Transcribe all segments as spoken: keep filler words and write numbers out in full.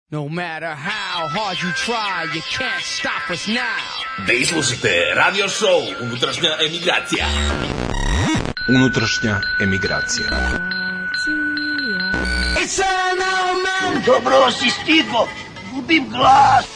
No matter how hard you try, you can't stop us now. Vi slušate radio show Unutrašnja emigracija. Unutrašnja emigracija. E sad na omen! Dobro si stigo, gubim glas.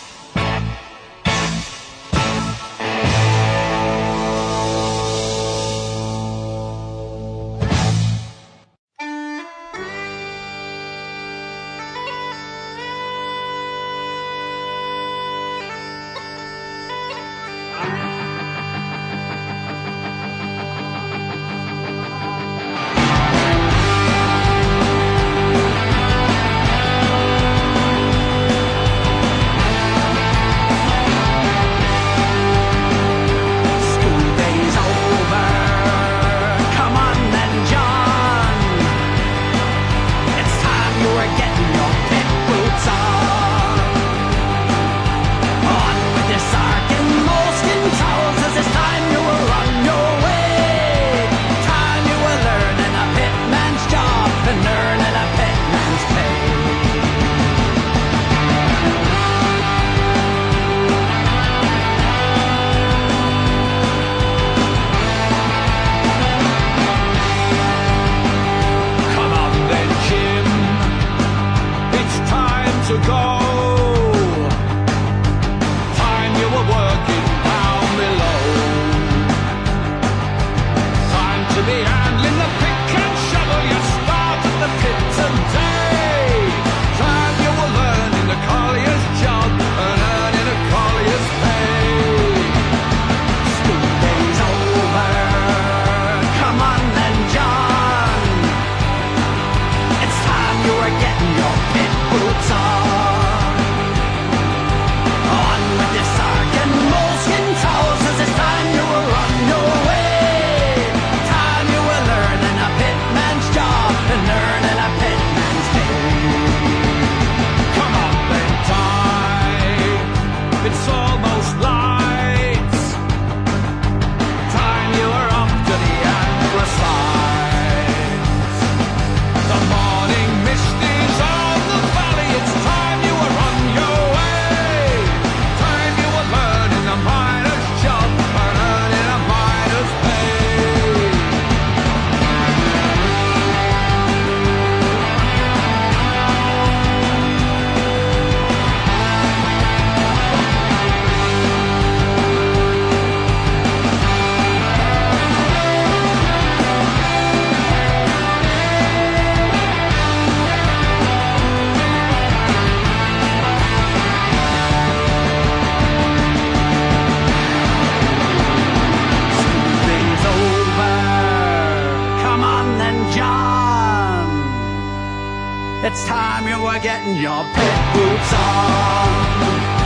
It's time you were getting your pit boots on.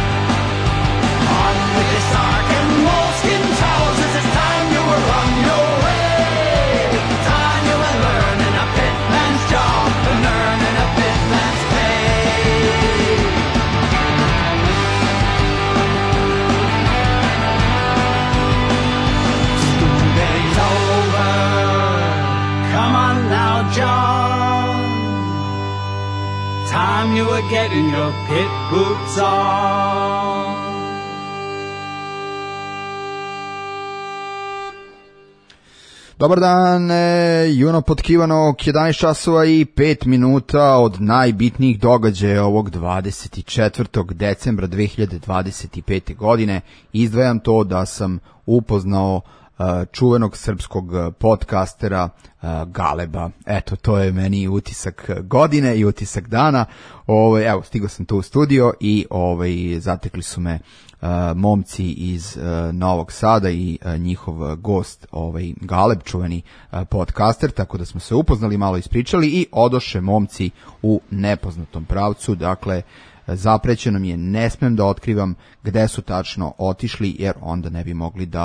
On with your sark and moleskin trousers. It's time you were on your way. Time you were learning a pitman's job and earning a pitman's pay. School day's over. Come on now, John. Time you were getting your pit boots on. Dobar dan, juno potkivano jedanaest časova i pet minuta od najbitnijih događaja ovog dvadeset četvrtog decembra dve hiljade dvadeset pete. godine. Izdvajam to da sam upoznao uh, čuvenog srpskog podcastera uh, Galeba. Eto, to je meni utisak godine i utisak dana. Ovaj, evo, stigao sam tu u studio i ovaj, zatekli su me uh, momci iz uh, Novog Sada i uh, njihov gost ovaj, Galeb, čuveni uh, podcaster, tako da smo se upoznali, malo ispričali i odoše momci u nepoznatom pravcu. Dakle, zaprećeno mi je, ne smem da otkrivam gde su tačno otišli, jer onda ne bi mogli da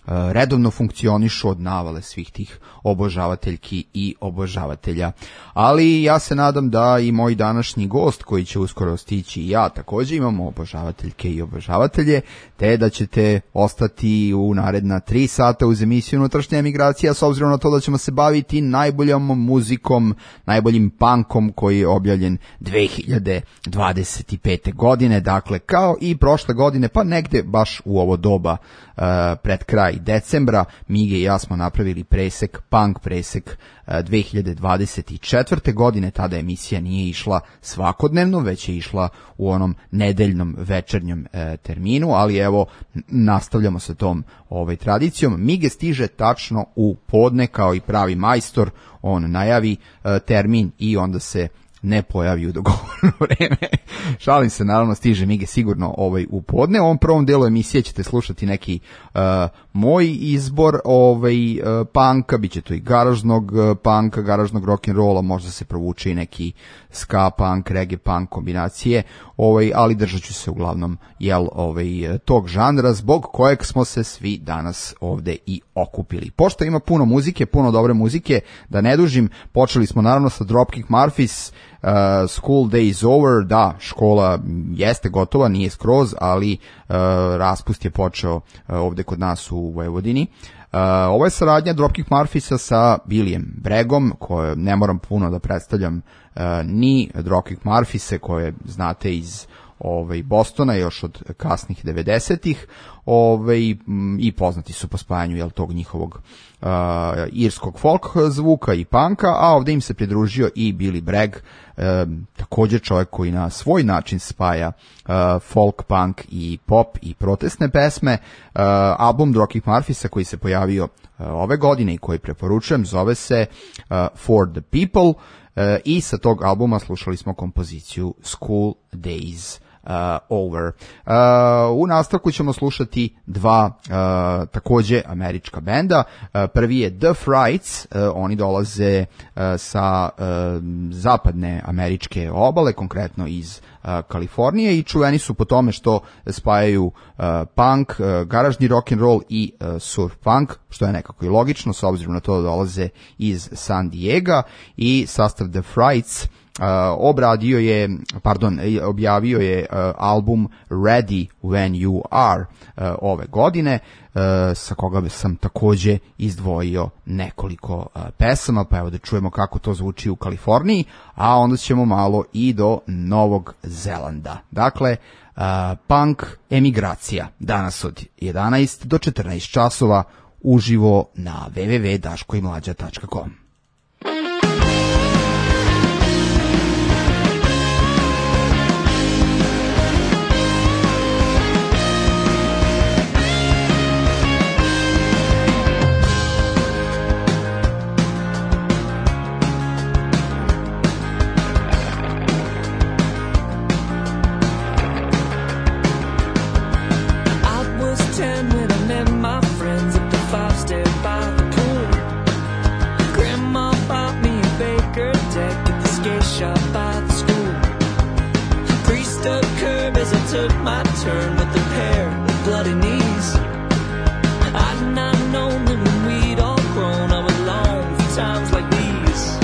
redovno funkcionišu od navale svih tih obožavateljki i obožavatelja. Ali ja se nadam da i moj današnji gost koji će uskoro stići i ja također imamo obožavateljke i obožavatelje, te da ćete ostati u naredna tri sata uz emisiju Unutrašnja emigracija, s obzirom na to da ćemo se baviti najboljom muzikom, najboljim punkom koji je objavljen dve hiljade dvadeset pete. godine, dakle kao i prošle godine, pa negde baš u ovo doba uh, pred kraj decembra, Mige i ja smo napravili presek, punk presek uh, dve hiljade dvadeset četvrte. godine, tada emisija nije išla svakodnevno, već je išla u onom nedeljnom večernjem uh, terminu, ali evo nastavljamo sa tom ovaj tradicijom. Mige stiže tačno u podne kao i pravi majstor, on najavi uh, termin i onda se ne pojavi u dogovorno vreme. Šalim se, naravno, stiže Mige sigurno ovaj u podne. U ovom prvom delu emisije ćete slušati neki uh, moj izbor ovaj uh, punka, bit će to i garažnog uh, punka, garažnog rock'n'rolla, možda se provuče i neki ska punk, reggae punk kombinacije, ovaj, ali držat ću se uglavnom jel, ovaj, tog žanra zbog kojeg smo se svi danas ovde i okupili. Pošto ima puno muzike, puno dobre muzike, da ne dužim, počeli smo naravno sa Dropkick Murphys, Uh, School Days Over, da, škola jeste gotova, nije skroz, ali uh, raspust je počeo uh, ovde kod nas u Vojvodini. Uh, ovo je saradnja Dropkick Murphysa sa Billyjem Braggom, koje ne moram puno da predstavljam uh, ni Dropkick Murphys, koje znate iz ovaj Bostona još od kasnih devedesetih, ovaj i poznati su po spajanju jel tog njihovog uh, irskog folk zvuka i punka, a ovde im se pridružio i Billy Bragg, uh, također čovjek koji na svoj način spaja uh, folk, punk i pop i protestne pesme. Uh, album Dropkick Murphysa koji se pojavio uh, ove godine i koji preporučujem zove se uh, For the People. Uh, i sa tog albuma slušali smo kompoziciju School Days Uh, Over. Uh, u nastavku ćemo slušati dva uh, takođe američka benda. Uh, prvi je The Frights, uh, oni dolaze uh, sa uh, zapadne američke obale, konkretno iz uh, Kalifornije, i čuveni su po tome što spajaju uh, punk, uh, garažni rock and roll i uh, surf punk, što je nekako i logično s obzirom na to da dolaze iz San Diego, i sastav The Frights Uh, obradio je, pardon, objavio je uh, album Ready When You Are uh, ove godine, uh, sa koga sam takođe izdvojio nekoliko uh, pesama, pa evo da čujemo kako to zvuči u Kaliforniji, a onda ćemo malo i do Novog Zelanda. Dakle, uh, punk emigracija, danas od jedanaest do četrnaest časova, uživo na w w w tačka daško i mlađa tačka com. Took my turn with a pair of bloody knees. I'd not known that when we'd all grown, I would long for times like these.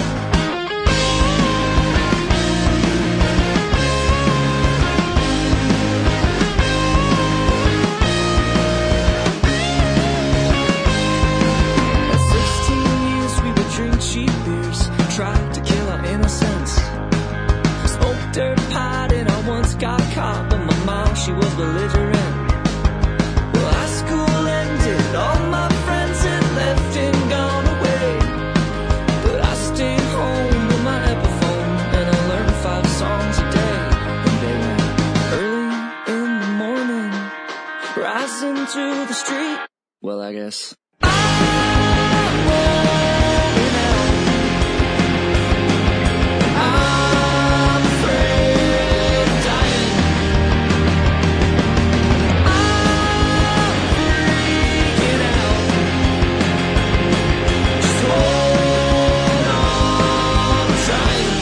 At sixteen years we would drink cheap beers, tried to kill our innocence. Smoked dirt pipe and I once got caught, but my mom, she was belligerent. Well, high school ended, all my friends had left and gone away. But I stayed home with my Epiphone and I learned five songs a day. And they went early in the morning, rising to the street. Well, I guess I'm walking out. I'm afraid of dying. I'm freaking out. Just hold on, I'm trying.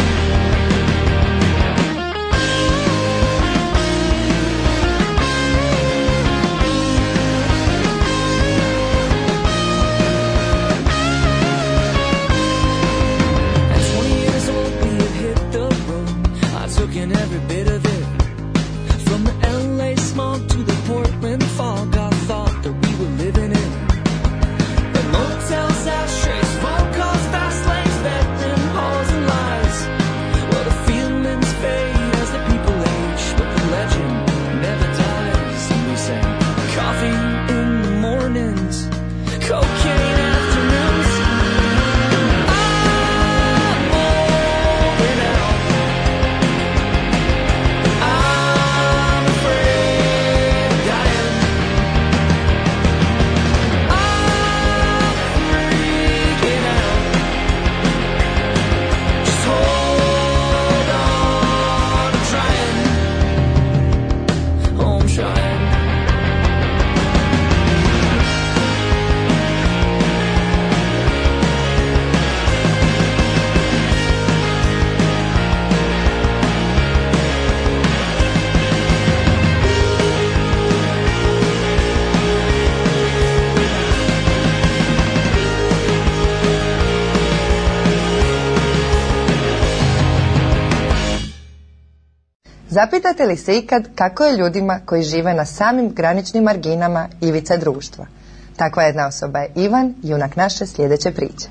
Zapitate li se ikad kako je ljudima koji žive na samim graničnim marginama ivica društva? Takva jedna osoba je Ivan, junak naše sljedeće priče.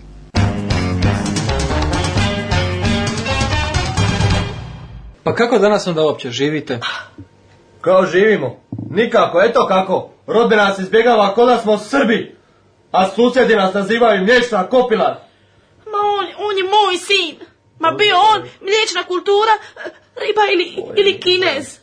Pa kako danas onda uopće živite? Kao živimo? Nikako, eto kako. Rodbina nas izbjegava ko da smo Srbi, a susjedi nas nazivaju mliječna kopilar. Ma on, on je moj sin. Ma bio on mliječna kultura, riba ili, ili Kinez.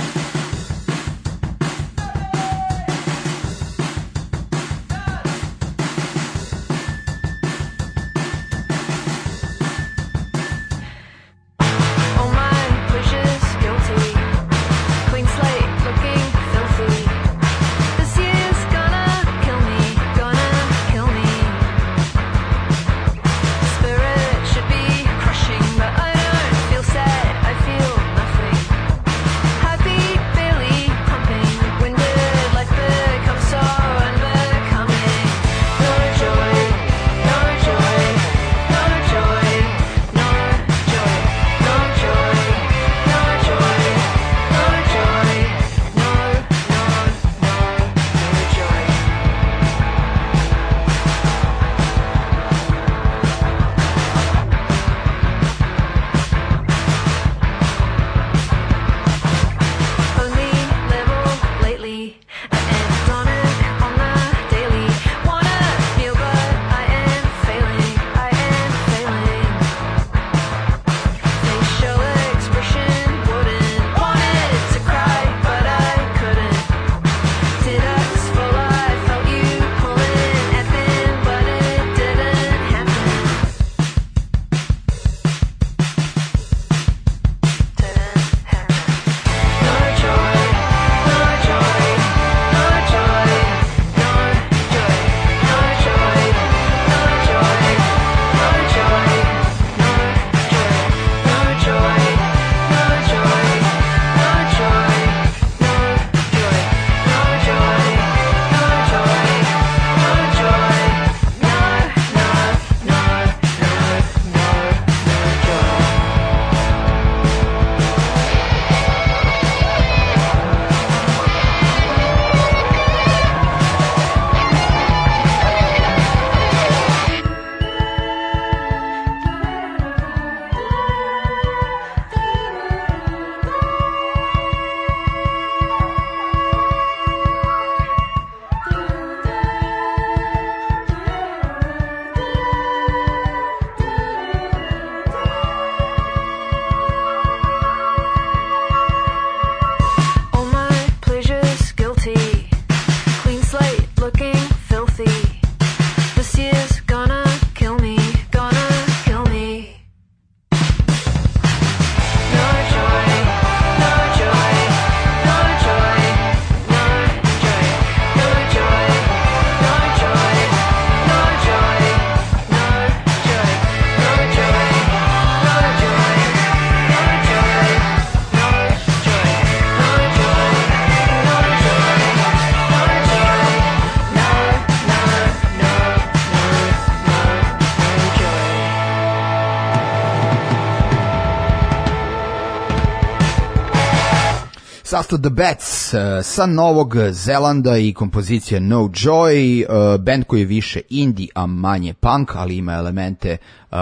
Sastav The Bats uh, sa Novog Zelanda i kompozicija No Joy, uh, band koji je više indie, a manje punk, ali ima elemente uh,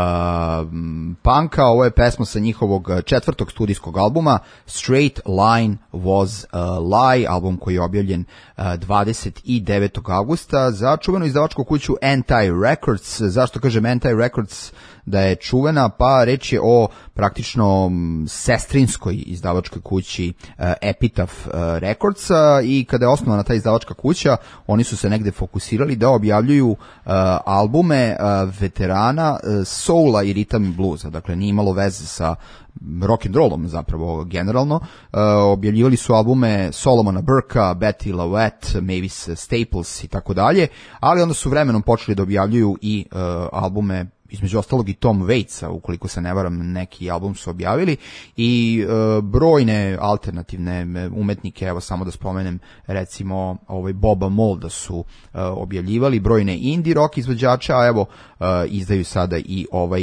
punka. Ovo je pesma sa njihovog četvrtog studijskog albuma Straight Line Was a Lie, album koji je objavljen uh, dvadeset devetog avgusta za čuvenu izdavačku kuću Anti Records. Zašto kažem Anti Records da je čuvena? Pa reč je o praktično sestrinskoj izdavačkoj kući uh, Epitaph uh, Records, uh, i kada je osnovana ta izdavačka kuća, oni su se negde fokusirali da objavljuju uh, albume uh, veterana uh, soula i ritam i bluza, dakle nije imalo veze sa rock and rollom zapravo generalno. Uh, objavljivali su albume Solomona Burka, Betty LaVette, Mavis Staples i tako dalje, ali onda su vremenom počeli da objavljuju i uh, albume, između ostalog i Tom Waitsa, ukoliko se ne varam, neki album su objavili, i e, brojne alternativne umetnike, evo samo da spomenem recimo ovaj Boba Molda su e, objavljivali, brojne indie rock izvođača, a evo e, izdaju sada i ovaj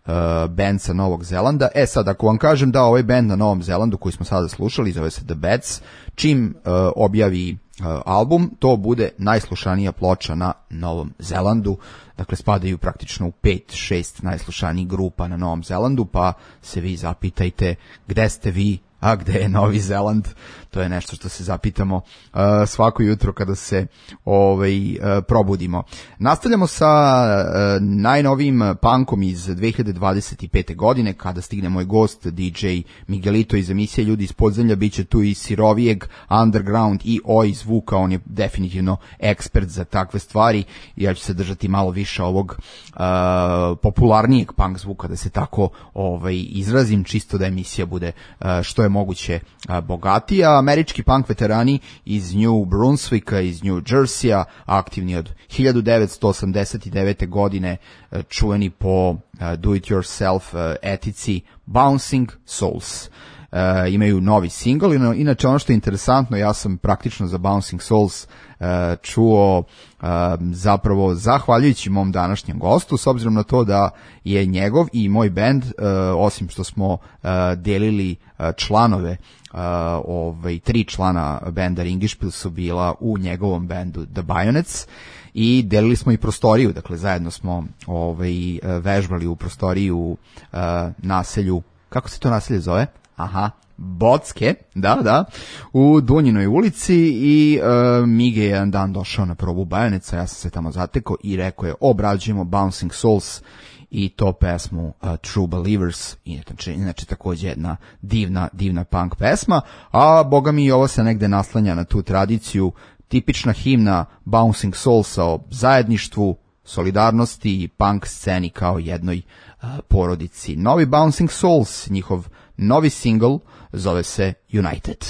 band sa Novog Zelanda. E sad, ako vam kažem da ovaj band na Novom Zelandu koji smo sada slušali, zove se The Bats, čim uh, objavi uh, album, to bude najslušanija ploča na Novom Zelandu. Dakle, spadaju praktično u pet šest najslušanijih grupa na Novom Zelandu, pa se vi zapitajte gde ste vi, a gde je Novi Zeland. To je nešto što se zapitamo uh, svako jutro kada se ovaj, uh, probudimo. Nastavljamo sa uh, najnovijim punkom iz dve hiljade dvadeset pete. godine, kada stigne moj gost D J Miguelito iz emisije Ljudi iz podzemlja. Biće tu i sirovijeg underground i oj zvuka, on je definitivno ekspert za takve stvari. Ja ću se držati malo više ovog uh, popularnijeg punk zvuka, da se tako ovaj, izrazim, čisto da emisija bude uh, što je moguće uh, bogatija. Američki punk veterani iz New Brunswicka, iz New Jerseya, aktivni od hiljadu devetsto osamdeset devete. godine, čuveni po do-it-yourself etici Bouncing Souls. Uh, imaju novi singl, inače ono što je interesantno, ja sam praktično za Bouncing Souls uh, čuo uh, zapravo zahvaljujući mom današnjem gostu, s obzirom na to da je njegov i moj band, uh, osim što smo uh, delili uh, članove, uh, ovaj, tri člana benda Ringišpil su bila u njegovom bendu The Bayonets, i delili smo i prostoriju, dakle zajedno smo ovaj, vežbali u prostoriju u uh, naselju, kako se to naselje zove? Aha, Bocke, da, da, u Dunjinoj ulici, i uh, Mige je jedan dan došao na probu Bajoneca, ja sam se tamo zatekao i rekao je obrađujemo Bouncing Souls i to pesmu uh, True Believers, inače, inače takođe jedna divna, divna punk pesma, a boga mi i ovo se negde naslanja na tu tradiciju, tipična himna Bouncing Soulsa o zajedništvu, solidarnosti i punk sceni kao jednoj uh, porodici. Novi Bouncing Souls, njihov novi single, zove se United.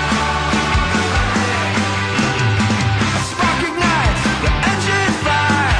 Recognize the engine fire.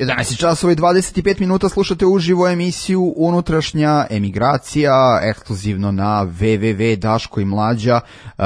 jedanaest časova i dvadeset pet minuta slušate uživo emisiju Unutrašnja emigracija, ekskluzivno na w w w tačka daško i mlađa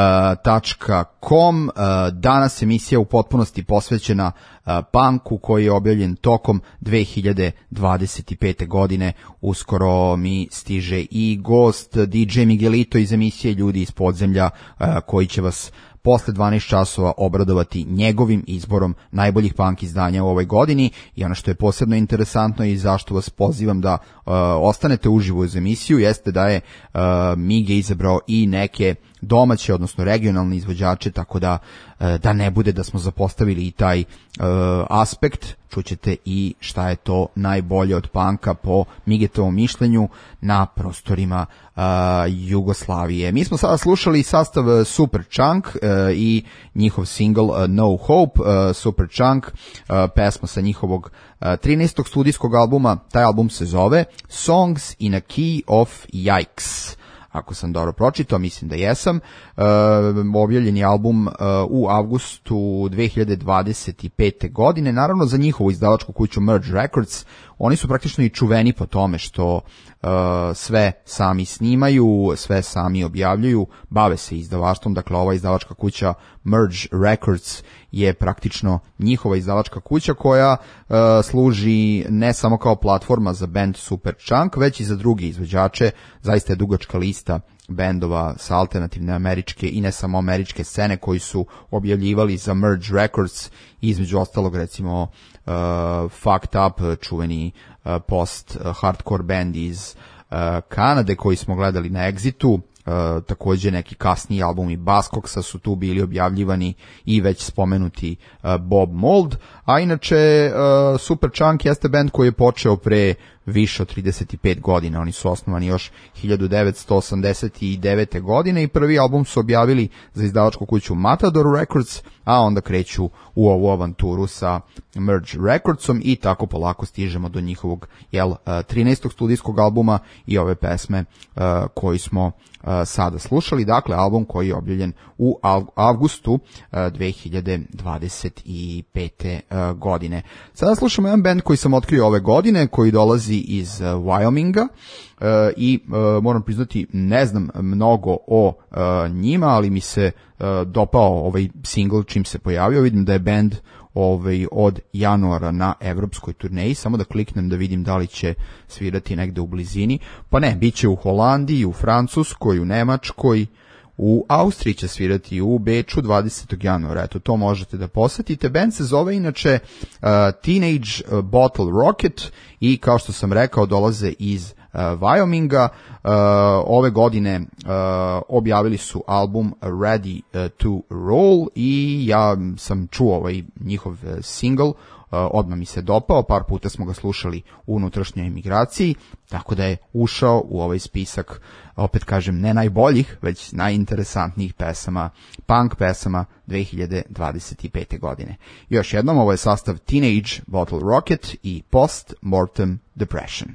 tačka com. Danas emisija u potpunosti posvećena punku koji je objavljen tokom dve hiljade dvadeset pete. godine. Uskoro mi stiže i gost D J Miguelito iz emisije Ljudi iz podzemlja koji će vas posle dvanaest časova obradovati njegovim izborom najboljih punk izdanja u ovoj godini. I ono što je posebno interesantno i zašto vas pozivam da uh, ostanete uživo uz emisiju jeste da je uh, Mige izabrao i neke domaće, odnosno regionalne izvođače, tako da uh, da ne bude da smo zapostavili i taj uh, aspekt. Čućete i šta je to najbolje od punka po Migetovom mišljenju na prostorima uh, Jugoslavije. Mi smo sada slušali sastav Superchunk uh, i njihov single uh, No Hope. Uh, Superchunk, uh, pesma sa njihovog uh, trinaestog studijskog albuma. Taj album se zove Songs in a Key of Yikes. Ako sam dobro pročitao, mislim da jesam. Uh, objavljen je album uh, u avgustu dve hiljade dvadeset pete. godine. Naravno, za njihovu izdavačku kuću Merge Records, oni su praktično i čuveni po tome što uh, sve sami snimaju, sve sami objavljuju, bave se izdavaštvom. Dakle, ova izdavačka kuća Merge Records je praktično njihova izdavačka kuća koja uh, služi ne samo kao platforma za band Superchunk, već i za druge izvođače. Zaista je dugačka lista bendova sa alternativne američke i ne samo američke scene koji su objavljivali za Merge Records, između ostalog recimo uh, Fucked Up, čuveni uh, post-hardcore band iz uh, Kanade koji smo gledali na Exitu. Uh, također neki kasniji albumi Buzzcocksa su tu bili objavljivani i već spomenuti uh, Bob Mould, a inače uh, Superchunk jeste band koji je počeo pre više od trideset pet godina. Oni su osnovani još hiljadu devetsto osamdeset devete. godine i prvi album su objavili za izdavačku kuću Matador Records, a onda kreću u ovu avanturu sa Merge Recordsom i tako polako stižemo do njihovog jel, trinaestog studijskog albuma i ove pesme uh, koji smo uh, sada slušali. Dakle, album koji je objavljen u avgustu uh, dve hiljade dvadeset pete. Uh, godine. Sada slušamo jedan band koji sam otkrio ove godine, koji dolazi iz uh, Wyominga uh, i uh, moram priznati ne znam mnogo o uh, njima, ali mi se uh, dopao ovaj single čim se pojavio. Vidim da je band ovaj, od januara na evropskoj turneji, samo da kliknem da vidim da li će svirati negde u blizini. Pa ne, bit će u Holandiji, u Francuskoj, u Nemačkoj, u Austriji će svirati, u Beču dvadesetog januara. Eto, to možete da posetite. Band se zove inače uh, Teenage Bottle Rocket i kao što sam rekao dolaze iz uh, Wyominga. Uh, ove godine uh, objavili su album Ready uh, to Roll i ja sam čuo ovaj njihov uh, single. Uh, odmah mi se dopao, par puta smo ga slušali u unutrašnjoj emigraciji, tako da je ušao u ovaj spisak, opet kažem, ne najboljih, već najinteresantnijih pesama, punk pesama dve hiljade dvadeset pete. godine. Još jednom, ovo je sastav Teenage Bottle Rocket i Post Mortem Depression.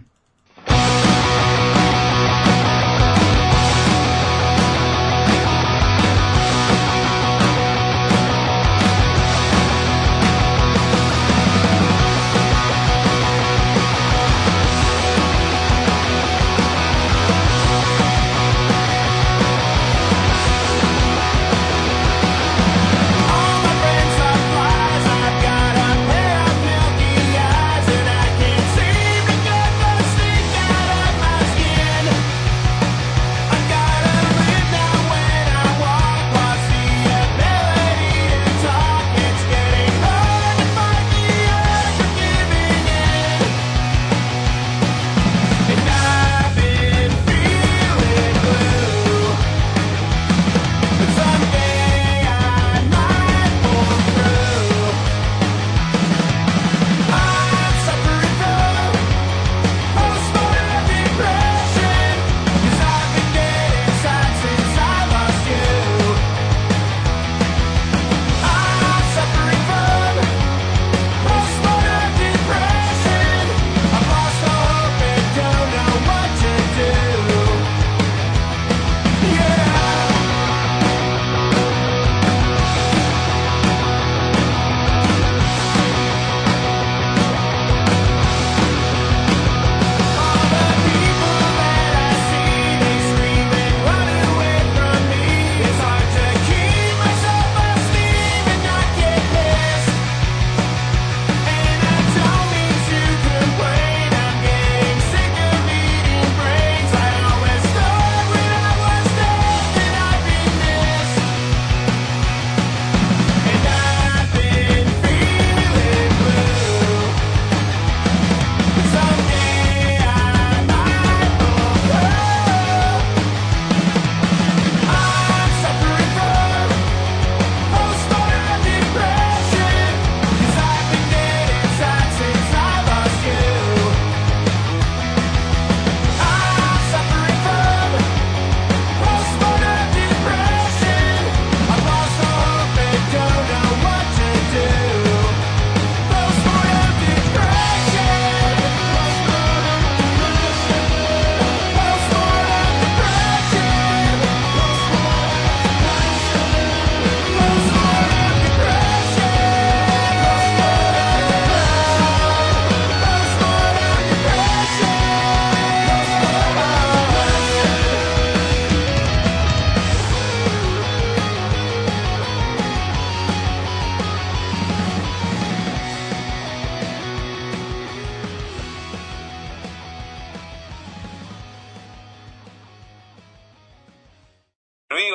I've got a pair of milky eyes and I can't seem to get the stick out of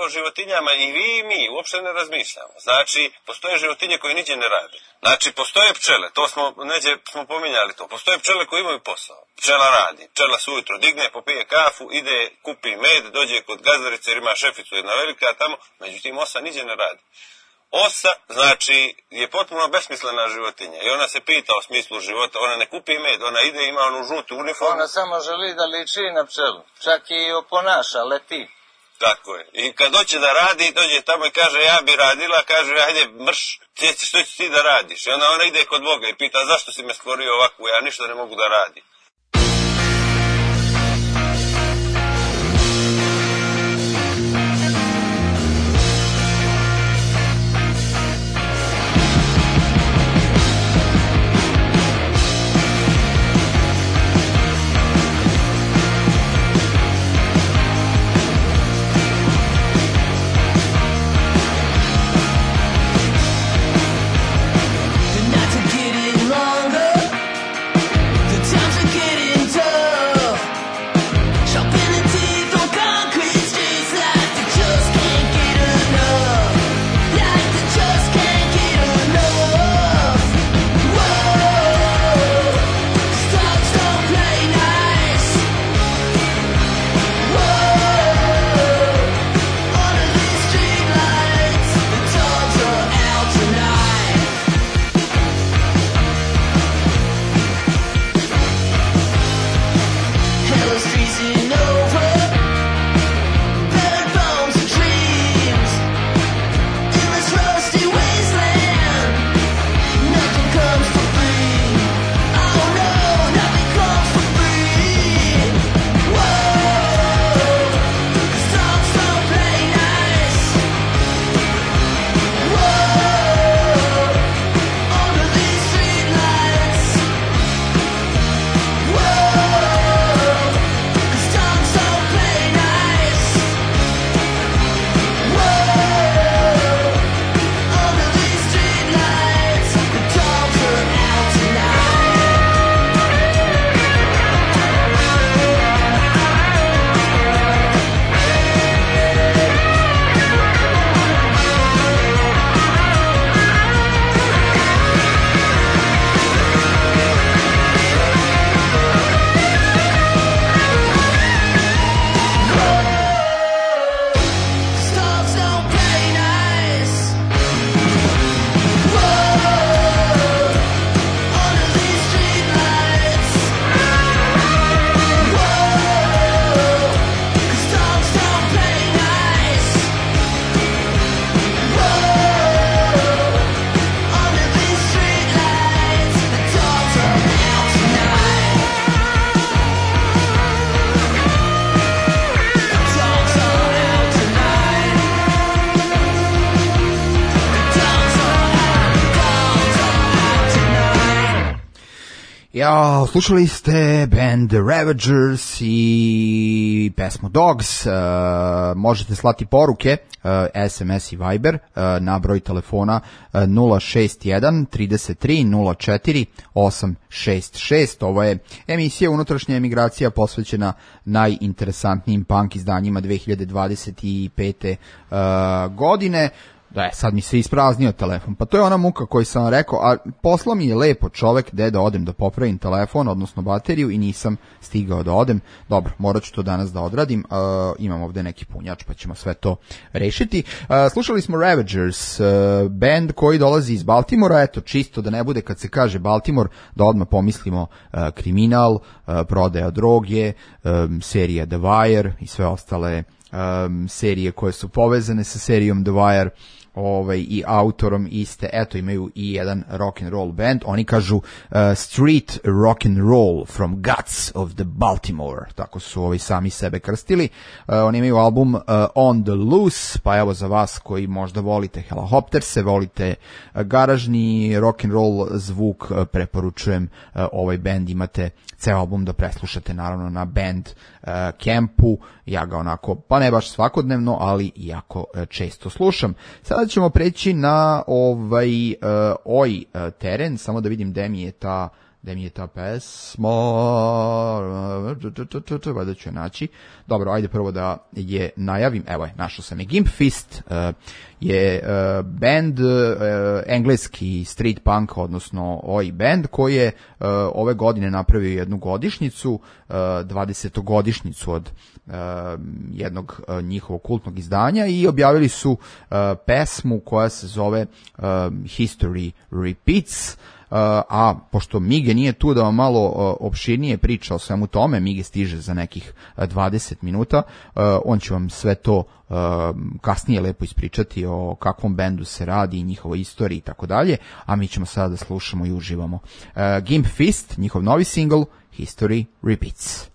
o životinjama i vi i mi uopšte ne razmišljamo. Znači, postoje životinje koje niđe ne rade. Znači, postoje pčele, to smo, neđe smo pominjali to, postoje pčele koje imaju posao. Pčela radi, pčela se ujutro digne, popije kafu, ide, kupi med, dođe kod gazdarice jer ima šeficu jedna velika tamo, međutim osa niđe ne radi. Osa, znači, je potpuno besmislena životinja i ona se pita o smislu života, ona ne kupi med, ona ide, ima onu žutu uniformu. Ona samo želi da liči na pčelu, čak i oponaša, leti. Tako je. I kad doće da radi, dođe tamo i kaže ja bi radila, kaže ajde mrš, što ćeš ti da radiš? I onda ona ide kod Boga i pita zašto si me stvorio ovako, ja ništa ne mogu da radim. Ja, slušali ste band The Ravagers i pesmu Dogs. Uh, možete slati poruke, uh, S M S i Viber uh, na broj telefona uh, nula šest jedan trideset tri nula četiri osam šest šest. Ovo je emisija Unutrašnja emigracija posvećena najinteresantnijim punk izdanjima dve hiljade dvadeset pete uh, godine. Da je, sad mi se ispraznio telefon, pa to je ona muka koju sam vam rekao, a posla mi je lepo čovek gde da odem da popravim telefon, odnosno bateriju i nisam stigao da odem. Dobro, morat ću to danas da odradim, uh, imam ovde neki punjač pa ćemo sve to rešiti. Uh, slušali smo Ravagers, uh, band koji dolazi iz Baltimora, eto čisto da ne bude kad se kaže Baltimore, da odmah pomislimo uh, kriminal, uh, prodaja droge, um, serija The Wire i sve ostale um, serije koje su povezane sa serijom The Wire. Ovaj, i autorom iste, eto imaju i jedan rock and roll band, oni kažu uh, street rock and roll from guts of the Baltimore, tako su ovi sami sebe krstili. Uh, oni imaju album uh, On the Loose, pa evo za vas koji možda volite Helicopterse, volite uh, garažni rock and roll zvuk, uh, preporučujem uh, ovaj band, imate ceo album da preslušate naravno na Band uh, Campu, ja ga onako, pa ne baš svakodnevno, ali jako uh, često slušam. Sada ćemo preći na ovaj uh, oj uh, teren, samo da vidim gde mi je ta Gde mi je ta pesma? Valjda ću je naći. Dobro, ajde prvo da je najavim. Evo je, našao sam je. Gimp Fist uh, je uh, band, uh, engleski street punk, odnosno oi band, koji je uh, ove godine napravio jednu godišnjicu, uh, dvadesetogodišnjicu od uh, jednog uh, njihovog kultnog izdanja i objavili su uh, pesmu koja se zove uh, History Repeats. Uh, a pošto Mige nije tu da vam malo uh, opširnije priča o svemu tome, Mige stiže za nekih uh, dvadeset minuta, uh, on će vam sve to uh, kasnije lepo ispričati o kakvom bendu se radi, njihovoj istoriji i tako dalje, a mi ćemo sada da slušamo i uživamo. Uh, Gimp Fist, njihov novi single History Repeats.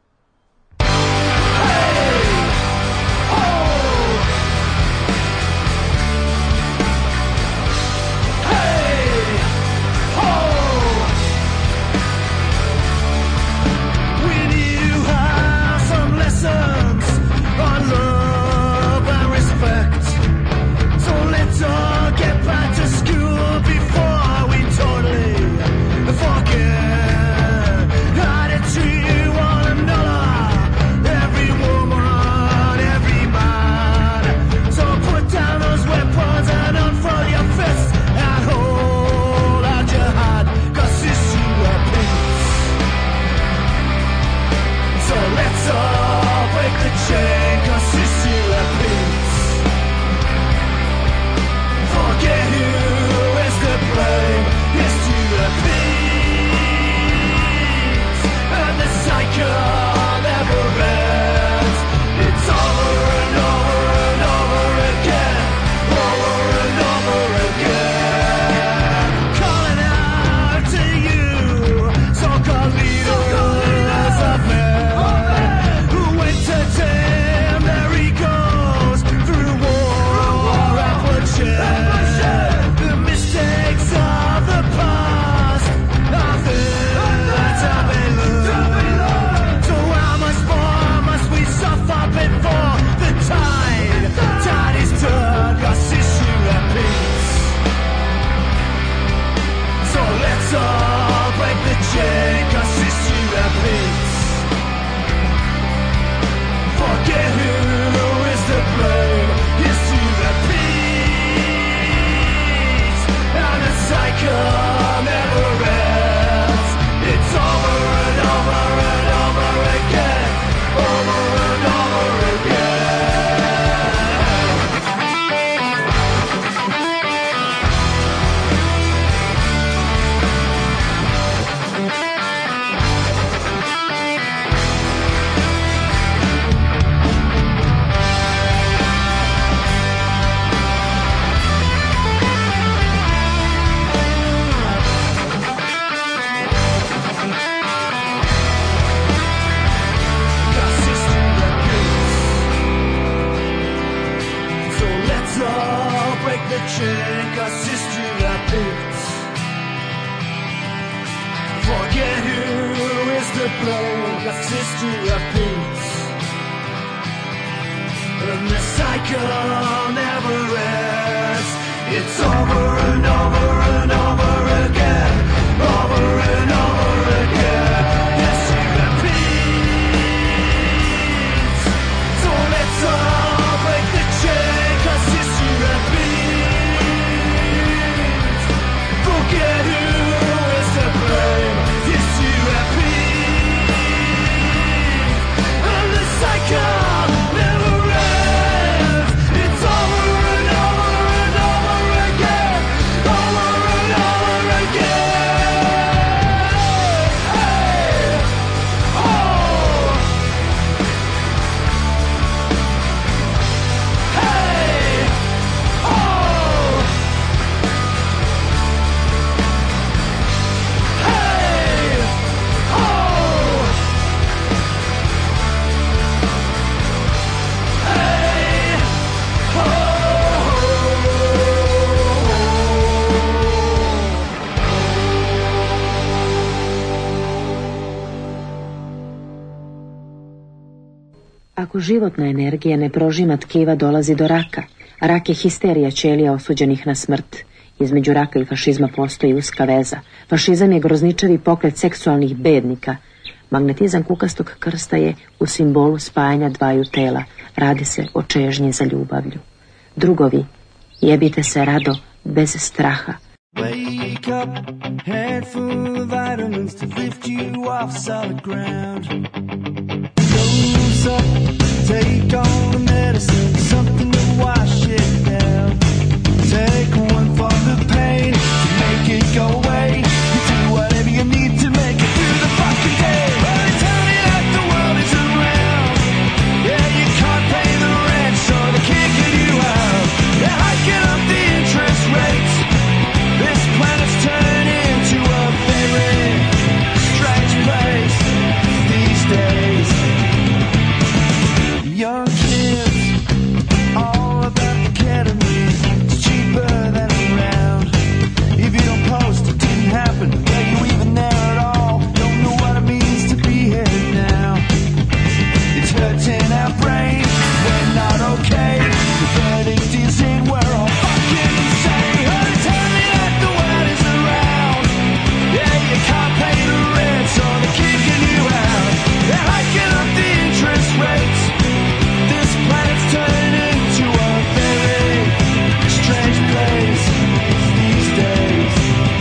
Ako životna energija ne prožima tkiva, dolazi do raka. Rak je histerija ćelija osuđenih na smrt. Između raka i fašizma postoji uska veza. Fašizam je grozničavi pokret seksualnih bednika. Magnetizam kukastog krsta je u simbolu spajanja dvaju tela. Radi se o čežnji za ljubavlju. Drugovi, jebite se rado, bez straha. Wake up, head full of vitamins to lift you off solid ground. Nose up, take all the medicine, something to wash it down. Take one for the pain, to make it go away. You do whatever you need to make it through the fucking day. Well, they tell me that the world is around. Yeah, you can't pay the rent, so they're kicking you out. They're hiking up the interest rates. This planet's turning into a very strange place these days. Young kids, all about the ketamine. It's cheaper than around. If you don't post, it didn't happen. Are you even there at all? Don't know what it means to be here now. It's hurting our brains. We're not okay. The verdict is in. We're all fucking insane. Oh, tell me that the world is around. Yeah, you can't pay the rent, so they're kicking you out. They're hiking up the interest rates. This planet's turning into a very strange place these days.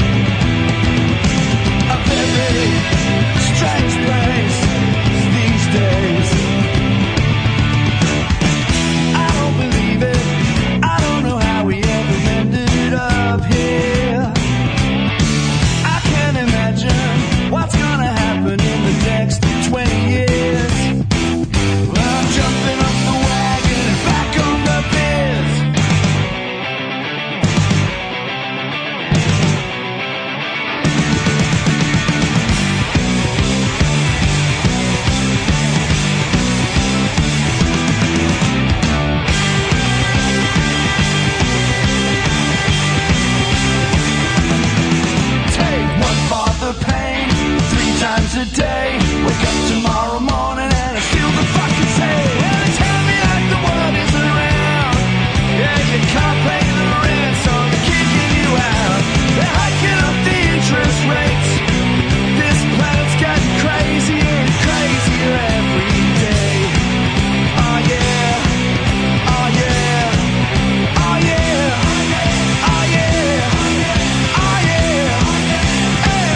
A very strange place these days. I don't believe it. I don't know how we ever ended up here. I can't imagine what's gonna happen in the next twenty years. Well, I'm jumping off the wagon and back on the biz. Take one for the pain, three times a day. Wake up tomorrow morning and I feel the fucking same. Well, they tell me that the world is around. Yeah, you can't pay the rent, so they're kicking you out. They're hiking up the interest rates. This planet's getting crazier and crazier every day. Oh yeah, oh yeah, oh yeah, oh yeah, oh yeah, hey.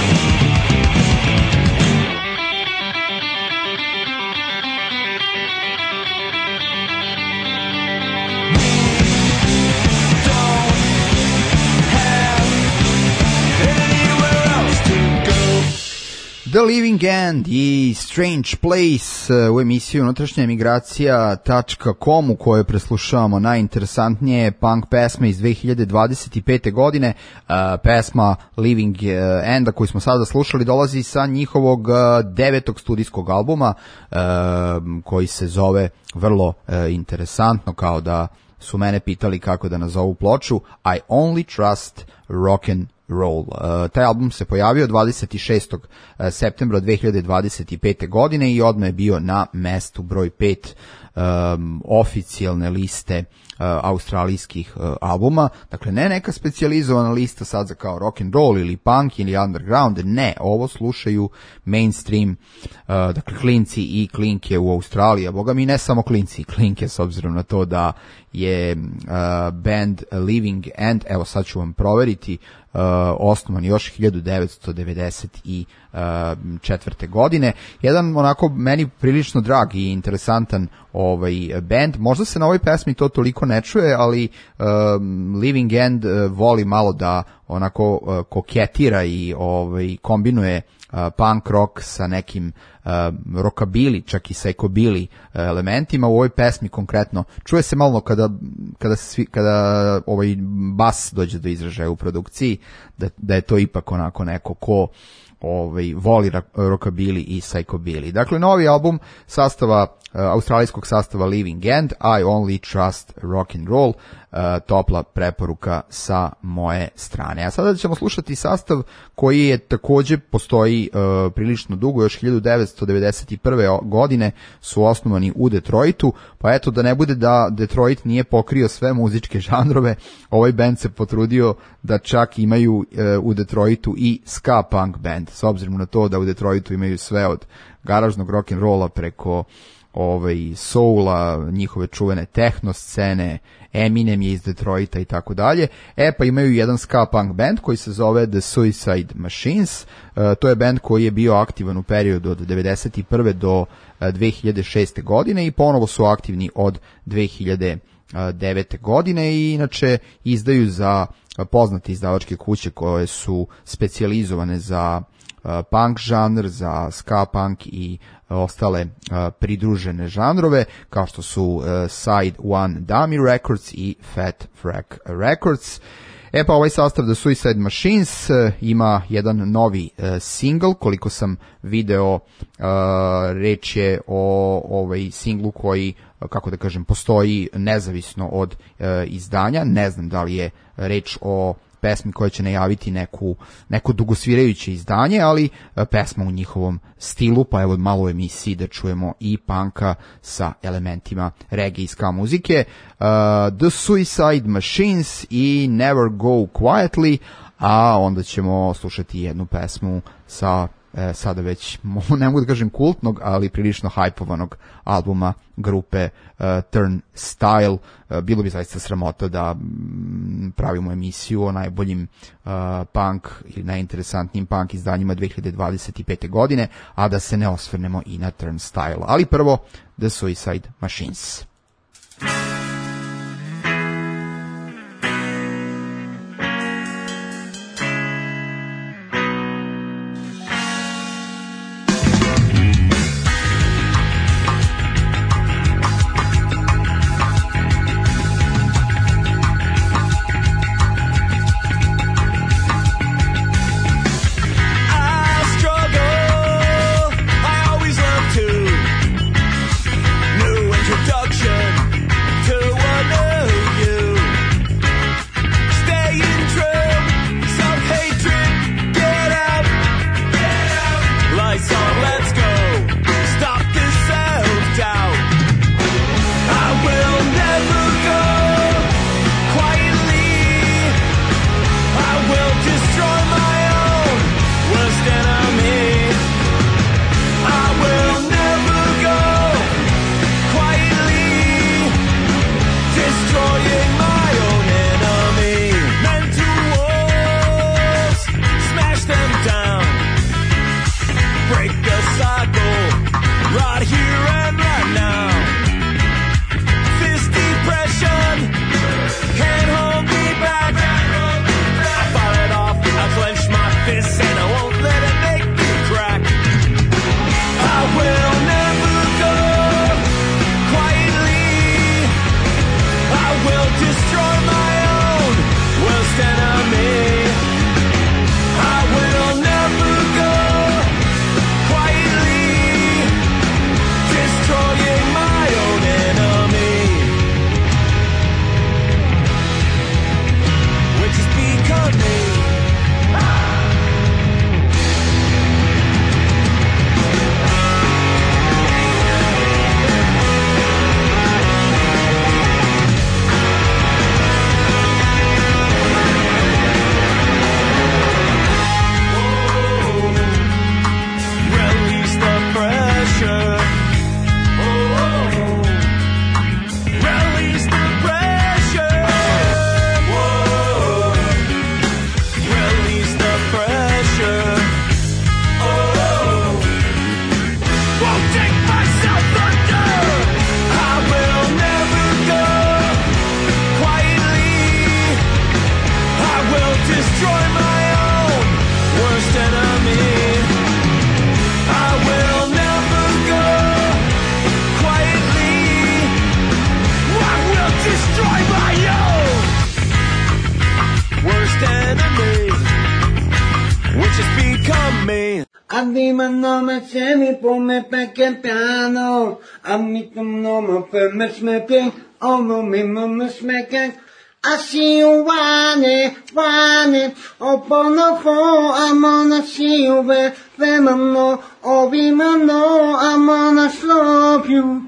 The Living End i Strange Place u emisiju unutrašnja emigracija tačka com u kojoj preslušavamo najinteresantnije punk pesme iz dve hiljade dvadeset pete. godine. Uh, pesma Living Enda koju smo sada slušali dolazi sa njihovog uh, devetog studijskog albuma uh, koji se zove vrlo uh, interesantno, kao da su mene pitali kako da nazovu ploču, I Only Trust Rock and Roll. Uh, taj album se pojavio dvadeset šestog septembra dve hiljade dvadeset pete. godine i odmah je bio na mestu broj pet um, oficijalne liste uh, australijskih uh, albuma. Dakle, ne neka specijalizovana lista sad za kao rock and roll ili punk ili underground, ne, ovo slušaju mainstream, uh, dakle klinci i klinke u Australiji, a boga mi ne samo klinci i klinke, s obzirom na to da je uh, band Living End, evo sad ću vam proveriti, Uh, osnovan još hiljadu devetsto devedeset četvrte. godine. Jedan onako meni prilično drag i interesantan ovaj band. Možda se na ovoj pesmi to toliko ne čuje, ali uh, Living End uh, voli malo da onako uh, koketira i ovaj kombinuje uh, punk rock sa nekim uh, rockabilly, čak i psychobilly uh, elementima. U ovoj pesmi konkretno čuje se malo kada kada svi, kada ovaj bas dođe do izražaja u produkciji, da, da je to ipak onako neko ko ovaj voli rockabilly i psychobilly. Dakle, novi album sastava australijskog sastava Living End, I Only Trust Rock and Roll, uh, topla preporuka sa moje strane. A sada ćemo slušati sastav koji je takođe postoji uh, prilično dugo, još hiljadu devetsto devedeset prve godine su osnovani u Detroitu, pa eto da ne bude da Detroit nije pokrio sve muzičke žanrove, ovaj band se potrudio da čak imaju uh, u Detroitu i ska punk band, s obzirom na to da u Detroitu imaju sve od garažnog rock and rolla preko ovaj soula, njihove čuvene techno scene, Eminem je iz Detroita i tako dalje. E pa imaju jedan ska punk band koji se zove The Suicide Machines. E, to je band koji je bio aktivan u periodu od devedeset prve do dve hiljade šeste godine i ponovo su aktivni od dve hiljade devete godine i inače izdaju za poznate izdavačke kuće koje su specijalizovane za punk žanr, za ska punk i ostale uh, pridružene žanrove kao što su uh, Side One Dummy Records i Fat Frack Records. E pa ovaj sastav The Suicide Machines uh, ima jedan novi uh, single, koliko sam video, uh, reč je o ovaj singlu koji, uh, kako da kažem, postoji nezavisno od uh, izdanja. Ne znam da li je reč o pesmi koja će najaviti neku, neko dugosvirajuće izdanje, ali pesma u njihovom stilu, pa evo malo u emisiji da čujemo i punka sa elementima reggae i ska muzike. Uh, The Suicide Machines i Never Go Quietly, a onda ćemo slušati jednu pesmu sa e, sada već, ne mogu da kažem kultnog, ali prilično hajpovanog albuma grupe uh, Turnstile. Uh, bilo bi zaista sramota da m, pravimo emisiju o najboljim uh, punk ili najinteresantnijim punk izdanjima dve hiljade dvadeset pete godine, a da se ne osvrnemo i na Turnstile. Ali prvo, The Suicide Machines. Arriva nome se mi pone perché piano, a mi nome per me smeke, ono mi nome smeke. I see you whining, whining, up on the phone, I'm gonna see you where, where I know, oh, we know, I'm gonna slow you.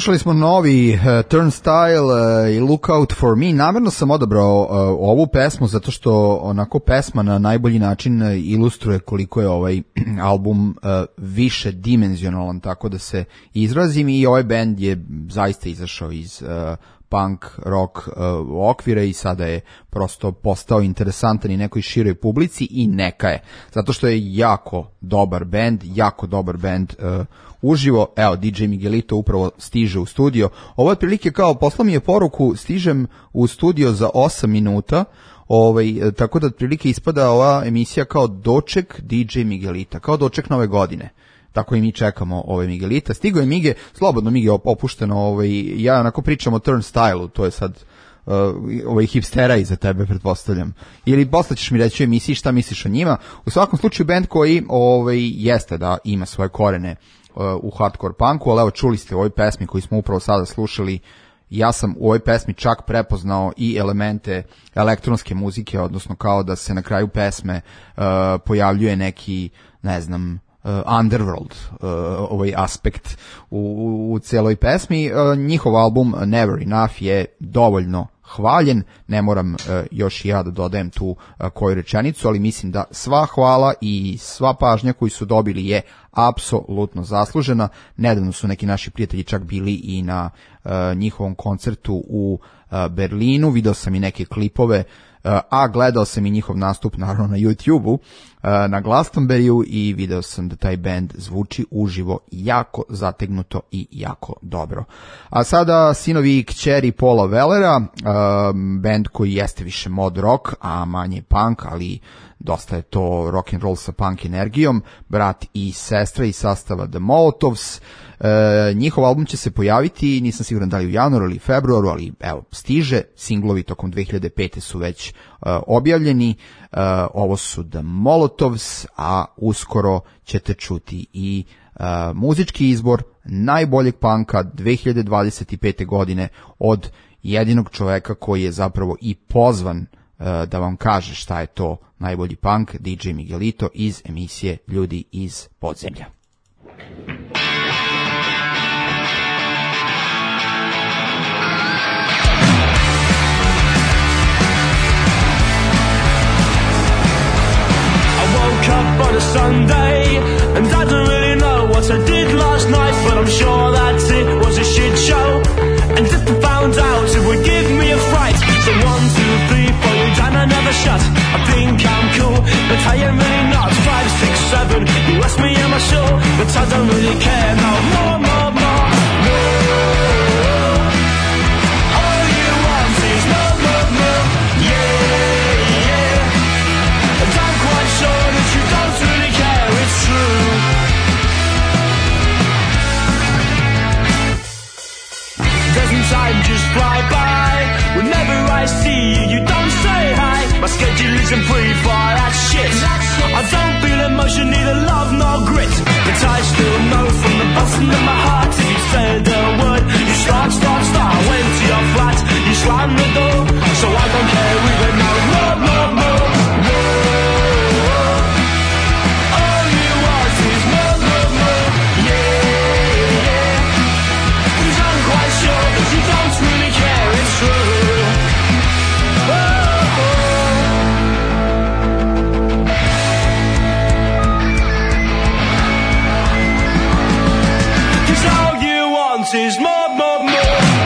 Slušali smo novi uh, Turnstile uh, i Look Out For Me. Namerno sam odabrao uh, ovu pesmu zato što onako pesma na najbolji način uh, ilustruje koliko je ovaj album uh, više dimenzionalan, tako da se izrazim, i ovaj band je zaista izašao iz uh, punk rock uh, okvira i sada je prosto postao interesantan i nekoj široj publici, i neka je, zato što je jako dobar band, jako dobar band uh, uživo. Evo, D J Miguelito upravo stiže u studio. Ovo je otprilike kao, poslao mi je poruku, stižem u studio za osam minuta, ovaj, tako da otprilike ispada ova emisija kao doček D J Miguelita, kao doček nove godine. Tako i mi čekamo ove Miguelita. Stigo je Mige, slobodno Mige, opušteno, ovaj, ja onako pričam o Turnstile-u, to je sad uh, ovaj hipstera iza tebe, pretpostavljam. Ili posle ćeš mi reći u emisiji šta misliš o njima. U svakom slučaju band koji ovaj, jeste da ima svoje korene uh, u hardcore punku, ali evo, čuli ste u ovoj pesmi koju smo upravo sada slušali, ja sam u ovoj pesmi čak prepoznao i elemente elektronske muzike, odnosno kao da se na kraju pesme uh, pojavljuje neki, ne znam, Uh, underworld uh, ovaj aspekt u, u, u celoj pesmi. Uh, njihov album Never Enough je dovoljno hvaljen, ne moram uh, još i ja da dodajem tu uh, koju rečenicu, ali mislim da sva hvala i sva pažnja koju su dobili je apsolutno zaslužena. Nedavno su neki naši prijatelji čak bili i na uh, njihovom koncertu u uh, Berlinu, video sam i neke klipove, a gledao sam i njihov nastup naravno na YouTube-u, na Glastonburyu, i video sam da taj band zvuči uživo jako zategnuto i jako dobro. A sada sinovi i kćeri Paula Wellera, band koji jeste više mod rock, a manje punk, ali dosta je to rock and roll sa punk energijom, brat i sestra iz sastava The Molotovs. E, njihov album će se pojaviti, nisam siguran da li u januaru ili februaru, ali evo, stiže. Singlovi tokom dve hiljade pete su već e, objavljeni. E, ovo su The Molotovs, a uskoro ćete čuti i e, muzički izbor najboljeg punka dve hiljade dvadeset pete godine od jedinog čoveka koji je zapravo i pozvan e, da vam kaže šta je to najbolji punk, D J Miguelito iz emisije Ljudi iz podzemlja. Up on a Sunday, and I don't really know what I did last night, but I'm sure that it was a shit show. And if I found out, it would give me a fright. So one, two, three, four, you down, I never shut. I think I'm cool, but I am really not. Five, six, seven, you ask me am I sure, but I don't really care. No more, more, more, more. All you want is more, more, more. Yeah, yeah. And I'm quite sure that you don't really care, it's true. Doesn't time just fly by? Whenever I see you, you don't say hi. My schedule isn't free for that shit. I don't feel emotion, neither love nor grit. But I still know from the bottom of my heart, if you said the word, you start, start, start. Went to your flat, you slammed the door. So I don't care even now. More, more, more, more. Is more, more, more.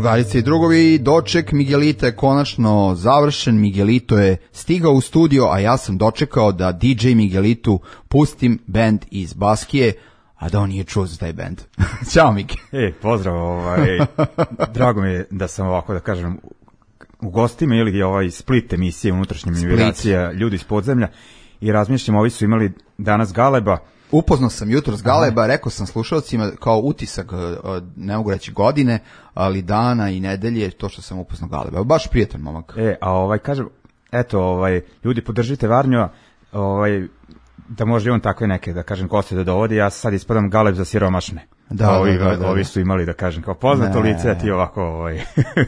Drugarice i drugovi, doček Miguelita je konačno završen, Miguelito je stigao u studio, a ja sam dočekao da D J Miguelitu pustim band iz Baskije, a da on nije čuo za taj band. Ćao, Mike. E, pozdrav, ovaj, drago mi je da sam ovako, da kažem, u gostima ili ovaj Split emisije unutrašnje migracija, ljudi iz podzemlja, i razmišljam, ovi su imali danas Galeba. Upoznao sam jutro s Galeba, aha, rekao sam slušalcima kao utisak, ne mogu reći godine, ali dana i nedelje, to što sam upoznao Galeba. Baš prijatan momak. E, a ovaj, kažem, eto, ovaj, ljudi, podržite Varnjoa, ovaj, da može i on takve neke, da kažem, goste da dovodi, ja sad ispadam Galeb za siromašne. Da, ovi, da, da, da. Ovi su imali, da kažem, kao poznato ne. lice, a ti ovako, ovaj...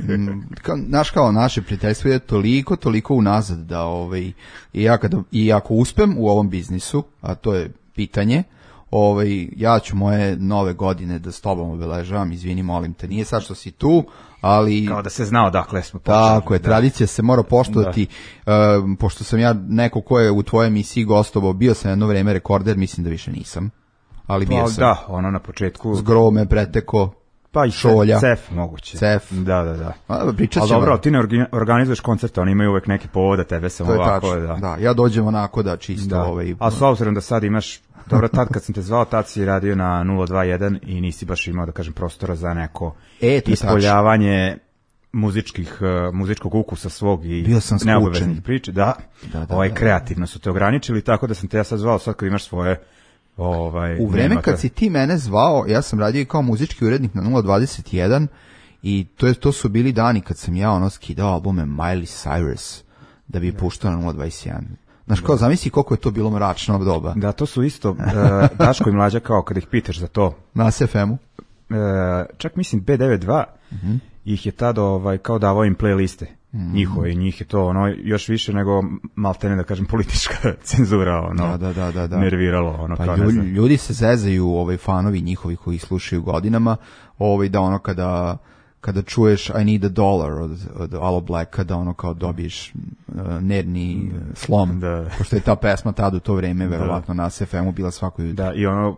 Naš kao naše prijateljstvo je toliko, toliko unazad da, ovaj, i ja kada, i ako uspem u ovom biznisu, a to je pitanje, ovaj, ja ću moje nove godine da s tobom obeležavam, izvini, molim te, nije sad što si tu, ali... Kao da se zna odakle smo počeli. Tako je, tradicija se mora poštovati, uh, pošto sam ja neko ko je u tvojoj emisiji gostovao, bio sam jedno vreme rekorder, mislim da više nisam, ali bio pa, sam. Da, ono na početku... Zgro me preteko, pa i Šolja. Cef moguće. Cef. Da, da, da. A, pričat ali ćemo. dobro, ti ne organizuješ koncerte, oni imaju uvek neki povod, a tebe sam ovako. To je da. da, ja dođem onako da čisto... Da. Ovaj... A s obzirom da sad imaš... Dobro, tad kad sam te zvao, tad si radio na nula dva jedan i nisi baš imao, da kažem, prostora za neko e, ispoljavanje muzičkih, uh, muzičkog ukusa svog i neobaveznih priča. Da, da, da, ovaj, da, kreativno su te ograničili, tako da sam te ja sad zvao, sad kad imaš svoje... Ovaj, u vreme nema, kad si ti mene zvao, ja sam radio i kao muzički urednik na nula dvadeset jedan i to, je, to su bili dani kad sam ja ono skidao albume Miley Cyrus da bi puštao na nula dvadeset jedan. Znaš, kao, zamisli koliko je to bilo mračno doba. Da, to su isto, uh, Daško i Mlađa, kao kad ih pitaš za to. Na S F M-u? Uh, čak mislim B devedeset dva uh-huh. ih je tada ovaj, kao davao im playliste uh-huh. njihove, i njih je to ono, još više nego maltene, da kažem, politička cenzura, ono, da, da, da, da. nerviralo. Ono, pa kao, ljudi, ne znam. ljudi se zezaju, ovaj, fanovi njihovi koji slušaju godinama, ovaj, da ono kada... kada čuješ I need a dollar od, od Aloe Blacka, da ono kao dobiješ uh, nervni slom, da. Pošto je ta pesma tad u to vreme, verovatno na S F M-u bila svako jutro. Da, i ono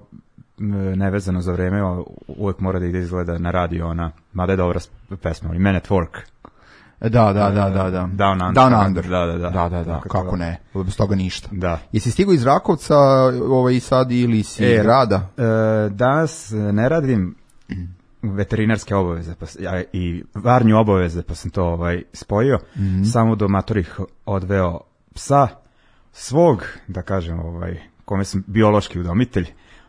nevezano za vreme, uvek mora da ide izgleda na radio ona, mada je dobra pesma, ali Man at Work. Da, da, da, da, da. Down Under. Down Under. Da, da, da. Da, da, da. Kako ne? Bez toga ništa. Da. Jesi stigao iz Rakovca ovaj sad ili si e, rada? E, danas ne radim veterinarske obaveze pa, ja, i varnju obaveze, pa sam to ovaj spojio. Mm-hmm. Samo do matorih odveo psa svog, da kažem, ovaj, kome sam biološki udomitelj.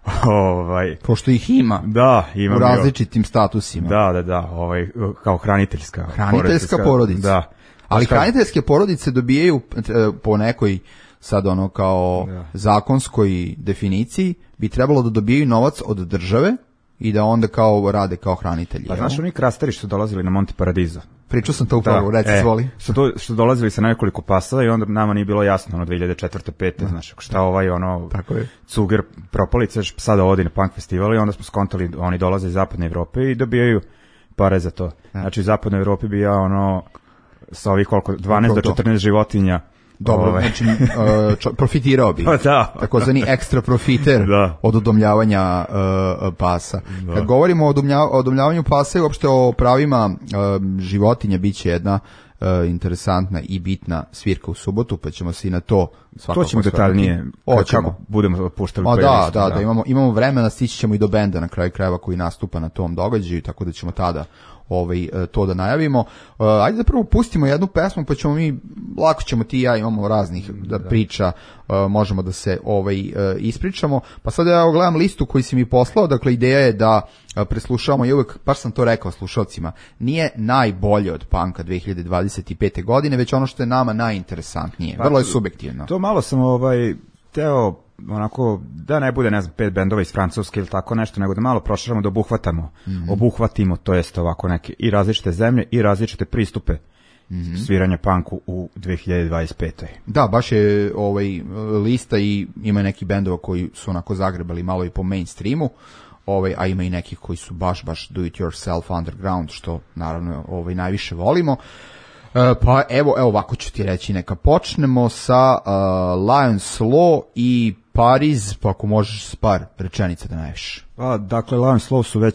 ovaj, Pošto ih ima. Da, ima. U različitim statusima. Da, da, da, ovaj, kao hraniteljska. Hraniteljska porodica. Da. Ali Šta... hraniteljske porodice dobijaju po nekoj sad ono kao da. zakonskoj definiciji bi trebalo da dobijaju novac od države i da onda kao rade kao hranitelji. Pa znaš, oni krasteri što dolazili na Monte Paradiso. Pričao sam to upravo, reci, e, zvoli. Što, to, što dolazili sa nekoliko pasova i onda nama nije bilo jasno, ono, dve hiljade četvrte pete, znaš, šta ovaj, ono, cuger propalice, sada ovodi na punk festival i onda smo skontali, oni dolaze iz Zapadne Evrope i dobijaju pare za to. Znači, u Zapadnoj Evropi bi ja, ono, sa ovih koliko, dvanaest do četrnaest životinja. Dobro, Ove. znači uh, čo, profitirao bi, pa da. takozvani ekstra profiter da. od udomljavanja uh, pasa. Da. Kad govorimo o, udomlja, o udomljavanju pasa i uopšte o pravima uh, životinja, bit će jedna uh, interesantna i bitna svirka u subotu, pa ćemo se i na to svakako... To ćemo detaljnije, kako budemo puštali o, da, listu, da, da, da, imamo, imamo vremena, stići ćemo i do benda na kraju krajeva koji nastupa na tom događaju, tako da ćemo tada ovaj, to da najavimo. Uh, ajde da prvo pustimo jednu pesmu, pa ćemo mi, lako ćemo ti i ja, imamo raznih da, priča, uh, možemo da se ovaj, uh, ispričamo. Pa sad ja gledam listu koju si mi poslao, dakle ideja je da uh, preslušavamo i uvek, baš sam to rekao slušalcima, nije najbolje od punka dve hiljade dvadeset pete godine, već ono što je nama najinteresantnije. Vrlo je subjektivno. To malo sam ovaj, teo onako, da ne bude, ne znam, pet bendova iz Francuske ili tako nešto, nego da malo proširamo, da obuhvatamo, mm-hmm. obuhvatimo, to jest ovako neke i različite zemlje i različite pristupe mm-hmm. sviranja punku u dve hiljade dvadeset pete. Da, baš je ovaj lista i ima neki bendova koji su onako zagrebali malo i po mainstreamu, ovaj, a ima i nekih koji su baš, baš do it yourself underground, što naravno ovaj, najviše volimo. Uh, pa evo, evo ovako ću ti reći, neka počnemo sa uh, Lions Law i Pariz, pa ako možeš s par rečenica da najviš. Pa, dakle, Lions Law su već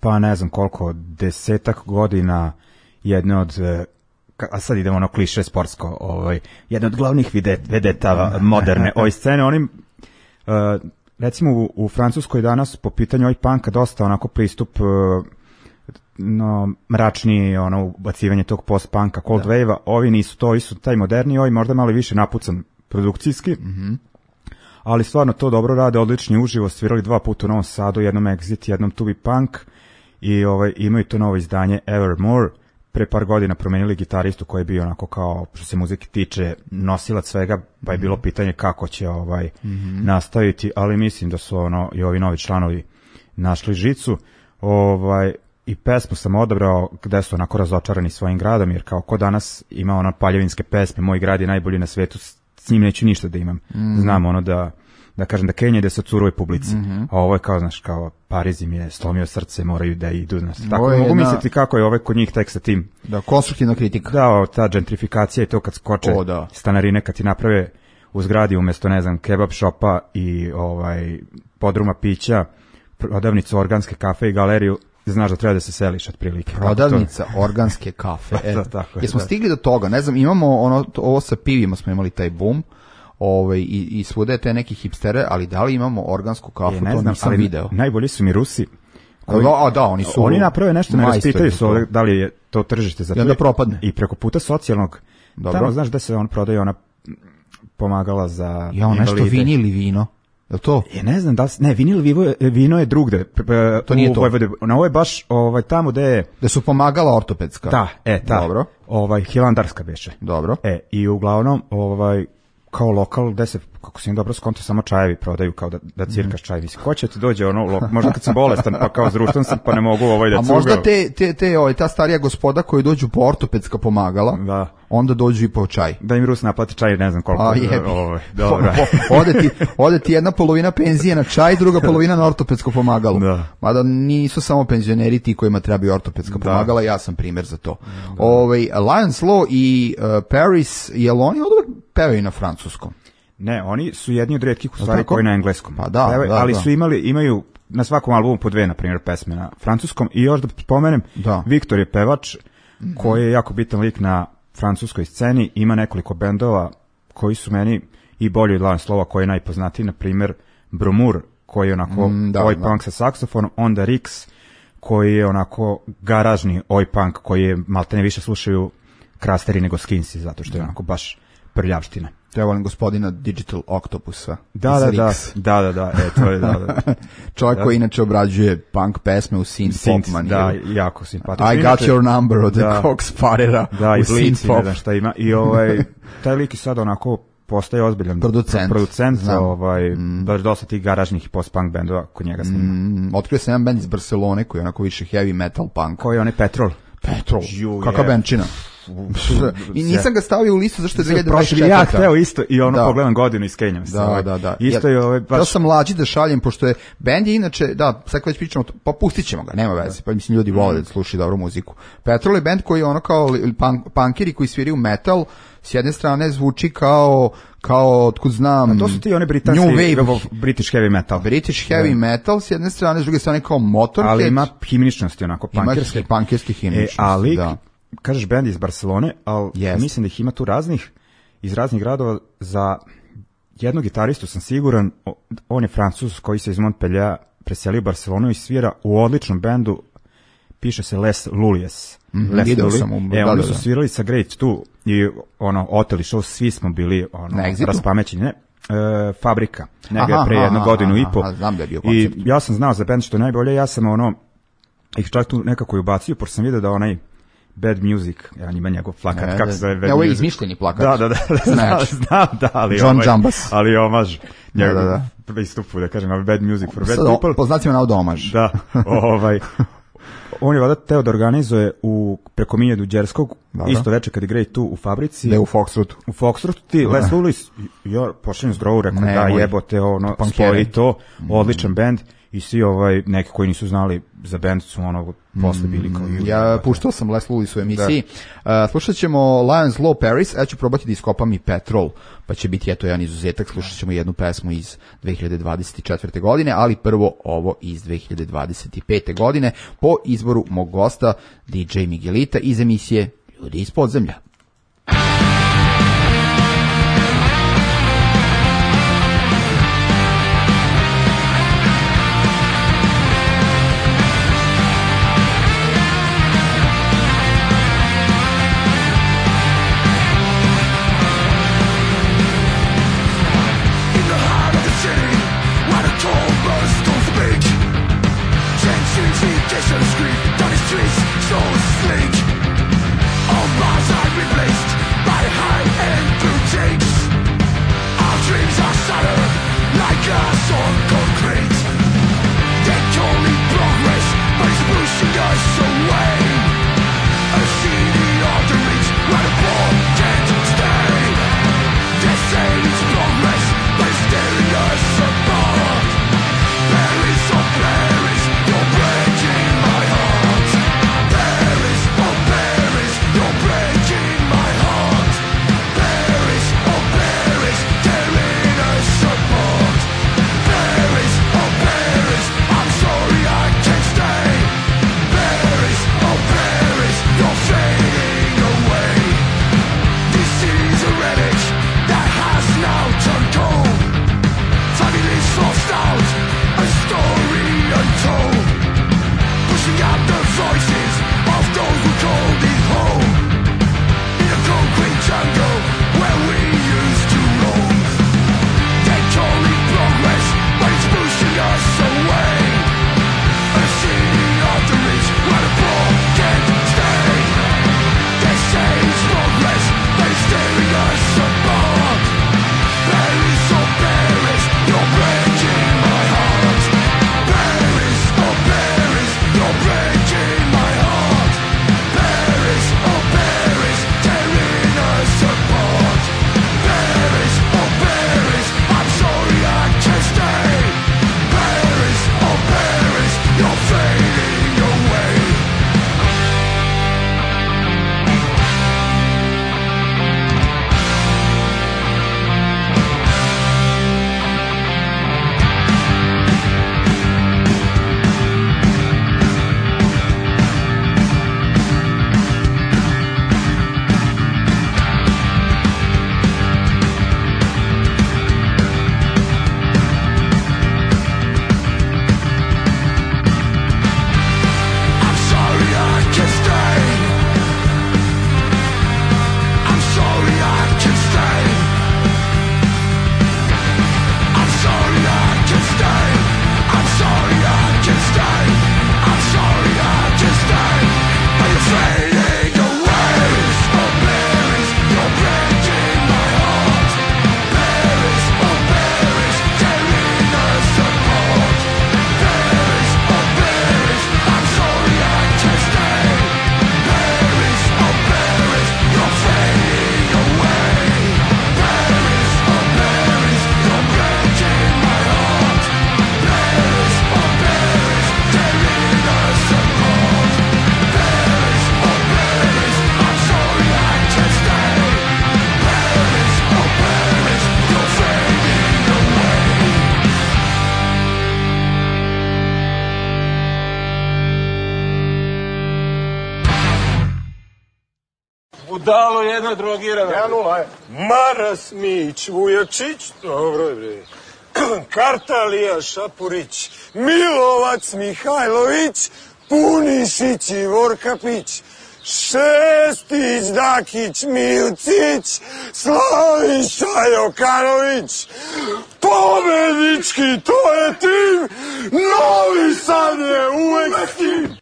pa ne znam koliko, desetak godina jedne od, a sad idemo ono kliše sportsko, ovaj, jedne od glavnih vedetava moderne ove scene, onim, uh, recimo u, u Francuskoj danas po pitanju oj panka dosta onako pristup uh, no, mračniji, ono, ubacivanje tog post-punka, cold da. Wave-a, ovi nisu to, ovi su taj moderni, ovi možda malo više napucan produkcijski, mm-hmm. ali stvarno to dobro rade, odlični uživo, svirali dva puta u Novom Sadu, jednom Exit, jednom Tubi Punk, i ovaj, imaju to novo izdanje Evermore, pre par godina promenili gitaristu koji je bio onako kao, što se muzike tiče, nosilac svega, pa je bilo pitanje kako će ovaj mm-hmm. nastaviti, ali mislim da su ono i ovi novi članovi našli žicu. Ovaj, i pesmu sam odabrao gde su onako razočarani svojim gradom, jer kao ko danas ima ono paljevinske pesme, moj grad je najbolji na svetu, s njim neću ništa da imam. Mm-hmm. Znam ono da da kažem da Kenja ide sa curuje publici, mm-hmm. a ovo je kao, znaš, kao Pariz im je slomio srce, moraju da idu, znaš, tako mogu jedna... misliti kako je ovaj kod njih tek sa tim. Da, konstruktivna kritika. Da, ta gentrifikacija i to kad skoče o, da. stanarine, kad ti naprave u zgradi umjesto, ne znam, kebab šopa i ovaj podruma pića, prodavnicu organske kafe i galeriju, znaš da treba da se seliš od prilike. Prodavnica organske kafe. E, da, tako je, jesmo da. Stigli do toga, ne znam, imamo ono, ovo sa pivima smo imali taj boom, ovaj, i, i svuda je te neki hipstere, ali da li imamo organsku kafu, je, ne to znam, nisam video. Najbolji su mi Rusi. Koji, da, da, oni su... Oni naprave nešto, ne raspitaju se da li je to tržište za to. I onda propadne. I preko puta socijalnog, dobro. Tamo znaš da se on prodaje, ona pomagala za... Ja, on nešto vinil ili vino. Je to? Je, ne znam, da, ne, vinil vivo, vino je drugde. To nije to. Vojvode, na ovo je baš ovaj, tamo gde je... Da su pomagala ortopedska. Da, e, ta. Dobro. Ovaj, Hilandarska beše. Dobro. E, i uglavnom, ovaj, kao lokal gde se, kako si im dobro skonto, samo čajevi prodaju, kao da, da cirkaš čaj. Mislim, ko će ti dođe, ono, lo, možda kad sam bolestan, pa kao zruštan sam, pa ne mogu ovaj da cugao. A možda te, te, te, ovaj, ta starija gospoda koji dođu po ortopedska pomagala, da. Onda dođu i po čaj. Da im Rus naplati čaj, ne znam koliko. A jebi. Ovaj, dobro. ode, ti, ode ti jedna polovina penzije na čaj, druga polovina na ortopedsko pomagalo. Da. Mada nisu samo penzioneri ti kojima trebaju ortopedska da. Pomagala, ja sam primjer za to. Ovaj, Lions Law i uh, Paris, jel oni oduvek pevaju na francuskom? Ne, oni su jedni od retkih u stvari koji na engleskom. Pa da, pevaju, da, ali da. su imali, imaju na svakom albumu po dve, na primjer, pesme na francuskom. I još da spomenem, da. Viktor je pevač mm-hmm. koji je jako bitan lik na francuskoj sceni, ima nekoliko bendova koji su meni i bolji od Lions Law, koji je najpoznatiji, na primjer Bromur, koji je onako mm, da, oj da. Punk sa saksofonom, onda Rix, koji je onako garažni oj punk, koji je maltene više slušaju Krasteri nego Skinsi, zato što je onako baš prljavština. Ja volim gospodina Digital Octopusa. Da, da, da, da, da, da, e, to je, da, da. Čovjek da. Koji inače obrađuje punk pesme u synth pop maniru. Da, jako simpatično. I got inače, your number od da, Cox Parera da, u synth pop. Da, i šta ima. I ovaj, taj lik i sad onako postaje ozbiljan producent, producent ovaj, mm. baš dosta tih garažnih post-punk bendova kod njega snima. Mm, otkrio sam jedan bend iz Barcelone koji je onako više heavy metal punk. Koji je onaj Petrol? Petrol, kakva benčina. I nisam ga stavio u listu zašto je dvije hiljade dvadeset četvrta. Ja hteo isto i ono da. Pogledam godinu i skenjam se. Da, da, da. Isto je ovaj baš... Ja sam mlađi da šaljem, pošto je bend je inače, da, sad kad već pričamo, pa pustit ćemo ga, nema veze, pa mislim ljudi vole da slušaju dobru muziku. Petrol je bend koji je ono kao punk, punkeri koji sviraju metal, s jedne strane zvuči kao kao otkud znam. A to su ti oni britanski British heavy metal. British heavy yeah. metal s jedne strane, s druge strane kao Motorhead. Ali ima himničnosti onako punkerski. Ima punkerski himničnosti, e, ali, da. Kažeš bend iz Barcelone, ali yes. mislim da ih ima tu raznih, iz raznih gradova. Za jednog gitaristu sam siguran, on je Francuz koji se iz Montpellier preselio u Barcelonu i svira u odličnom bendu, piše se Les Lulies. Mm-hmm, Les Lulies. Sam u, e, da, oni da, su svirali sa Great two i ono, oteli show, svi smo bili ono, raspamećeni, ne? E, Fabrika, nego je pre jednu aha, godinu aha, i po. Aha, znam da je bio I ja sam znao za bend što je najbolje, ja sam ono, ih čak tu nekako i ubacio, pošto sam vidio da onaj Bad Music, ja ima njegov plakat, ne, kako se zove Bad ne, ovo je Music. Izmišljeni plakat. Da, da, da, znam, znam, da, ali John ovaj, Jambas. ali omaž njegov da, da, da. pristupu, da kažem, Bad Music for Bad Sad, People. Po znacima navoda omaž. Da, ovaj, on je vada teo da organizuje u, preko Minjedu Đerskog, isto veče kad je Great two u Fabrici. Da, u Foxtrotu. U Foxtrotu ti, Les Lulis, ja pošaljem zdravu, rekao da jebote, ono, spoji to, odličan band. i svi ovaj, neki koji nisu znali za band su ono posle bili kao... Mm, ja puštao sam Les Louis u emisiji. Uh, slušat ćemo Lions Law Paris, ja ću probati da iskopam i Petrol, pa će biti eto jedan izuzetak, slušat ćemo jednu pesmu iz dve hiljade dvadeset četvrte. godine, ali prvo ovo iz dve hiljade dvadeset pete. godine po izboru mog gosta D J Miguelita iz emisije Ljudi iz podzemlja. Budalo jedna drogirana. Ja nula, je. Maras Mić, Vujačić, dobro je bre. Kartalija Šapurić, Milovac Mihajlović, Punišić i Vorkapić, Šestić, Dakić, Milcić, Slaviša Jokanović, pobednički, to je tim, Novi Sad je uvek tim.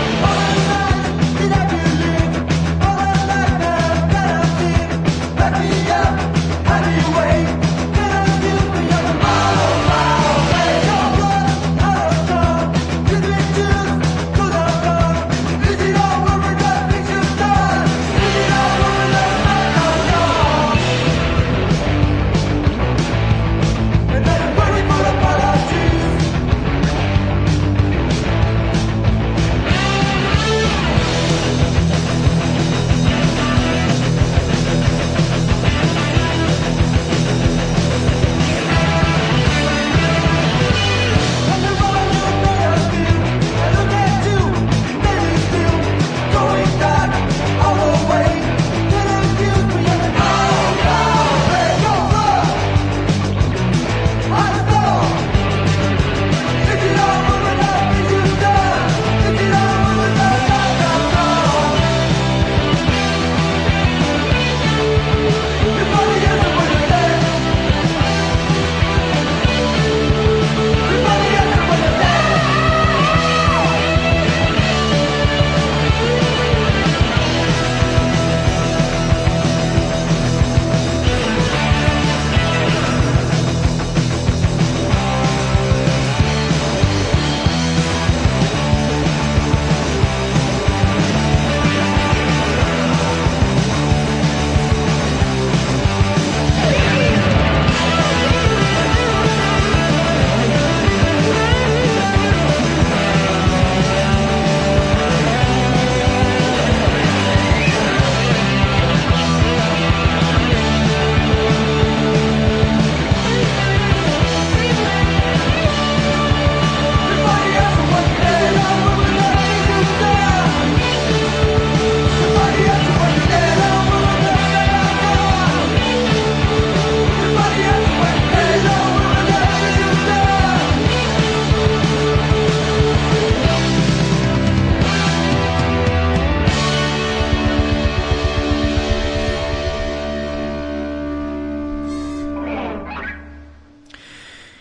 Let me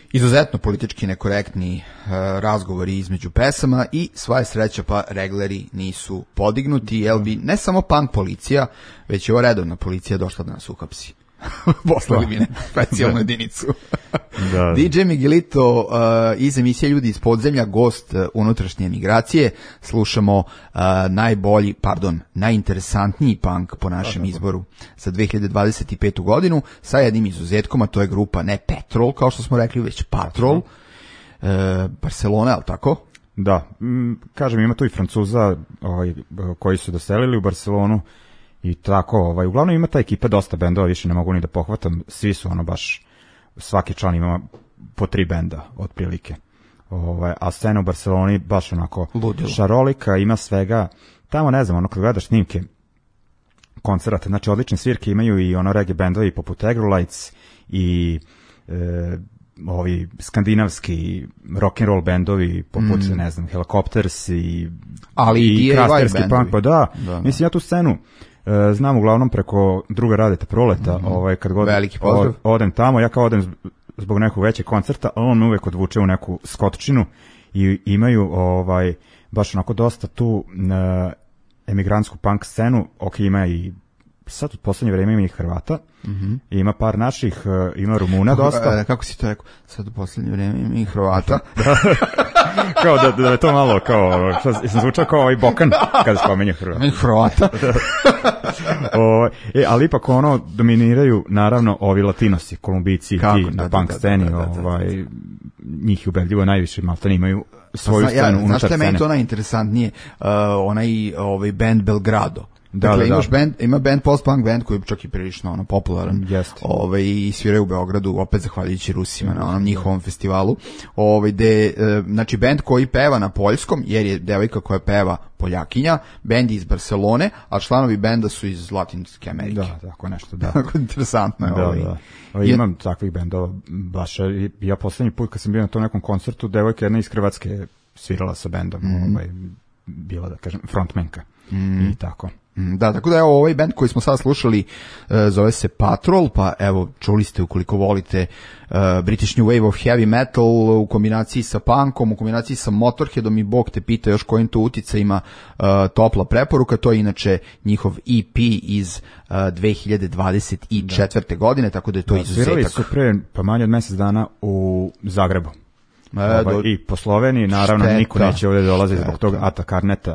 Izuzetno politički nekorektni uh, razgovori između pesama i sva je sreća pa regleri nisu podignuti, jel bi ne samo punk policija, već i ova redovna policija došla da nas uhapsi. Poslali mi neku specijalnu jedinicu. Da. D J Miguelito uh, iz emisije Ljudi iz podzemlja, gost uh, unutrašnje emigracije. Slušamo uh, najbolji, pardon, najinteresantniji punk po našem da, da, da. izboru za dve hiljade dvadeset petu godinu sa jednim izuzetkom, a to je grupa ne Petrol, kao što smo rekli, već Patrol. Uh, Barcelona, ali tako? Da, m, kažem, ima tu i Francuza ovaj, koji su doselili u Barcelonu. I tako, ovaj, uglavnom ima ta ekipa dosta bendova, više ne mogu ni da pohvatam, svi su ono baš, svaki član ima po tri benda, otprilike. Ovaj, a scena u Barceloni baš onako ludilo. Šarolika, ima svega, tamo ne znam, ono kad gledaš snimke koncerata, znači odlične svirke imaju i ono reggae bendovi poput Agrolites i e, ovi skandinavski rock and roll bendovi poput, mm. ne znam, Helicopters i, ali i, i krasterski punk, pa da, da, da, mislim ja tu scenu znam uglavnom preko druga Radeta Proleta, mm-hmm. ovaj, kad god od, odem tamo, ja kao odem zbog nekog većeg koncerta, a on uvek odvuče u neku skotčinu i imaju ovaj, baš onako dosta tu uh, emigrantsku punk scenu, ok, ima i sad u poslednje vreme ima i Hrvata, mm-hmm. i ima par naših, uh, ima Rumuna kako, dosta. A, kako si to rekao? Sad u poslednje vreme ima i Hrvata. Kao da, da je to malo kao, što sam zvučao kao ovaj Bokan kada spomenje Hrvata. Ima Hrvata. o, e, ali ipak ono dominiraju naravno ovi Latinosi, Kolumbijci i ti na punk sceni, da, da, da, da, da. Ovaj, njih je ubedljivo najviše, maltene imaju svoju pa, scenu ja, unutar scene. Znaš što je meni to najinteresantnije? Uh, onaj ovaj band Belgrado. Da, dakle, da, imaš da. Band, ima band post-punk band koji je čak i prilično ono, popularan. Ovaj, i sviraju u Beogradu, opet zahvaljujući Rusima na onom njihovom festivalu. Ovaj, de, e, znači, band koji peva na poljskom, jer je devojka koja peva Poljakinja, band iz Barcelone, a članovi benda su iz Latinske Amerike. Da, tako nešto, da. Tako interesantno je. Da, ovaj. da. O, imam je... takvih bendova, baš, ja poslednji put kad sam bio na tom nekom koncertu, devojka jedna iz Hrvatske svirala sa bendom, mm. ovaj, bila, da kažem, frontmenka. Mm. I tako. Da, tako da je ovaj band koji smo sad slušali uh, zove se Patrol, pa evo čuli ste ukoliko volite uh, British New Wave of Heavy Metal u kombinaciji sa punkom, u kombinaciji sa Motorheadom i Bog te pita još kojim to uticajima uh, topla preporuka, to je inače njihov E P iz uh, dve hiljade dvadeset četvrte. Da. godine, tako da je to da, izuzetak. Svirali su pre pa manje od mjesec dana u Zagrebu. E, do... I po Sloveniji, naravno, šteta, niko neće ovdje dolazi zbog toga Ata Karneta.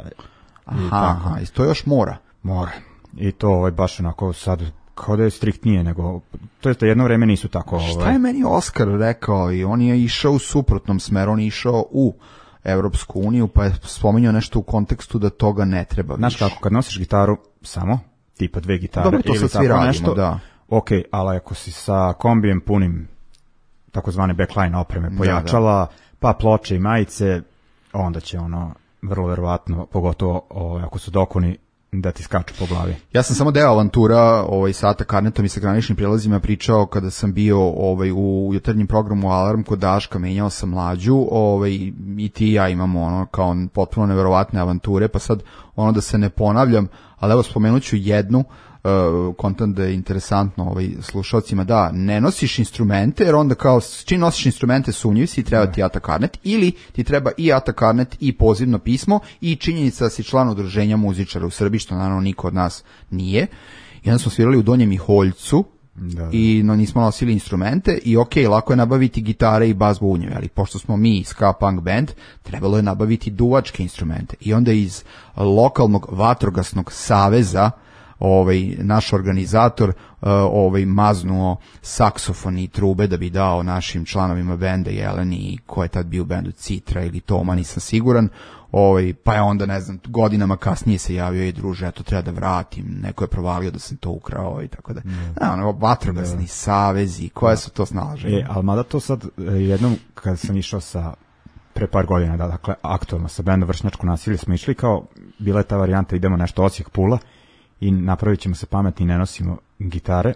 Aha, aha, i to još mora. Mora. I to ovaj, baš onako sad kao da je striktnije nego, to je to jedno vreme nisu tako. Ovaj. Šta je meni Oskar rekao i on je išao u suprotnom smeru, on je išao u Evropsku uniju pa je spominjao nešto u kontekstu da toga ne treba. Znaš kako, kad nosiš gitaru samo, tipa dve gitare dobro, to ili tako radimo, nešto, da. Ok, ali ako si sa kombijem punim takozvane backline opreme, pojačala, da, da. pa ploče i majice, onda će ono vrlo verovatno, pogotovo ovaj, ako su dokoni, da ti skaču po glavi. Ja sam samo deo avantura ovaj, sa Ata Karnetom i sa graničnim prijelazima pričao kada sam bio ovaj, u jutarnjem programu Alarm kod Daška, menjao sam Mlađu, ovaj, i ti i ja imamo ono, kao potpuno neverovatne avanture, pa sad ono da se ne ponavljam, ali evo spomenut ću jednu, Uh, kontent da je interesantno ovaj, slušalcima, da, ne nosiš instrumente, jer onda kao, čim nosiš instrumente sumnjiv si, treba ti Ata Karnet, ili ti treba i Ata Karnet i pozivno pismo i činjenica da si član udruženja muzičara u Srbiji, što naravno niko od nas nije. I onda smo svirali u Donjem Miholjcu, da, da. I no, nismo nosili instrumente i ok, lako je nabaviti gitare i bas bubnjeve, ali pošto smo mi ska punk band, trebalo je nabaviti duvačke instrumente. I onda iz lokalnog vatrogasnog saveza ovaj naš organizator uh, ovaj maznuo saksofon i trube da bi dao našim članovima benda Jeleni, ko je tad bio u bendu Citra ili Toma, nisam siguran. Ovaj pa je onda ne znam godinama kasnije se javio i druže, ja to treba da vratim, neko je provalio da sam to ukrao i tako da. Ne, ono vatrogasni savezi, koje su to snalaženje. E, al mada to sad jednom kad sam išao sa pre par godina, da, dakle aktualno sa bendom Vršnjačko nasilje smo išli kao bila je ta varijanta idemo nešto Osijek Pula i napravit ćemo se pametni i ne nosimo gitare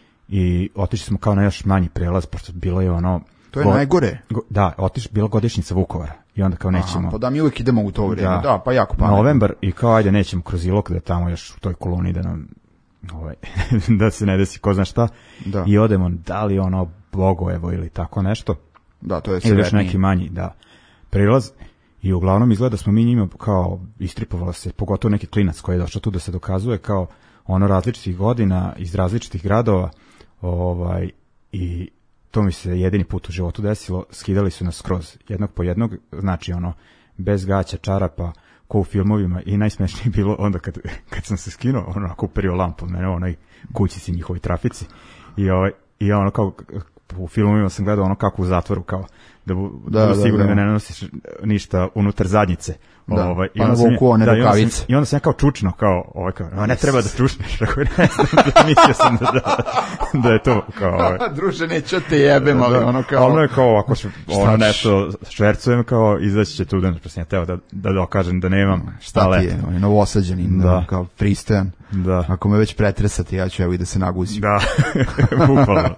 i otišli smo kao na još manji prelaz, pošto bilo je ono... To je go, najgore. Go, da, otišli, bila godišnjica Vukovara i onda kao nećemo... Aha, pa da mi uvijek idemo u to vrijeme, da, da pa jako pametno. Novembar i kao ajde nećemo kroz Ilok da tamo još u toj koloni da nam... Ovaj, da se ne desi ko zna šta. Da. I odemo, da li ono Bogojevo ili tako nešto. Da, to je ili još severniji. neki manji, da, prilaz. I uglavnom izgleda da smo mi njima kao istripovalo se, pogotovo neki klinac koji je došao tu da se dokazuje kao ono različitih godina iz različitih gradova, ovaj, i to mi se jedini put u životu desilo, skidali su nas skroz, jednog po jednog, znači ono, bez gaća, čarapa, ko u filmovima, i najsmešnije bilo onda kad, kad sam se skinuo, onako uperio lampu od mene, onaj kućici njihovi trafici, i, ovaj, i ono kao, u filmovima sam gledao ono kako u zatvoru, kao da bu da, da, sigurno da, da. da ne nosiš ništa unutar zadnjice. Da, ovaj, pa navuku one rukavice. I onda sam ja kao čučno, kao, ovaj, kao, ne treba da čušneš, ako ne znam, mislio sam da, da, da je to, kao, ovaj. Druže, neću te jebem, ali ono kao... Ono je kao, ako ću, ono nešto švercujem, kao, izaći će tu, pa sam ja teo da, da dokažem da nemam šta let. Šta ti je, on je novosađenin, da. kao pristojan. Da. Ako me već pretresati, ja ću evo i da se nagusim. Da, bukvalno.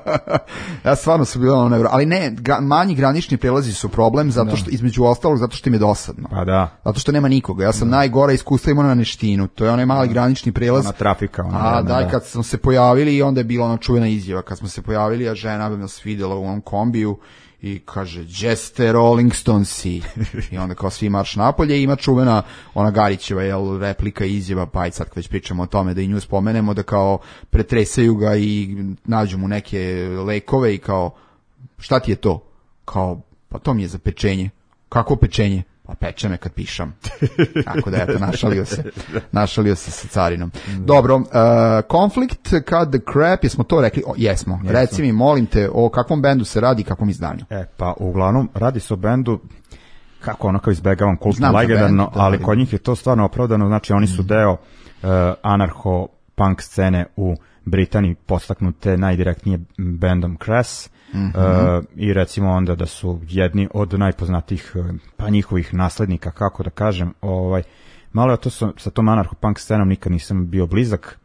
Ja stvarno sam bilo ono, ali ne, ga, manji granični prelazi su problem, zato što, da. između ostalog, zato što im je dosadno. Pa da. Zato što nema nikoga. Ja sam da. najgora iskustva imao na Neštinu. To je onaj mali granični prelaz. Ona trafika. Ona a daj, da. kad smo se pojavili, i onda je bila ona čuvena izjava. Kad smo se pojavili, a žena bi nas vidjela u onom kombiju i kaže, Jeste Rolling Stonesi. I onda kao svi marš napolje, i ima čuvena ona Garićeva, jel, replika izjava, pa i sad već pričamo o tome da i nju spomenemo, da kao pretresaju ga i nađu mu neke lekove i kao, šta ti je to? Kao, pa to mi je za pečenje. Kako pečenje? Pa peče me kad pišam. Tako da, eto, našalio se. Našalio se sa carinom. Dobro, uh, konflikt kad the crap, jesmo to rekli? O, jesmo. jesmo. Reci mi, molim te, o kakvom bendu se radi i kakvom izdanju? E, pa, uglavnom, radi se o bendu, kako ono kao izbegavam kultno legendarno, ali kod njih je to stvarno opravdano, znači oni su deo uh, anarcho-punk scene u Britaniji, podstaknute najdirektnije bendom Crass. Mm-hmm. Uh, i recimo onda da su jedni od najpoznatijih pa njihovih naslednika, kako da kažem, ovaj, malo ja to sam, sa tom anarcho-punk scenom nikad nisam bio blizak,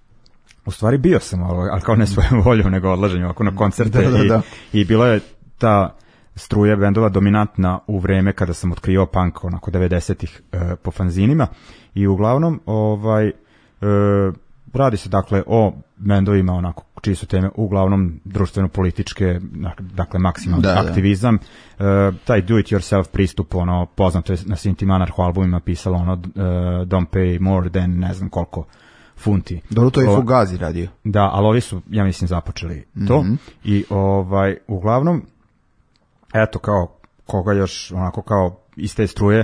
u stvari bio sam, ali kao ne svojom voljom nego odlaženjem ovako na koncerte. da, da, da. I, i bila je ta struja bendova dominantna u vreme kada sam otkrivao punk onako devedesetih uh, po fanzinima, i uglavnom ovaj uh, radi se dakle o bendovima onako čiji su teme uglavnom društveno-političke, dakle maksimalni da, aktivizam, da. Uh, taj do-it-yourself pristup, ono, poznato je na svim tim anarcho albumima pisalo ono, uh, don't pay more than ne znam koliko funti. Dobro, to je o, Fugazi radio. Da, ali ovi su, ja mislim, započeli to, mm-hmm. i ovaj, uglavnom, eto, kao, koga još, onako, kao, iz te struje,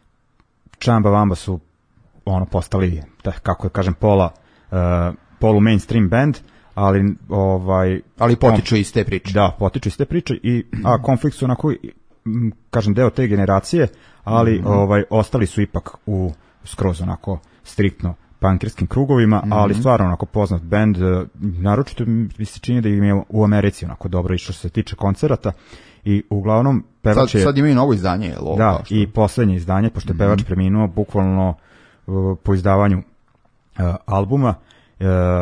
Čamba Vamba su, ono, postali, da, kako da kažem, pola, uh, polu mainstream band, ali ovaj ali potiču iz te priče. Da, potiču iz te priče, i a konflikt su onako, kažem, deo te generacije, ali mm-hmm. ovaj ostali su ipak u skroz onako striktno punkerskim krugovima, mm-hmm. ali stvarno onako poznat bend, naročito mi se čini da im je u Americi onako dobro išlo što se tiče koncerata, i uglavnom pevač je... Sad, sad imaju novo izdanje, je lo? Da, i poslednje izdanje, pošto je mm-hmm. pevač preminuo bukvalno uh, po izdavanju uh, albuma, uh,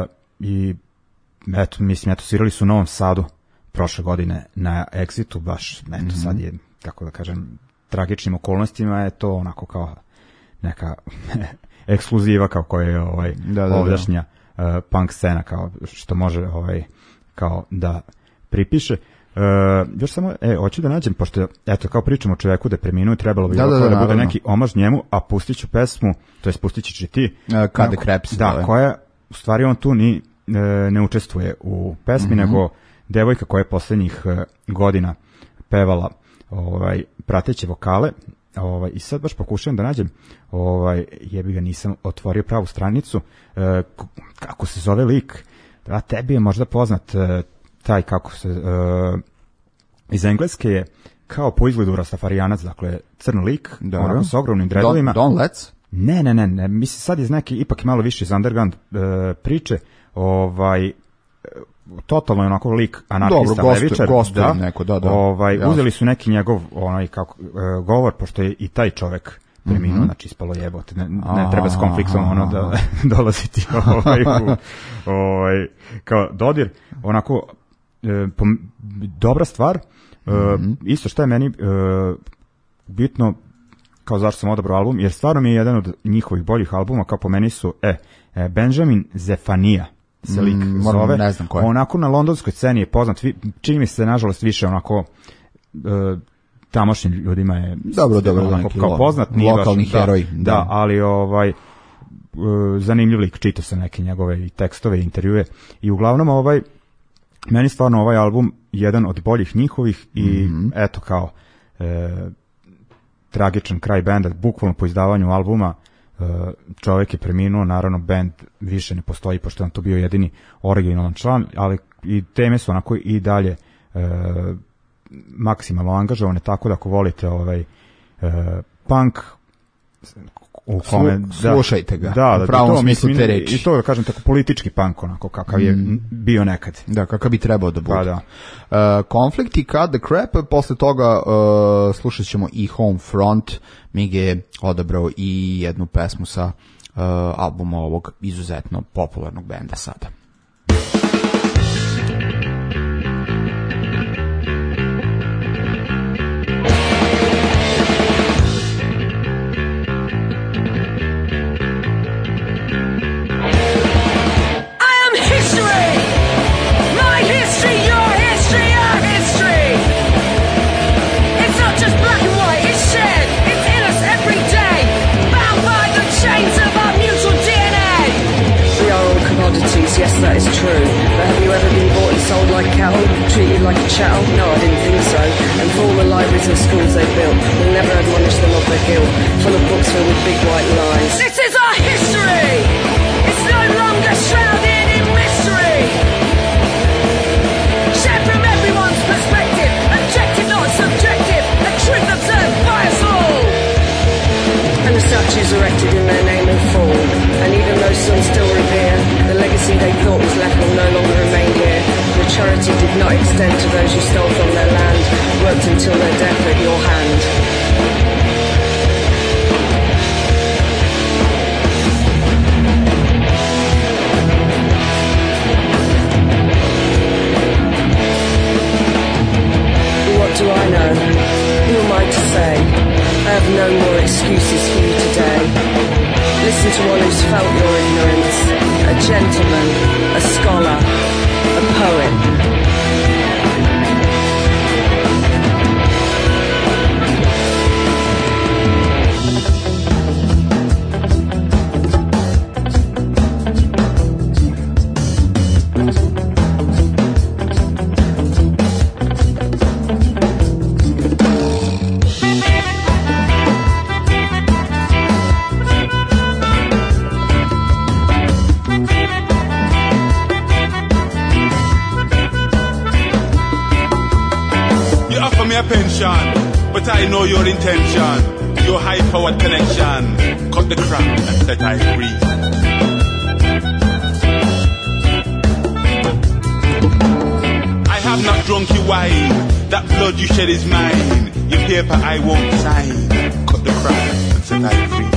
i eto, mislim, eto, svirali su u Novom Sadu prošle godine na Exitu, baš, eto, mm-hmm. sad je, kako da kažem, tragičnim okolnostima je to onako kao neka ekskluziva, kao koja je ovaj, da, da, ovdašnja da. Uh, punk scena, kao što može ovaj, kao da pripiše. Uh, još samo, e, hoću da nađem, pošto, eto, kao pričamo o čoveku da je preminuo, trebalo bi da, da, da, da bude neki omaž njemu, a pustit ću pesmu, to je pustit ćeš i ti. Uh, Kad the Craps. Da, da, koja, u stvari on tu ni ne, ne učestvuje u pesmi, mm-hmm. nego devojka koja je poslednjih uh, godina pevala ovaj, prateće vokale, ovaj, i sad baš pokušavam da nađem, ovaj, jebi ga, nisam otvorio pravu stranicu, uh, kako se zove lik, a tebi je možda poznat uh, taj, kako se, uh, iz Engleske je kao po izgledu rastafarijanac, dakle crn lik, onako s ogromnim dredovima. Don, Don Letts? Ne, ne, ne, ne, mislim sad iz neki, ipak malo više iz underground uh, priče, ovaj, totalno je onako lik anarhista, levičar, da, neko, da, da, ovaj, ja. Uzeli su neki njegov onaj, kako, uh, govor, pošto je i taj čovek preminuo, mm-hmm. znači ispalo jebote, ne, ne treba s konfliktom ono da dolaziti ovaj, u, ovaj, kao dodir, onako, e, pom, dobra stvar, e, mm-hmm. isto što je meni e, bitno, kao zašto sam odabrao album, jer stvarno mi je jedan od njihovih boljih albuma, kao po meni su, e, e Benjamin Zefanija se lik mm, zove, ne znam ko je. Onako na londonskoj sceni je poznat, čini mi se nažalost više onako uh, tamošnjim ljudima je dobro, dobro, onako, kao lo, poznat, lokalni baš, heroj. Da, da. da, ali ovaj, uh, zanimljiv lik, čitao sam neke njegove i tekstove, intervjue i uglavnom ovaj, meni stvarno ovaj album jedan od boljih njihovih i mm-hmm. eto kao e, tragičan kraj benda, bukvalno po izdavanju albuma e, čovjek je preminuo, naravno bend više ne postoji pošto je on to bio jedini originalan član, ali i teme su onako i dalje e, maksimalno angažovane, tako da ako volite ovaj e, punk u kome, Slu, slušajte ga, da, da, u pravom to, smislu mislim, te reči. I to da kažem tako politički punk onako kakav je mm. bio nekad. Da, kakav bi trebao da bude. Pa, da. Uh, Conflict i Cut the Crap, posle toga uh, slušat ćemo i Home Front. Mige je odabrao i jednu pesmu sa uh, albuma ovog izuzetno popularnog benda sada. Yes, that is true. But have you ever been bought and sold like cattle? Treated like a chattel? No, I didn't think so. And for all the libraries and schools they built, we'll never admonish them of their guilt. Full of books filled with big white lies. This is our history! It's no longer shrouded in mystery! Shared from everyone's perspective, objective, not subjective, a truth observed by us all! And the statues erected in their name and fall. And even though some still revere, the legacy they thought was left will no longer remain here. The charity did not extend to those who stole from their land, worked until their death at your hand. What do I know? Who am I to say? I have no more excuses for you today. Listen to one who's felt your ignorance, a gentleman, a scholar, a poet. A pension, but I know your intention. Your high-powered connection. Cut the crap and set I free. I have not drunk your wine. That blood you shed is mine. Your paper I won't sign. Cut the crap and set I free.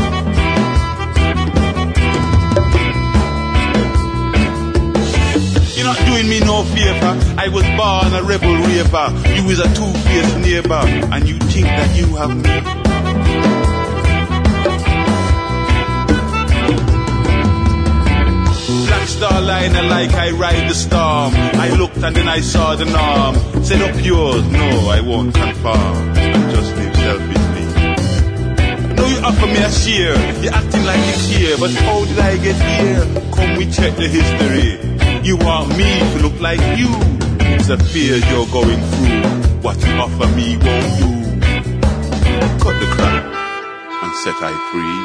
You're not doing me no favor. I was born a rebel raver. You is a two-faced neighbor, and you think that you have me. Black star liner like I ride the storm. I looked and then I saw the norm. Set up yours, no, I won't conform. I just live selfishly. No, you offer me a share. You're acting like you care, but how did I get here? Come, we check the history. You want me to look like you. It's a fear you're going through. What you offer me won't do. Cut the crap and set I free.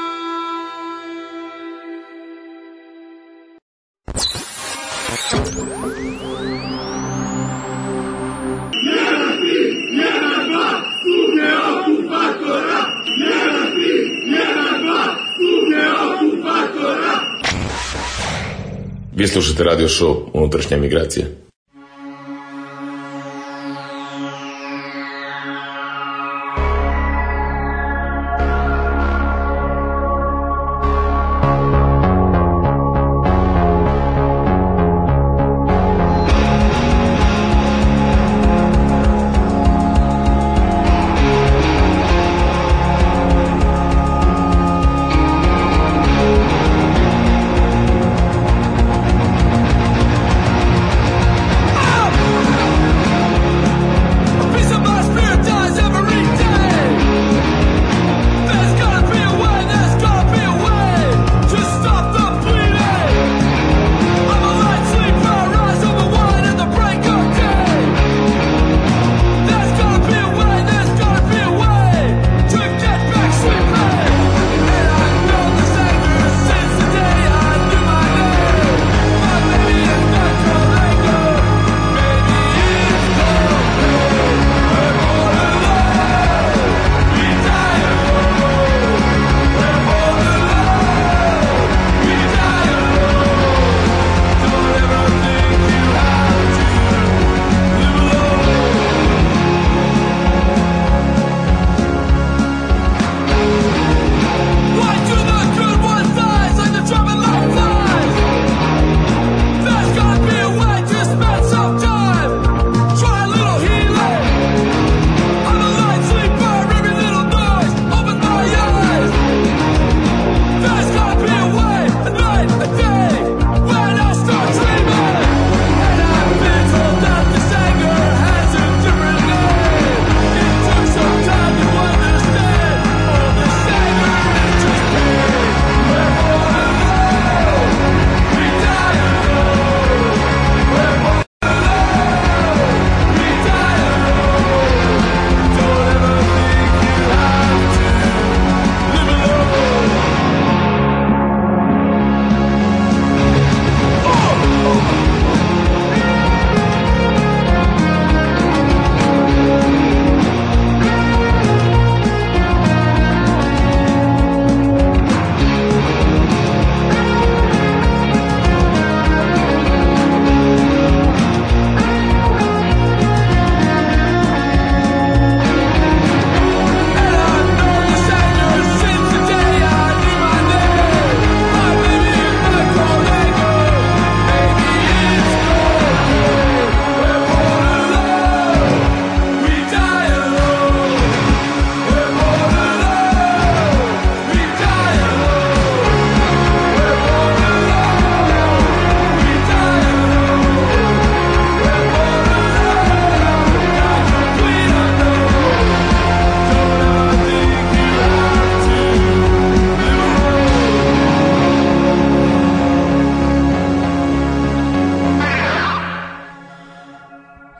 Vi slušate radio show Unutrašnja migracija.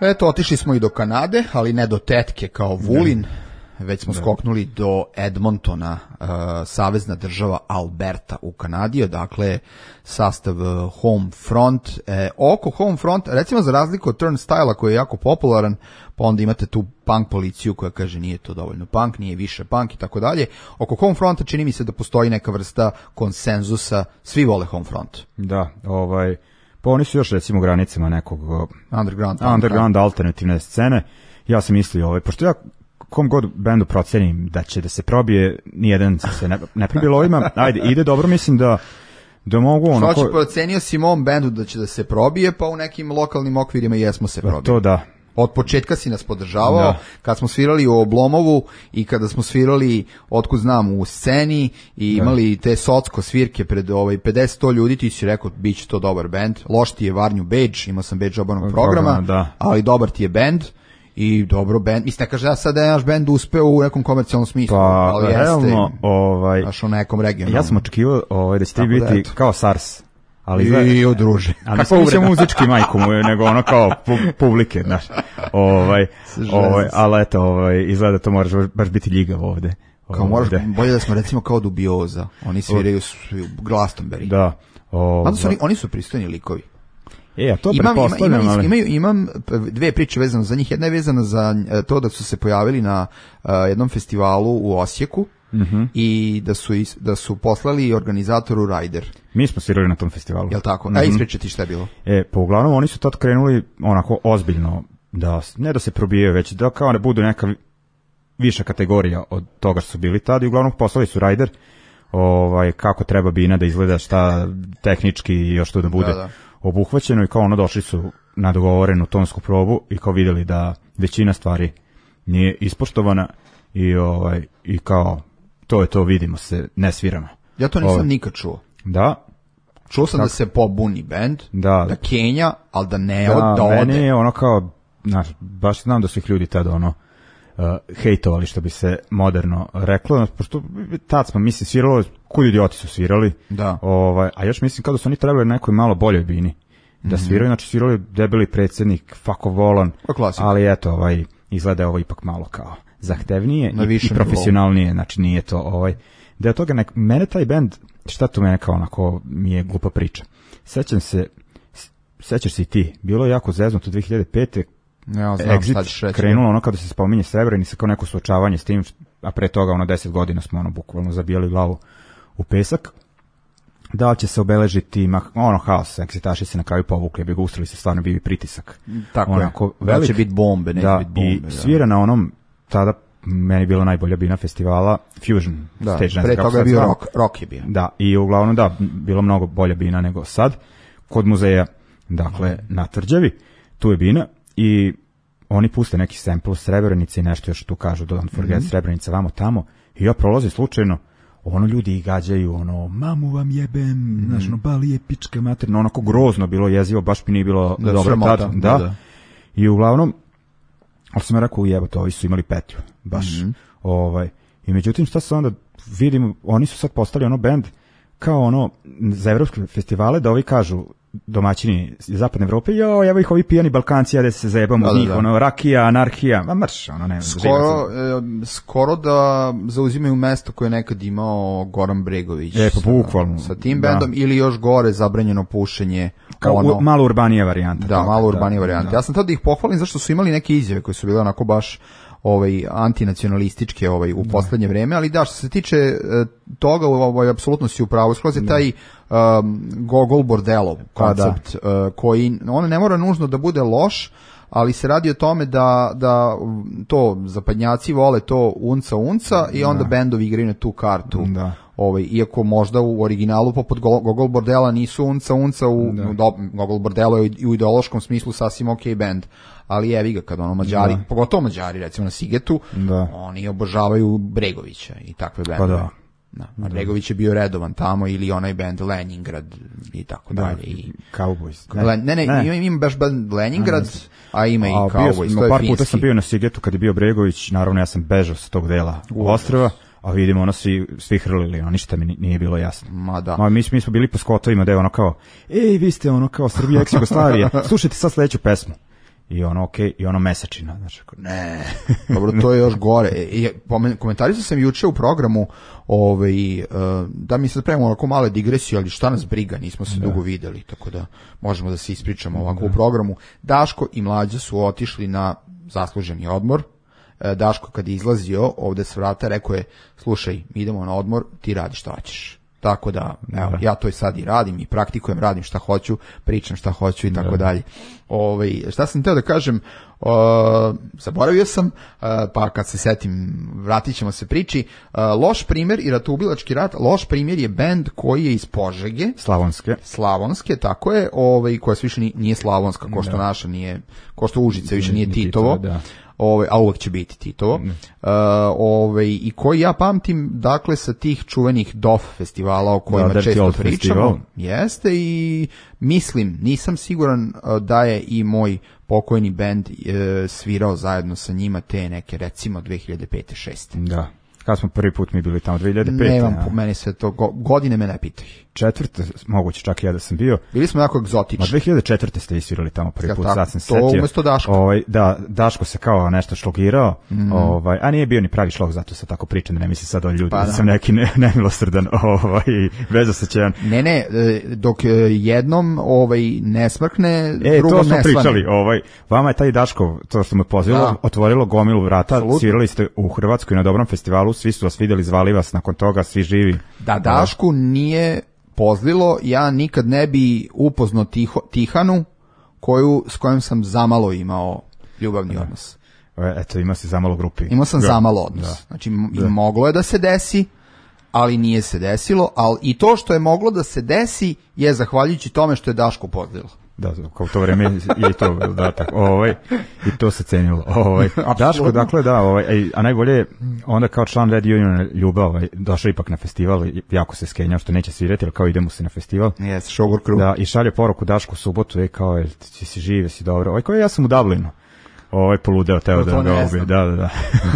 Eto, otišli smo i do Kanade, ali ne do tetke kao Vulin, ne. Već smo ne. skoknuli do Edmontona, uh, savezna država Alberta u Kanadi, dakle sastav uh, Home Front. E, oko Home Front, recimo za razliku od Turnstile-a koji je jako popularan, pa onda imate tu punk policiju koja kaže nije to dovoljno punk, nije više punk i tako dalje. Oko Home Fronta čini mi se da postoji neka vrsta konsenzusa, svi vole Home Front. Da, ovaj... Pa oni su još recimo u granicama nekog underground, underground alternativne scene. Ja sam mislio, ovaj, pošto ja kom god bendu procenim da će da se probije, nijedan se ne, ne probilo ovima, ajde, ide dobro, mislim da da mogu onako... Što će procenio si mom bendu da će da se probije, pa u nekim lokalnim okvirima jesmo se probili. To da. Od početka si nas podržavao, da. Kad smo svirali u Oblomovu i kada smo svirali, otkud znam, u sceni i imali te socko svirke pred ovaj pedeset do sto ljudi, ti si rekao, bit će to dobar bend. Loš ti je Varnju Badge, imao sam Badge obanog programa, da. Ali dobar ti je bend i dobro bend. Mislim, ne kaže ja sad da je naš bend uspeo u nekom komercijalnom smislu, pa, ali realno, jeste ovaj, naš u nekom regionalnom. Ja sam očekivao ovaj, da će ti biti da, kao SARS. Ali i udruže. Ali nisam mislio muzički majku mu, nego ono kao pu- publike, znaš. Ovaj, ovaj, ali eto, ovaj, izgleda to moraš baš biti ljigav ovde. Kao moraš, bolje da smo recimo kao Dubioza. Oni sviraju u Glastonbury. Da. Mada su oni, oni su pristojni likovi. E, a to imam, pretpostavljam, imam, ali... imam, imam dve priče vezano za njih. Jedna je vezana za to da su se pojavili na uh, jednom festivalu u Osijeku. Mm-hmm. I da su, is, da su poslali organizatoru Rider. Mi smo svirali na tom festivalu. Jel tako? Mm-hmm. A ispričati šta je bilo? E, pa uglavnom oni su tad krenuli onako ozbiljno, da ne da se probijaju, već da kao ne budu neka viša kategorija od toga što su bili tad i uglavnom poslali su Rider, ovaj, kako treba bina da izgleda, šta tehnički i još to da bude da, da. obuhvaćeno i kao ono došli su na dogovorenu tonsku probu i kao vidjeli da većina stvari nije ispoštovana i, ovaj, i kao to je to, vidimo se, ne sviramo. Ja to nisam Ove. nikad čuo. Da. Čuo sam Tako. da se pobuni bend, da, da Kenja, ali da ne da, od, da ode. Meni je ono kao, znaš, baš znam da su ih ljudi tada ono uh, hejtovali, što bi se moderno reklo, pošto tad smo, mislim, sviralo, kud idioti su svirali, da. Ovaj, a još mislim kao da su oni trebali nekoj malo boljoj bini da mm-hmm. sviraju, znači svirali debeli predsjednik, Fako Volan, ali eto, ovaj, izgleda je ovo ipak malo kao zahtevnije i, i profesionalnije, znači nije to ovaj, da je toga nek, mene taj bend, šta to mene kao onako mi je glupa priča. Sećam se, sećaš se i ti, bilo je jako zeznuto dve hiljade pete. Ja znam, Exit krenulo ono kada se spominje Srebrenica kao neko suočavanje s tim, a pre toga ono deset godina smo ono bukvalno zabijali glavu u pesak. Da li će se obeležiti, ono haos, Exitaši se na kraju povukli, bi ga ustrali se, stvarno bio pritisak. Tako onako, je, da će biti bombe, neće da, biti bombe. I da. svira na onom, tada meni bila najbolja bina festivala, Fusion da, Stage. Pre toga je bio rock, rock je bio. Da, i uglavnom da, bilo mnogo bolja bina nego sad. Kod muzeja, dakle, na Tvrđavi, tu je bina i oni puste neki sample Srebrenice i nešto još tu kažu, don't forget mm-hmm. Srebrenica, vamo tamo. I ja prolazim slučajno, ono ljudi ih gađaju, ono, mamu vam jebem, mm. znaš, no, bali je pička materna, onako grozno bilo jezivo, baš mi nije bilo da, dobro tad, da. da, da. I uglavnom, ali sam ja rekao, jebote, ovi su imali petlju, baš, mm-hmm. ovaj, i međutim, šta se onda vidim, oni su sad postali ono band, kao ono, za evropske festivale, da ovi kažu, domaćini zapadne Evrope, jo, evo ih ovi pijani Balkanci, da se zajebamo od njih, da. ono, rakija, anarhija, ma mrš, ono, ne. Skoro, e, skoro da zauzimaju mesto koje je nekad imao Goran Bregović. E, pa bukvalno. Sa, sa tim bendom, da. Ili još gore, zabranjeno pušenje. Kao ono, malo urbanija varijanta. Da, malo urbanija da, varijanta. Da. Ja sam tada ih pohvalim zašto su imali neke izjave koje su bile onako baš ovaj antinacionalističke ovaj u poslednje vreme, ali da, što se tiče e, toga, ovaj apsolutno si u pravu. Skroz je taj um, Gogol Bordelov koncept da. uh, koji on ne mora nužno da bude loš, ali se radi o tome da da to zapadnjaci vole to unca unca i onda da. bendovi igraju na tu kartu. Da. Ovaj, iako možda u originalu poput Gogol Bordela nisu unca unca u do, Gogol Bordelo je u ideološkom smislu sasvim ok band, ali evi ga kad ono Mađari, da. pogotovo Mađari recimo na Sigetu, da. oni obožavaju Bregovića i takve bendove. Pa da. Da. A Bregović je bio redovan tamo ili onaj band Leningrad i tako da, dalje. I Cowboys. Ne, ne, ne, ne. Ima, ima baš band Leningrad, a, a ima i a, Cowboys. Sam, to je par finski. Puta sam bio na Sigetu kad je bio Bregović, naravno ja sam bežao sa tog dela u ostrva, a vidimo ono svi, svi hrlili, ono ništa mi nije bilo jasno. Ma da. Ma, mi, mi smo bili po skotovima da je ono kao, ej vi ste ono kao Srbija, ex Jugoslavija, slušajte sad sledeću pesmu. i ono okej, okay, i ono mesečina, znači ne. Dobro, to je još gore. I komentarisao sam juče u programu, ovaj uh, da mi se spremamo onako male digresije, ali šta nas briga, nismo se da. dugo videli, tako da možemo da se ispričamo ovako da. u programu. Daško i Mlađa su otišli na zasluženi odmor. Daško kad je izlazio ovde s vrata rekao je, slušaj, idemo na odmor, ti radi šta hoćeš. Tako da, evo, ja to i sad i radim i praktikujem, radim šta hoću, pričam šta hoću i tako dalje. Ovaj, šta sam teo da kažem, uh, zaboravio sam, uh, pa kad se setim, vratit ćemo se priči. Uh, loš primjer i Ratoubilački rat, loš primjer je bend koji je iz Požege. Slavonske. Slavonske, tako je, ovaj, koja više nije slavonska, ko što da. naša nije, ko što Užice više nije Titovo. Da. Ove, a uvek će biti Titovo, mm. uh, ove, i koji ja pamtim, dakle, sa tih čuvenih D O F festivala o kojima da, često pričamo, festival. Jeste, i mislim, nisam siguran uh, da je i moj pokojni bend uh, svirao zajedno sa njima te neke, recimo, dve hiljade pete šeste Da. Kad smo prvi put mi bili tamo dve hiljade pete Nemam, po meni se to, go, godine me ne pitaj. Četvrte, moguće čak i ja da sam bio. Bili smo jako egzotični. Ma dve hiljade četvrte ste isvirali tamo prvi ja, put, sad sam se setio. To umesto Daško. Ovaj, da, Daško se kao nešto šlogirao, mm. ovaj, a nije bio ni pravi šlog, zato se tako priča, da ne misli sad o ljudi, pa, da sam neki ne, nemilosrdan, ovaj, bezosećajan. Ne, ne, dok jednom ovaj, ne smrkne, e, drugom to smo ne pričali, ovaj, vama je taj Daško, to što me pozivalo, da. otvorilo gomilu vrata, Absolutno. Svirali ste u Hrvatskoj na dobrom festivalu, svi su vas vidjeli, zvali vas, nakon toga svi živi. Da, Dašku nije pozlilo, ja nikad ne bi upoznao tiho, Tihanu, koju, s kojom sam zamalo imao ljubavni odnos. Eto, ima se zamalo grupi. Imao sam da. zamalo odnos. Da. Znači, da. moglo je da se desi, ali nije se desilo, ali i to što je moglo da se desi je zahvaljujući tome što je Daško pozlilo. Da, kao to vreme je i to, da, tako, ovaj, i to se cenilo. Ovaj, Daško, dakle, da, ovaj, a najbolje je, onda kao član Red Union Ljuba, ovaj, došao ipak na festival, jako se skenjao što neće svirati, ali kao idemo se na festival. Yes, Sugar Crew. Da, i šalje poruku Dašku subotu, je kao, je, ti si živ, si dobro. Ovaj, kao ja sam u Dublinu. Ovaj poludeo teo da ga ubije. Da, da, da.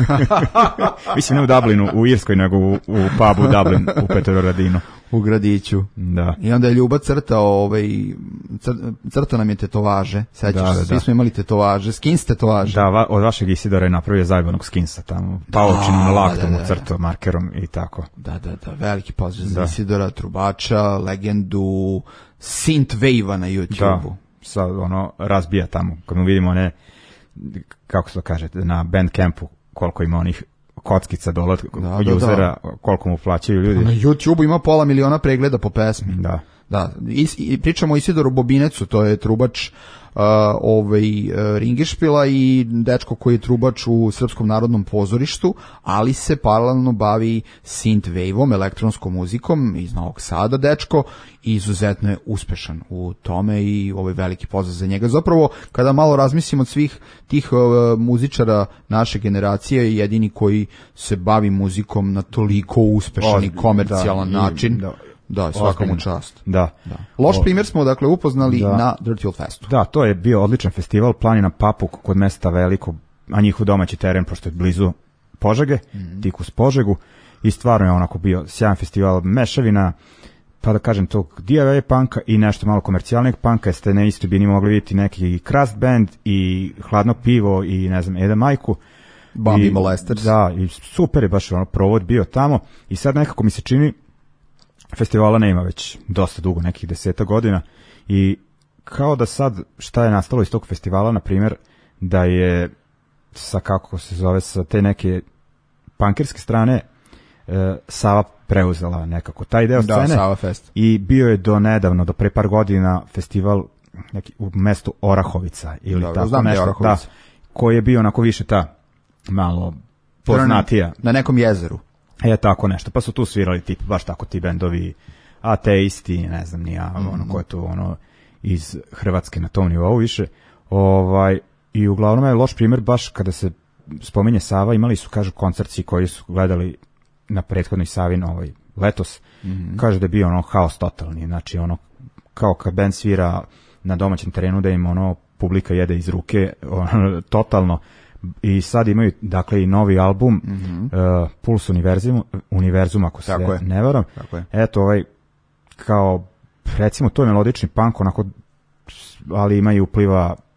Mislim, ne u Dublinu, u Irskoj, nego u, u pubu Dublin, u Petrovaradinu. U gradiću. Da. I onda je Ljuba crtao, ovaj, cr, crtao nam je tetovaže. Sećaš da, se, da, svi da. smo imali tetovaže, skins tetovaže. Da, va, od vašeg Isidora je napravio zajbanog skinsa tamo. Paločinom laktom, da, da, da. crtao markerom i tako. Da, da, da, veliki pozdrav za Isidora, trubača, legendu Synthwave-a na YouTubeu. Da, sad ono, razbija tamo, kad mu vidimo one, kako se to kaže, na Bandcampu, koliko ima onih kockica dole od da, usera, da, da. koliko mu plaćaju ljudi. Na YouTubeu ima pola miliona pregleda po pesmi. Da. Da, I, i pričamo o Isidoru Bobinecu, to je trubač uh, ovaj, uh, Ringišpila i dečko koji je trubač u Srpskom narodnom pozorištu, ali se paralelno bavi synthwave-om, elektronskom muzikom iz Novog Sada, dečko, i izuzetno je uspešan u tome i ovaj veliki pozdrav za njega. Zapravo, kada malo razmislim od svih tih uh, muzičara naše generacije, jedini koji se bavi muzikom na toliko uspešan i komercijalan da, način, da. Da, svakamu čast. Da. da. Loš o, primjer smo, dakle, upoznali da. na Dirty Old Festu. Da, to je bio odličan festival, Planina Papuk kod mesta Veliko, a njihov domaći teren, pošto je blizu Požege, mm. tik uz Požegu, i stvarno je onako bio sjajan festival, mešavina, pa da kažem, tog D I Y punka i nešto malo komercijalnih punka, jeste na istoj bini mogli vidjeti neki Crust Band i Hladno pivo i, ne znam, Eda Majku. Bambi Molesters. Da, i super je baš ono provod bio tamo, i sad nekako mi se čini, festivala nema već dosta dugo, nekih deseta godina, i kao da sad šta je nastalo iz tog festivala, na primjer, da je sa, kako se zove, sa te neke punkirske strane e, Sava preuzela nekako taj deo scene. Da, Sava Fest. I bio je do nedavno, do pre par godina, festival neki, u mestu Orahovica ili dobro, tako nešto, da, koji je bio onako više ta malo poznatija. Na, na nekom jezeru. E, tako nešto, pa su tu svirali tip, baš tako ti bendovi, ateisti, ne znam ni ja, mm-hmm. ono ko je tu ono iz Hrvatske na tom nivou više, ovaj, i uglavnom je loš primjer baš kada se spominje Sava, imali su, kažu, koncerci koji su gledali na prethodnoj Savin ovaj, letos, mm-hmm. kaže da je bio ono haos totalni, znači ono, kao kad bend svira na domaćem terenu da im ono publika jede iz ruke, ono, totalno. I sad imaju, dakle, i novi album, mm-hmm. uh, Puls Univerzum, Univerzum, ako se tako ne varam. Eto, ovaj, kao, recimo, to je melodični punk, onako, ali ima i upliva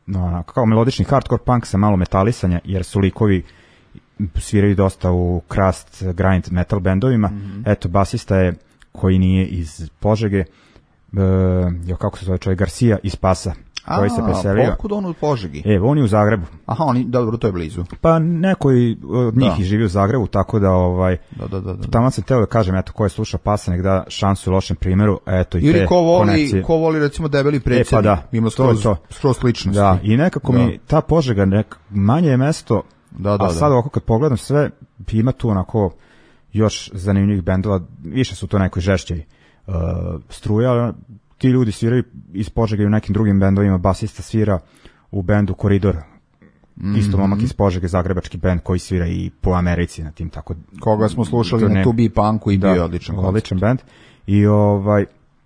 no, kao melodični hardcore punk sa malo metalisanja, jer su likovi sviraju dosta u crust, grind metal bendovima. Mm-hmm. Eto, basista je, koji nije iz Požege, e, jo, kako se zove čovjek, Garcia iz Pasa, koji se preselio. A, pokud on u Požegi? E, on je u Zagrebu. Aha, oni, dobro, to je blizu. Pa neko od njih da. I živi u Zagrebu, tako da, ovaj, da, da, da, da. tamo sam teo da kažem, eto, ko je slušao Pasa, nek da šansu u lošem primjeru, eto i ili te ko voli, konekcije. Ko voli, recimo, debeli predsjednik, e, pa da, ima skroz, to, to. skroz sličnosti. Da, i nekako da. Mi ta Požega, nek, manje je mesto, da, da, a sad da. Ovako kad pogledam sve, ima tu onako još zanimljivih bendova, više su to nekoj žešćej uh, struje, ali ti ljudi sviraju iz Požege i u nekim drugim bendovima, basista svira u bendu Koridor, mm-hmm. isto momak iz Požege, zagrebački bend koji svira i po Americi na tim, tako... Koga smo slušali na Tubi Punku i bio da, odličan odličan bend. I ovaj,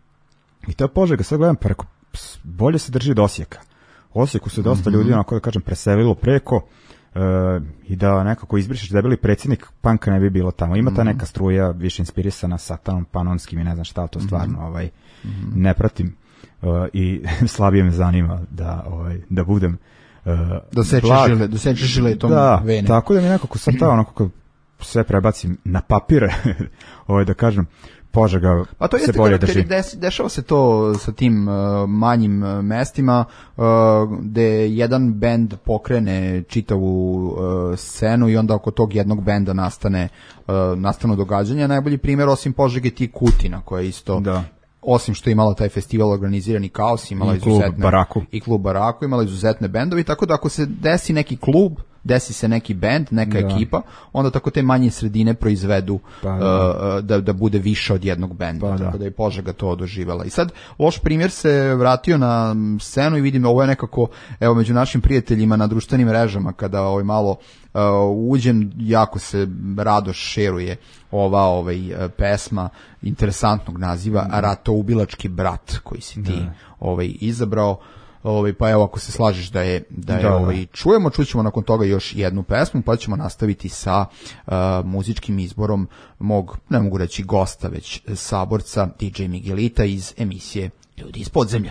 i ta Požega, sad gledam, preko, bolje se drži od Osijeka. U Osijeku se dosta mm-hmm. ljudi, onako da kažem, preselilo preko, Uh, i da nekako izbrišeš debeli predsjednik, panka ne bi bilo tamo. Ima ta neka struja više inspirisana satanom panonskim i ne znam šta, to stvarno ovaj, mm-hmm. ne pratim uh, i slabije me zanima da, ovaj, da budem uh, da sečeš žile, da sečeš žile tom da, vene. Tako da mi nekako sad ta onako kako sve prebacim na papire ovaj, da kažem Požega pa to se bolje drži. Des, dešava se to sa tim uh, manjim uh, mestima uh, gde jedan bend pokrene čitavu uh, scenu i onda oko tog jednog benda nastane uh, nastanu događanja. Najbolji primjer osim Požege ti Kutina koja je isto da. Osim što je imala taj festival organizirani Kaos, imala i izuzetne klub Baraku. I klub Baraku, imala izuzetne bendovi, tako da ako se desi neki klub, desi se neki bend, neka da. Ekipa, onda tako te manje sredine proizvedu pa, da. Uh, da, da bude više od jednog benda, pa, tako da. Da je Požega to doživjela. I sad, loš primjer se vratio na scenu i vidim da ovo je nekako, evo, među našim prijateljima na društvenim mrežama, kada ovaj malo uh, uđem, jako se rado šeruje ova ovaj, pesma interesantnog naziva, mm. Ratoubilački brat, koji si ti da. Ovaj, izabrao. Ovaj, pa evo, ako se slažeš da je, da je da, ovaj, čujemo, čućemo nakon toga još jednu pesmu, pa ćemo nastaviti sa uh, muzičkim izborom mog, ne mogu reći gosta, već saborca, D J Miguelita iz emisije Ljudi iz podzemlja.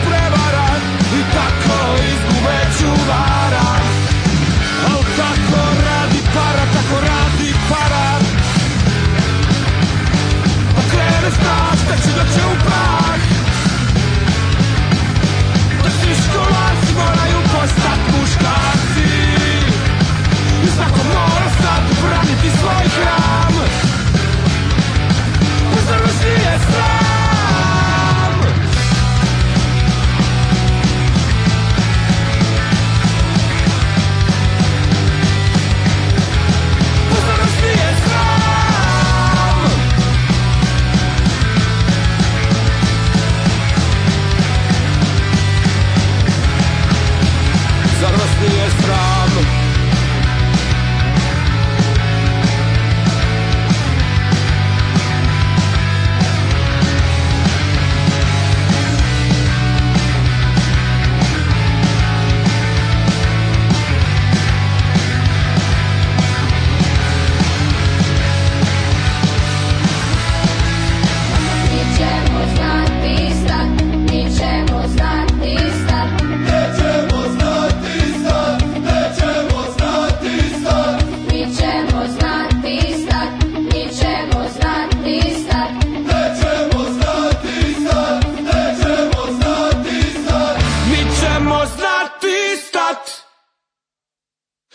Tako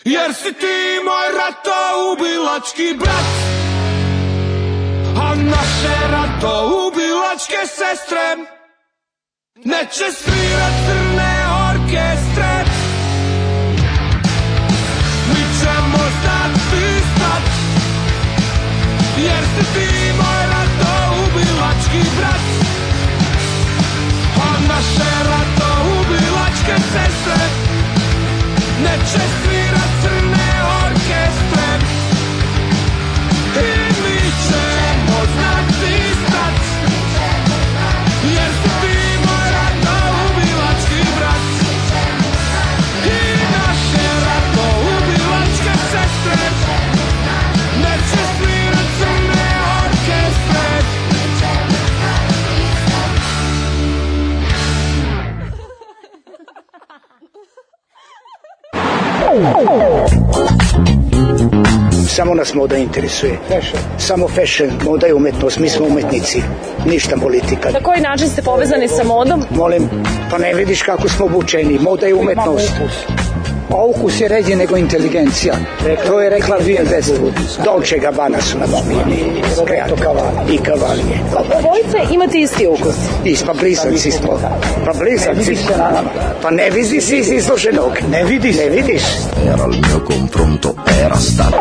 jer si ti moj ratoubilački brat, a naše ratoubilačke sestre neće svirat crne orkestre. Mi ćemo znati stat, jer si ti moj ratoubilački brat, a naše ratoubilačke sestre neće svirat crne orkestre. I mi ćemo znati stat, jer si ti moj ratoubilački brat, i naše ratoubilačke sestre neće svirat crne orkestre. Samo nas moda interesuje. Fashion. Samo fashion, moda i umetnost, mi smo umetnici, ništa politika. Na koji način ste povezani sa modom? Molim, pa ne vidiš kako smo obučeni, moda i umetnost. A ukus je ređe nego inteligencija. To je rekla Vivienne Westwood. Dolce and Gabbana su nabavljeni. I Cavalli. Obojice imate isti ukus. Is, pa blizanci smo. Pa blizanci smo. Pa ne vidi si iz izloženog. Ne vidiš. Ne vidiš. Era il mio confronto, era stato.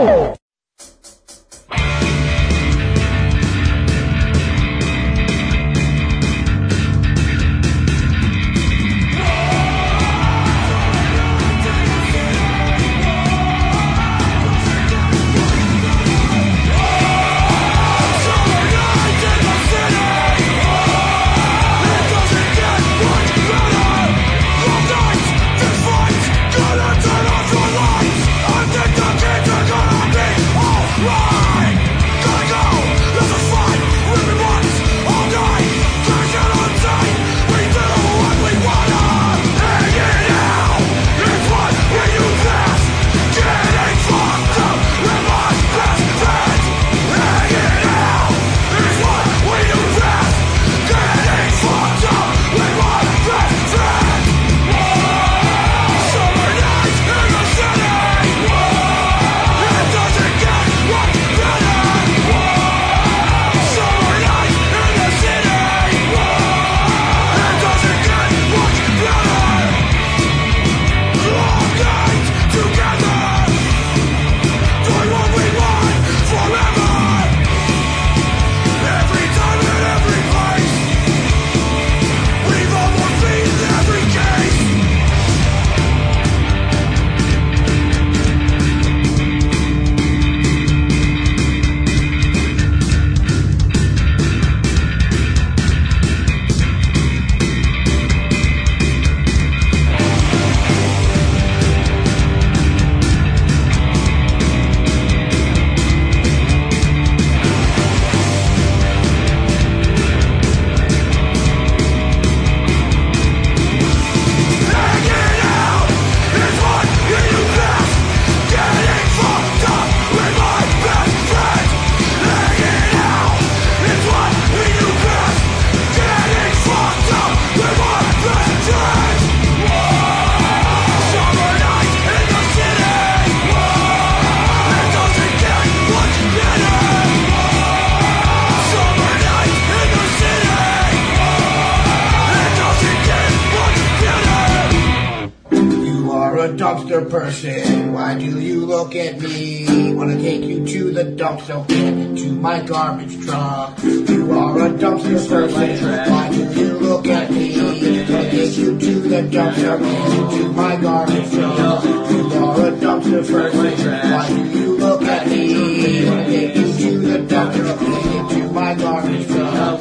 Dumpster person, why do you look at me? Wanna take you to the dumpster, get into my garbage truck. You are a dumpster person, why do you look at me? Wanna take you to the dumpster, get into my garbage truck. You are a dumpster person, why do you look at me? Wanna take you to the dumpster, get into my garbage truck.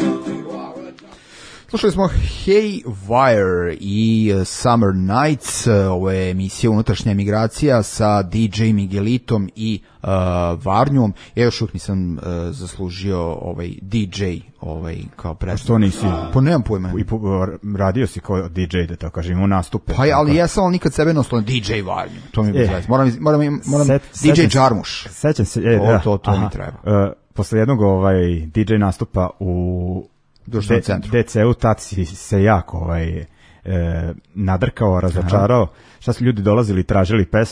Slušali smo Haywire i Summer Nights, ovo je emisija Unutrašnja emigracija sa D J Miguelitom i uh, Varnjom. Ja još uvijek nisam uh, zaslužio ovaj D J ovaj, kao predstav. Što nisi? Pa nemam pojma. I po, radio si kao D J, da tako kažem, imao nastupe. Pa ali ja sam nikad sebe nosilo D J Varnju. To mi je e, moram, moram, moram set, D J sećam, Džarmuš. Sećam se, e, to, da. To, to Aha, mi treba. Uh, posle jednog ovaj, D J nastupa u društvenom centru. D C U, tad si se jako ovaj, e, nadrkao, razočarao. Šta su ljudi dolazili i tražili pesme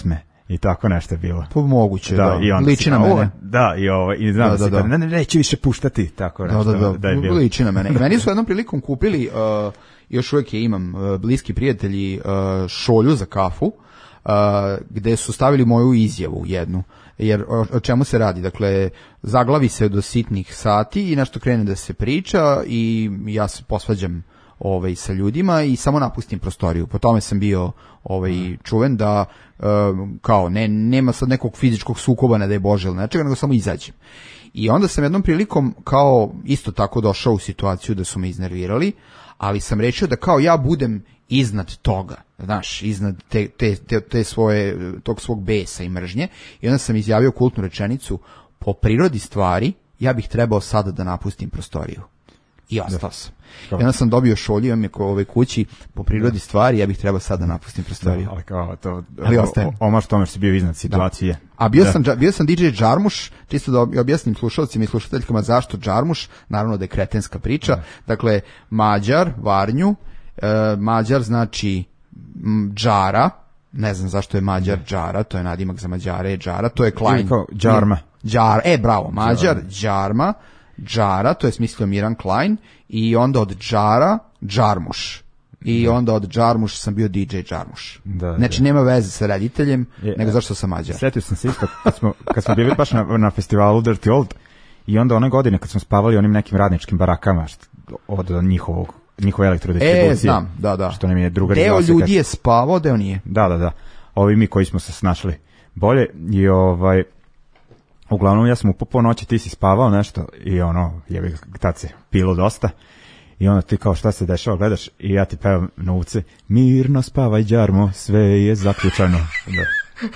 I tako nešto je bilo. Po moguće, da. I onda liči na kao, mene. Da, i ovaj i znam da, da, da, da. Ne, ne, neće više puštati tako nešto. Da, da, da. da je bilo. Liči na mene. I meni su jednom prilikom kupili, uh, još uvijek je imam, uh, bliski prijatelji, uh, šolju za kafu, uh, gde su stavili moju izjavu jednu. Jer o, o čemu se radi? Dakle, zaglavi se do sitnih sati i nešto krene da se priča i ja se posvađam ovaj sa ljudima i samo napustim prostoriju. Po tome sam bio ovaj čuven da uh, kao ne nema sad nekog fizičkog sukoba, ne daj Bože ili nečega, nego samo izađem. I onda sam jednom prilikom kao isto tako došao u situaciju da su me iznervirali, ali sam rečio da kao ja budem iznad toga, znaš, iznad te, te, te, te svoje, tog svog besa i mržnje. I onda sam izjavio kultnu rečenicu: po prirodi stvari ja bih trebao sada da napustim prostoriju. I ostao sam. I onda sam dobio šolju, imam je ko ove kući, po prirodi stvari ja bih trebao sada da napustim prostoriju. Da, ali kao to, ali ostajem. Omaš tome što si bio iznad situacije. Da. A bio, da. sam, bio sam D J Džarmuš, čisto da objasnim slušalcima i slušateljkama zašto Džarmuš, naravno da je kretenska priča. Da. Dakle, Mađar, Varnju, e, Mađar znači m, Džara, ne znam zašto je Mađar da. Džara, to je nadimak za Mađare, je Džara, to je Klein. Kao Džarma. Džar, e, bravo, Mađar, Džarma, Džara, to je smislio Miran Klein, i onda od Džara, Džarmuš. I da. onda od Džarmuš sam bio D J Džarmuš. Da, znači, da. nema veze sa rediteljem, je, nego zašto sam Mađar. Sjetio sam se isto, kad smo, kad smo bili baš na, na festivalu Dirty Old, i onda one godine kad smo spavali onim nekim radničkim barakama št, od njihovog, njihove elektrodistribucije. E, znam, da, da. Što nam je drugar deo ljudi je spavao, deo nije. Da, da, da. Ovi mi koji smo se snašli bolje i ovaj... Uglavnom, ja sam u po noći, ti si spavao nešto i ono, jebi, tad se pilo dosta i onda ti kao šta se dešava, gledaš i ja ti pevam na ulici: mirno spavaj Džarmo, sve je zaključano. Da.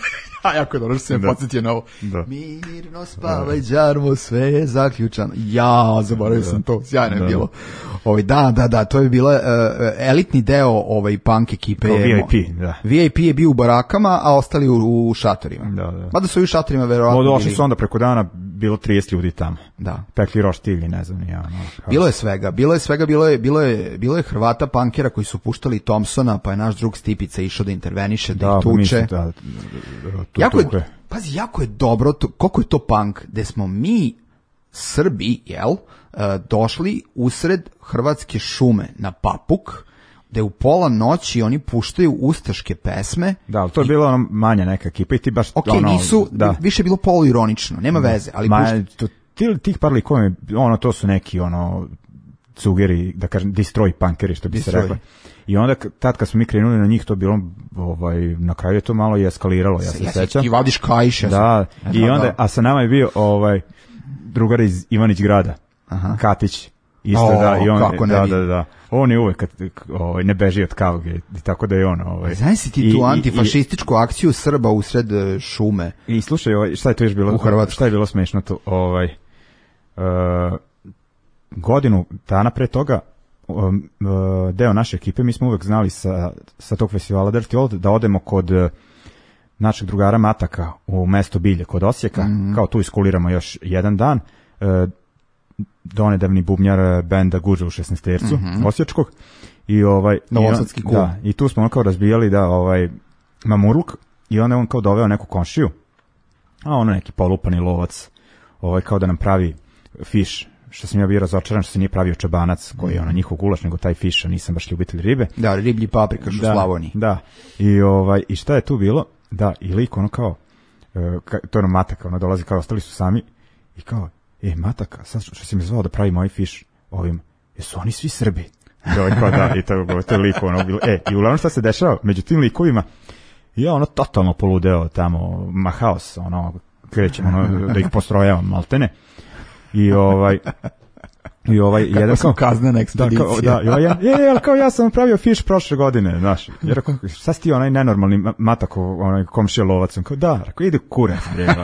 A jako je dobro što se me podsjetio na ovo. Da. Mirno spavaj Džarmo, sve je zaključano. Ja, zaboravio sam to, sjajno je da. bilo. Ovaj, da, da, da, to je bila uh, elitni deo ovaj punk ekipe. V I P, da. V I P je bio u barakama, a ostali u, u šatorima. Da, da. Mada su i u šatorima verovatno bili. Došli su onda preko dana, bilo trideset ljudi tamo. Da. Pekli roštilji, ne znam, ja. No, bilo je svega, bilo je svega, bilo je, bilo je, bilo je Hrvata punkera koji su puštali Thompsona, pa je naš drug Stipica išao da interveniše, da, da ih tuče. Mislim, da, tu, jako je, pazi, jako je dobro, to, koliko je to punk, gde smo mi, Srbi, jel, uh, došli usred hrvatske šume na Papuk, gde u pola noći oni puštaju ustaške pesme. Da, ali to je i... bila ono manja neka ekipa i ti baš... Ok, ono, nisu, da. više je bilo poluironično, nema da. veze, ali... Ma, pušta... to, ti, tih par likova, ono, to su neki, ono, cugeri, da kažem, destroy punkeri, što bi destroy. se rekla. I onda, tad kad smo mi krenuli na njih, to bilo, ovaj, na kraju je to malo i eskaliralo, ja se ja sećam. I vadiš kajš. Ja da, sam... i onda, a sa nama je bio, ovaj, drugar iz Ivanić grada, Aha. Katić, isto o, da, i on, da, da, da, on je uvek, kad, ovaj, ne beži od kauge, i tako da je on, ovaj. Znaš si ti tu i, antifašističku i, akciju Srba usred šume? I slušaj, ovaj, šta je to još bilo, u Hrvatskoj? Šta je bilo smešno tu, ovaj, uh, godinu dana pre toga, um, uh, deo naše ekipe, mi smo uvek znali sa, sa tog festivala Dirty Old da odemo kod uh, našeg drugara Mataka u mesto Bilje kod Osijeka, mm-hmm. kao tu iskuliramo još jedan dan, uh, donedavni bubnjar benda Guđa u šesnaestercu mm-hmm. osječkog i ovaj Novosadski klub. Da, i tu smo on kao razbijali da ovaj mamurluk i onda on kao doveo neku komšiju, a ono neki polupani lovac, ovaj kao da nam pravi fiš, što sam ja bio razočaran što se nije pravio čabanac koji je ono njihov gulaš, nego taj fiš, a nisam baš ljubitelj ribe. Da, riblji paprikaš u Slavoniji. Da, i ovaj i šta je tu bilo? Da, i lik ono kao, uh, ka, to je ono Mataka, ono dolazi kao, ostali su sami i kao, e, Mataka, sad što si me zvao da pravi moj fiš ovim, jesu oni svi Srbi? I ovaj kao da, i to, to je lik, ono, bilo, e, i uglavnom šta se dešava, među tim likovima, ja ono totalno poludeo tamo, mahaos, ono, krećem, ono, da ih postrojavam, maltene, i ovaj, i ovaj kako jedan kao kaznena ekspedicija. Da, kao, da, i ovaj, je, je, kao ja sam pravio fiš prošle godine, znaš. Jer rekao, šta si ti onaj nenormalni Matako, onaj komšija lovac, on kao, da, rekao, ide kurac.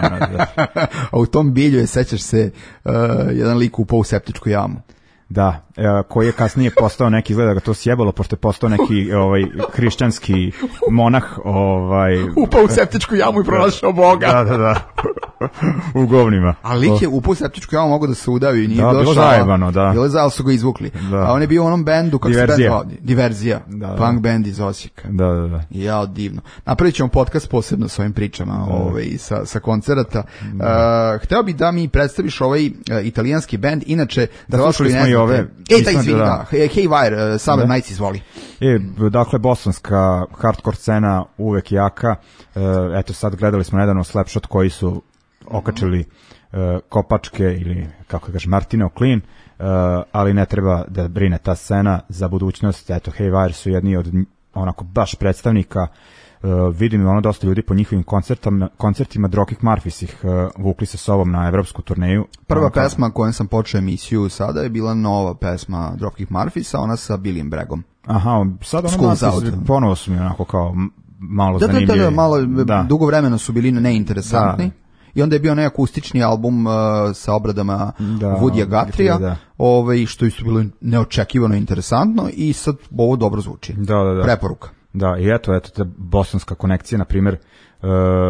A u tom Bilju je, sećaš se, uh, jedan lik upao u septičku jamu. Da, e, koji je kasnije postao neki, izgleda ga to sjebalo, pošto je postao neki ovaj hrišćanski monah, ovaj upao u septičku jamu i pronašao Boga. Da, da, da. u govnima. A lik je upao u septičku jamu, mogo da se udavi i nije da, došao. Bilo zajebano, da. Bilo zajebano, su ga izvukli. Da. A on je bio u onom bendu, kako se bend zvao? Diverzija. Da, da. Punk band iz Osijeka. Da, da, da. Ja, divno. Napravit ćemo podcast posebno s ovim pričama, da. Ovaj, sa, sa koncerata. Da. Uh, hteo bih da mi predstaviš ovaj uh, italijanski bend, inače... Da, slušali smo i ove... Ej, taj izvini, da. da. Hey, Wire, uh, Summer Nights, izvoli. E, dakle, bostonska hardcore scena uvek jaka. E, eto, sad gledali smo nedavno Slapshot koji su okačili e, kopačke ili, kako kažeš, Martino Clean, e, ali ne treba da brine ta scena za budućnost. Eto, Haywire su jedni od onako baš predstavnika. E, vidim ono dosta ljudi po njihovim koncertima, koncertima Dropkick Murphys ih e, vukli sa sobom na evropsku turneju. Prva ono, pesma kojom sam počeo emisiju sada je bila nova pesma Dropkick Murphys, a ona sa Billyem Braggom. Aha, sad ono malo ponovo su mi onako kao malo da, zanimljivi. Da, da, da, malo, da. Dugo vremena su bili neinteresantni. Da. I onda je bio neki akustični album uh, sa obradama da, Woodya Guthrieja, da. Ovaj, što isto bilo neočekivano interesantno i sad ovo dobro zvuči. Da, da, da. Preporuka. Da, i eto, eto, ta bostonska konekcija, na primjer, uh,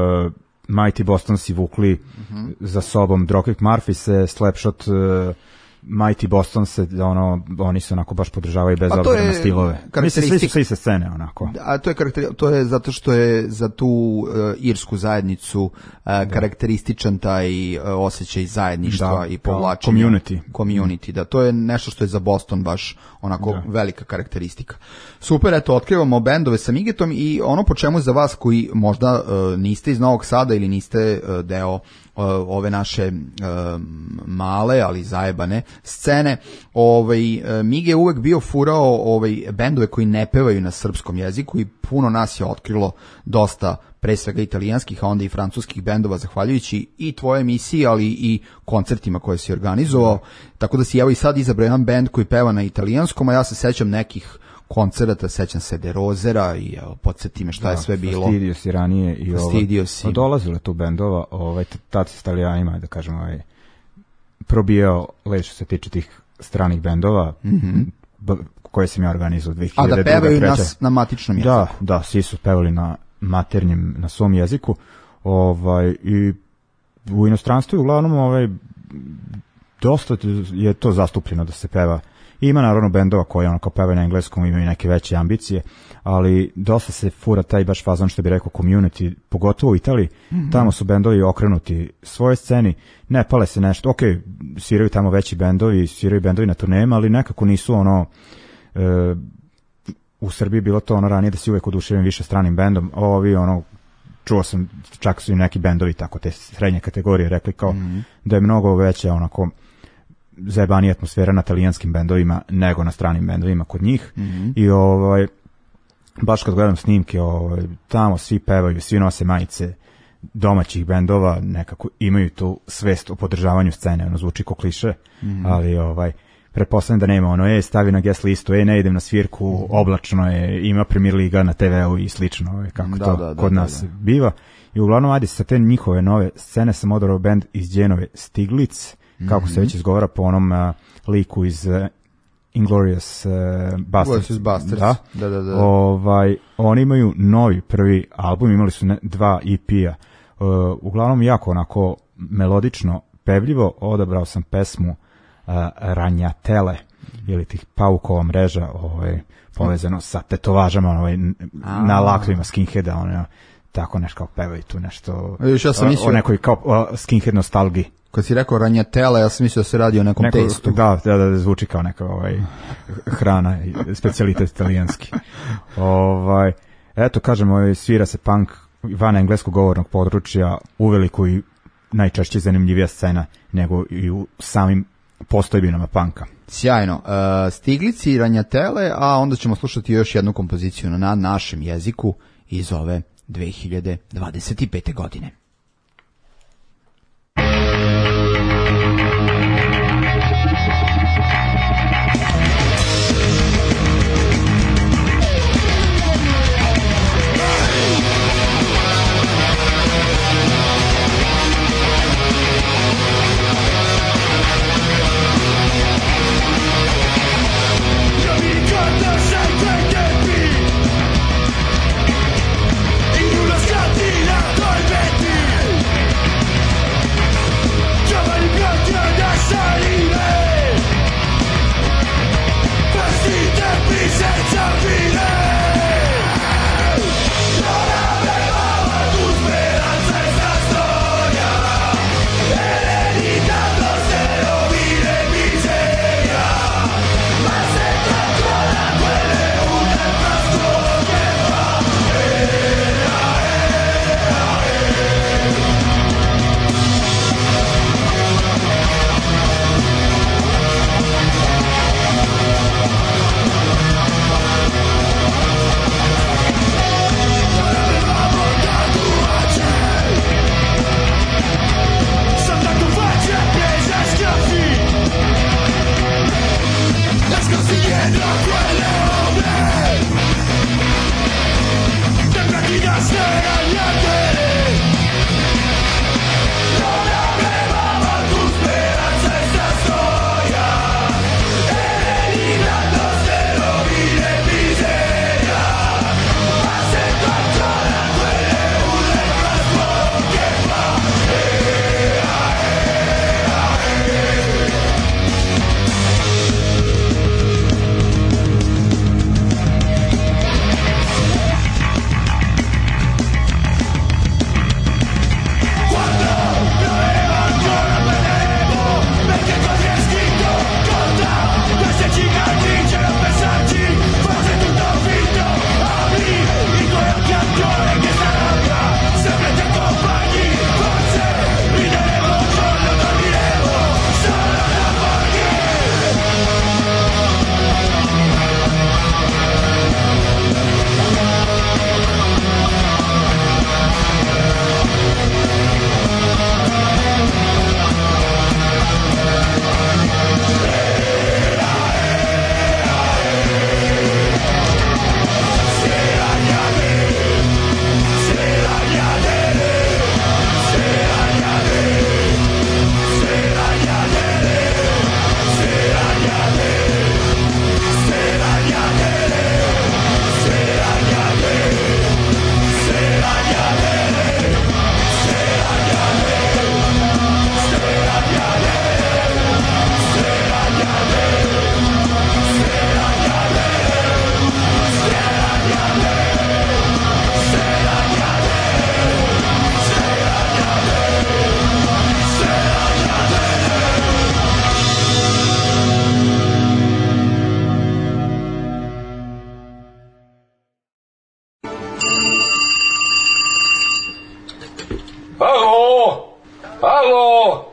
Mighty Bostonsi vukli uh-huh. za sobom Dropkick Murphys, Slapshot, uh, Mighty Boston se, ono, oni se onako baš podržavaju bez obzira na stilove. Mislim, svi su svi sa scene, onako. A to je, to je zato što je za tu uh, irsku zajednicu uh, karakterističan taj uh, osjećaj zajedništva da, i povlačenja. Community. Community, da. To je nešto što je za Boston baš onako da. velika karakteristika. Super, eto, otkrivamo bendove sa Migetom i ono po čemu za vas koji možda uh, niste iz Novog Sada ili niste uh, deo ove naše uh, male, ali zajebane scene, ovaj, uh, Mige je uvek bio furao ovaj, bendove koji ne pevaju na srpskom jeziku i puno nas je otkrilo dosta, pre svega italijanskih, a onda i francuskih bendova, zahvaljujući i tvoje emisiji, ali i koncertima koje si organizovao, tako da si evo i sad izabrao jedan bend koji peva na italijanskom, a ja se sećam nekih koncerata, sećam se De Rozera i evo, podsjeti me šta da, je sve bilo. Fastidios i ranije i Fastidios ovo. Dolazilo tu bendova, ovaj, tad s Italijanima, da kažem, ovaj, probijao leć što se tiče tih stranih bendova, mm-hmm. b- koje sam ja organizovao dve hiljade druge. A da pevaju nas na matičnom jeziku. Da, da, svi su pevali na maternjem, na svom jeziku, ovaj, i u inostranstvu uglavnom ovaj, dosta je to zastupljeno da se peva. Ima naravno bendova koji ono kao pevaju na engleskom, imaju neke veće ambicije, ali dosta se fura taj baš fazon što bi rekao community, pogotovo u Italiji, mm-hmm. tamo su bendovi okrenuti svoje sceni, ne pale se nešto, ok, sviraju tamo veći bendovi, sviraju bendovi na turnejima, ali nekako nisu ono, e, u Srbiji bilo to ono ranije da si uvek oduševljen više stranim bendom, ovi ono, čuo sam, čak su i neki bendovi tako, te srednje kategorije rekli kao mm-hmm. da je mnogo veće onako, zajebanija atmosfera na talijanskim bendovima nego na stranim bendovima kod njih mm-hmm. i ovaj baš kad gledam snimke ovaj, tamo svi pevaju, svi nose majice domaćih bendova, nekako imaju tu svest o podržavanju scene, ono zvuči ko kliše, mm-hmm. ali ovaj pretpostavljam da nema ono, e, stavi na guest listu, e, ne idem na svirku, mm-hmm. oblačno je, ima Premier Liga na te veu i slično, ovaj, kako da, to da, da, kod da, nas da, da. biva. I uglavnom, ajde, sa te njihove nove scene sam odarao bend iz Dženove Stiglic, kako se već izgovara po onom uh, liku iz uh, Inglourious uh, Basterds. Basterds. Da. Da, da, da. Ovaj, oni imaju novi prvi album, imali su ne, dva E P-a. Uh, uglavnom jako onako melodično, pevljivo, odabrao sam pesmu uh, Ranjatele, ili tih paukova mreža, ovaj, povezano sa tetovažama ovaj, na laktovima skinheada, ono, tako nešto kao pevaju tu nešto ja sam mislio, o nekoj kao uh, skinhead nostalgiji. Kad si rekao ranjatela, ja sam mislio da se radi o nekom Neko, testu. Da, da, da, zvuči kao neka ovaj, hrana, specijalitet italijanski. Ovaj, eto, kažem, ovaj, svira se punk van engleskog govornog područja, uveliko i najčešće zanimljivija scena nego i u samim postojbinama punka. Sjajno. Uh, Stiglici, ranjatele, a onda ćemo slušati još jednu kompoziciju na našem jeziku iz ove dve hiljade dvadeset pete. godine. In una scantina, due venti Alo! Alo!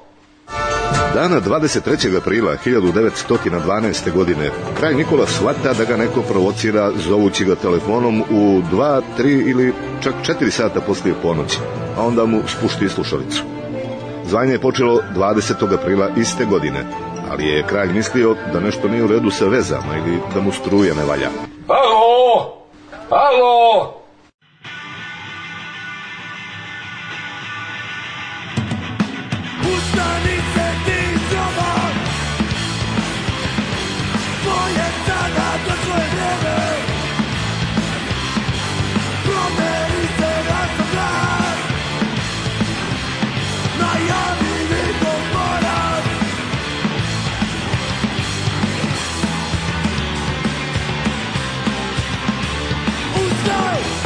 Dana dvadeset trećeg aprila hiljadu devetsto dvanaeste. godine kralj Nikola shvata da ga neko provocira zovući ga telefonom u dva, tri ili čak četiri sata poslije ponoći, a onda mu spušti slušalicu. Zvanje je počelo dvadesetog aprila iste godine, ali je kralj mislio da nešto nije u redu sa vezama ili da mu struja ne valja. Alo! Alo! Ustani se ti zoma, tvoje sada došlo je vreme, promeni se naša vlast, najavi njihov poraz. Ustaj!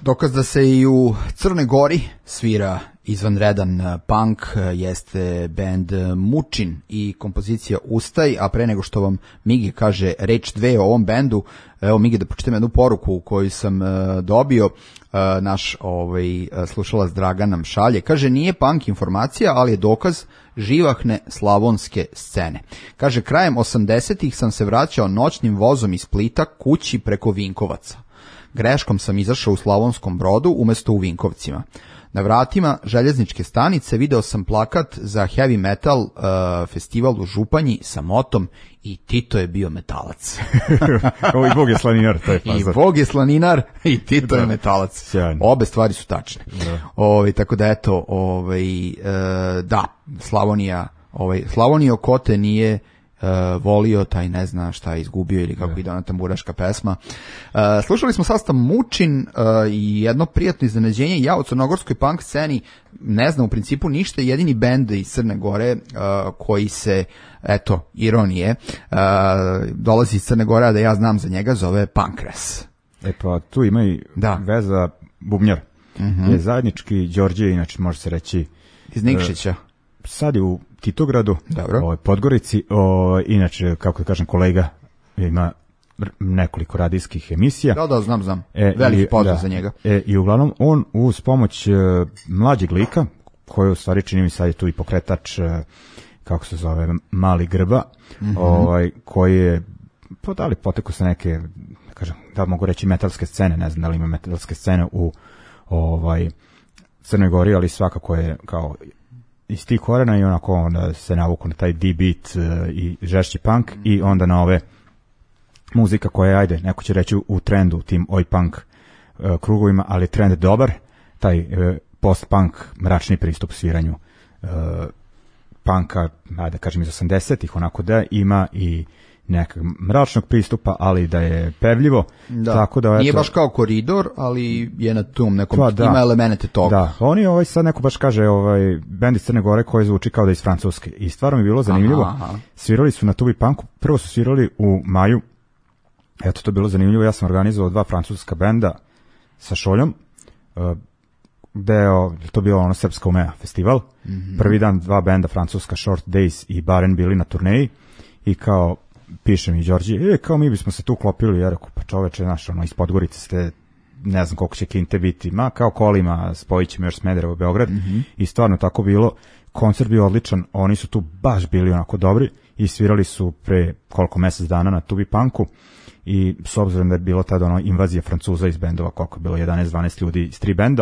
dokaz da se i u Crnoj Gori svira izvanredan punk jeste bend Mučin i kompozicija Ustaj, a pre nego što vam Migi kaže reč dve o ovom bendu, evo Migi da pročitam jednu poruku koju sam uh, dobio, uh, naš ovaj, slušalac Dragan nam šalje, kaže nije punk informacija, ali je dokaz živahne slavonske scene. Kaže krajem osamdesetih sam se vraćao noćnim vozom iz Splita kući preko Vinkovaca. Greškom sam izašao u Slavonskom Brodu umesto u Vinkovcima. Na vratima željezničke stanice video sam plakat za heavy metal uh, festival u Županji sa motom i Tito je bio metalac. Ovo i Bog je slaninar, to je fazor. I Bog je slaninar i Tito da, je metalac. Sjajno. Obe stvari su tačne. Da. Ovaj, tako da eto, ovaj, uh, da, Slavonija, ovaj, Slavonio ko te nije Uh, volio, taj ne zna šta je izgubio ili kako ide ona tamburaška pesma. Uh, slušali smo sastav Mučin uh, i jedno prijatno iznenađenje. Ja o crnogorskoj punk sceni ne znam u principu ništa, jedini bend iz Crne Gore uh, koji se, eto, ironije, uh, dolazi iz Crne Gore, a da ja znam za njega, zove Pankras. E pa tu ima i da. veza bubnjar. Mm-hmm. Je zajednički Đorđe, inače može se reći iz Nikšića. Uh, sad je u Titogradu, o, Podgorici, o, inače, kako da kažem, kolega ima nekoliko radijskih emisija. Da, da, znam, znam. E, Veliki pozdrav za njega. E, I uglavnom, on uz pomoć e, mlađeg lika, koji u stvari čini mi sad je tu i pokretač, e, kako se zove, Mali Grba, mm-hmm. ovaj, koji je, pa da li poteko sa neke, kažem, da mogu reći metalske scene, ne znam da li ima metalske scene u ovaj, Crnoj Gori, ali svakako je kao iz tih korena i onako onda se navuku na taj D-beat uh, i žešći punk mm. i onda na ove muzika koja je, ajde, neko će reći u trendu, u tim oj punk uh, krugovima, ali trend je dobar, taj uh, post-punk mračni pristup sviranju uh, punka, ajde kažem iz osamdesetih, onako da ima i nekog mračnog pristupa, ali da je pevljivo. Da. Tako da, nije eto, baš kao Koridor, ali je na tom nekom, pa, da. ima elemente toga. Da, oni ovaj, sad neko baš kaže ovaj, bend iz Crne Gore koji zvuči kao da je iz Francuske. I stvarno mi je bilo zanimljivo. Aha, aha. Svirali su na Tubi Punku, prvo su svirali u maju, eto to je bilo zanimljivo, ja sam organizovao dva francuska benda sa Šoljom, uh, gde je to bilo ono Srpska umea festival. Mm-hmm. Prvi dan dva benda francuska, Short Days i Baren, bili na turneji i kao piše mi Đorđe, e, kao mi bismo se tu klopili, ja rekao, pa čoveče, znaš, ono, iz Podgorice ste, ne znam koliko će kinte biti, ma, kao kolima, spojit ćemo još Smederevo, Beograd, mm-hmm. i stvarno tako bilo, koncert bio odličan, oni su tu baš bili onako dobri i svirali su pre koliko mesec dana na Tubi Punku i s obzirom da je bilo tada ono invazija Francuza iz bendova, koliko je bilo jedanaest dvanaest ljudi iz tri benda,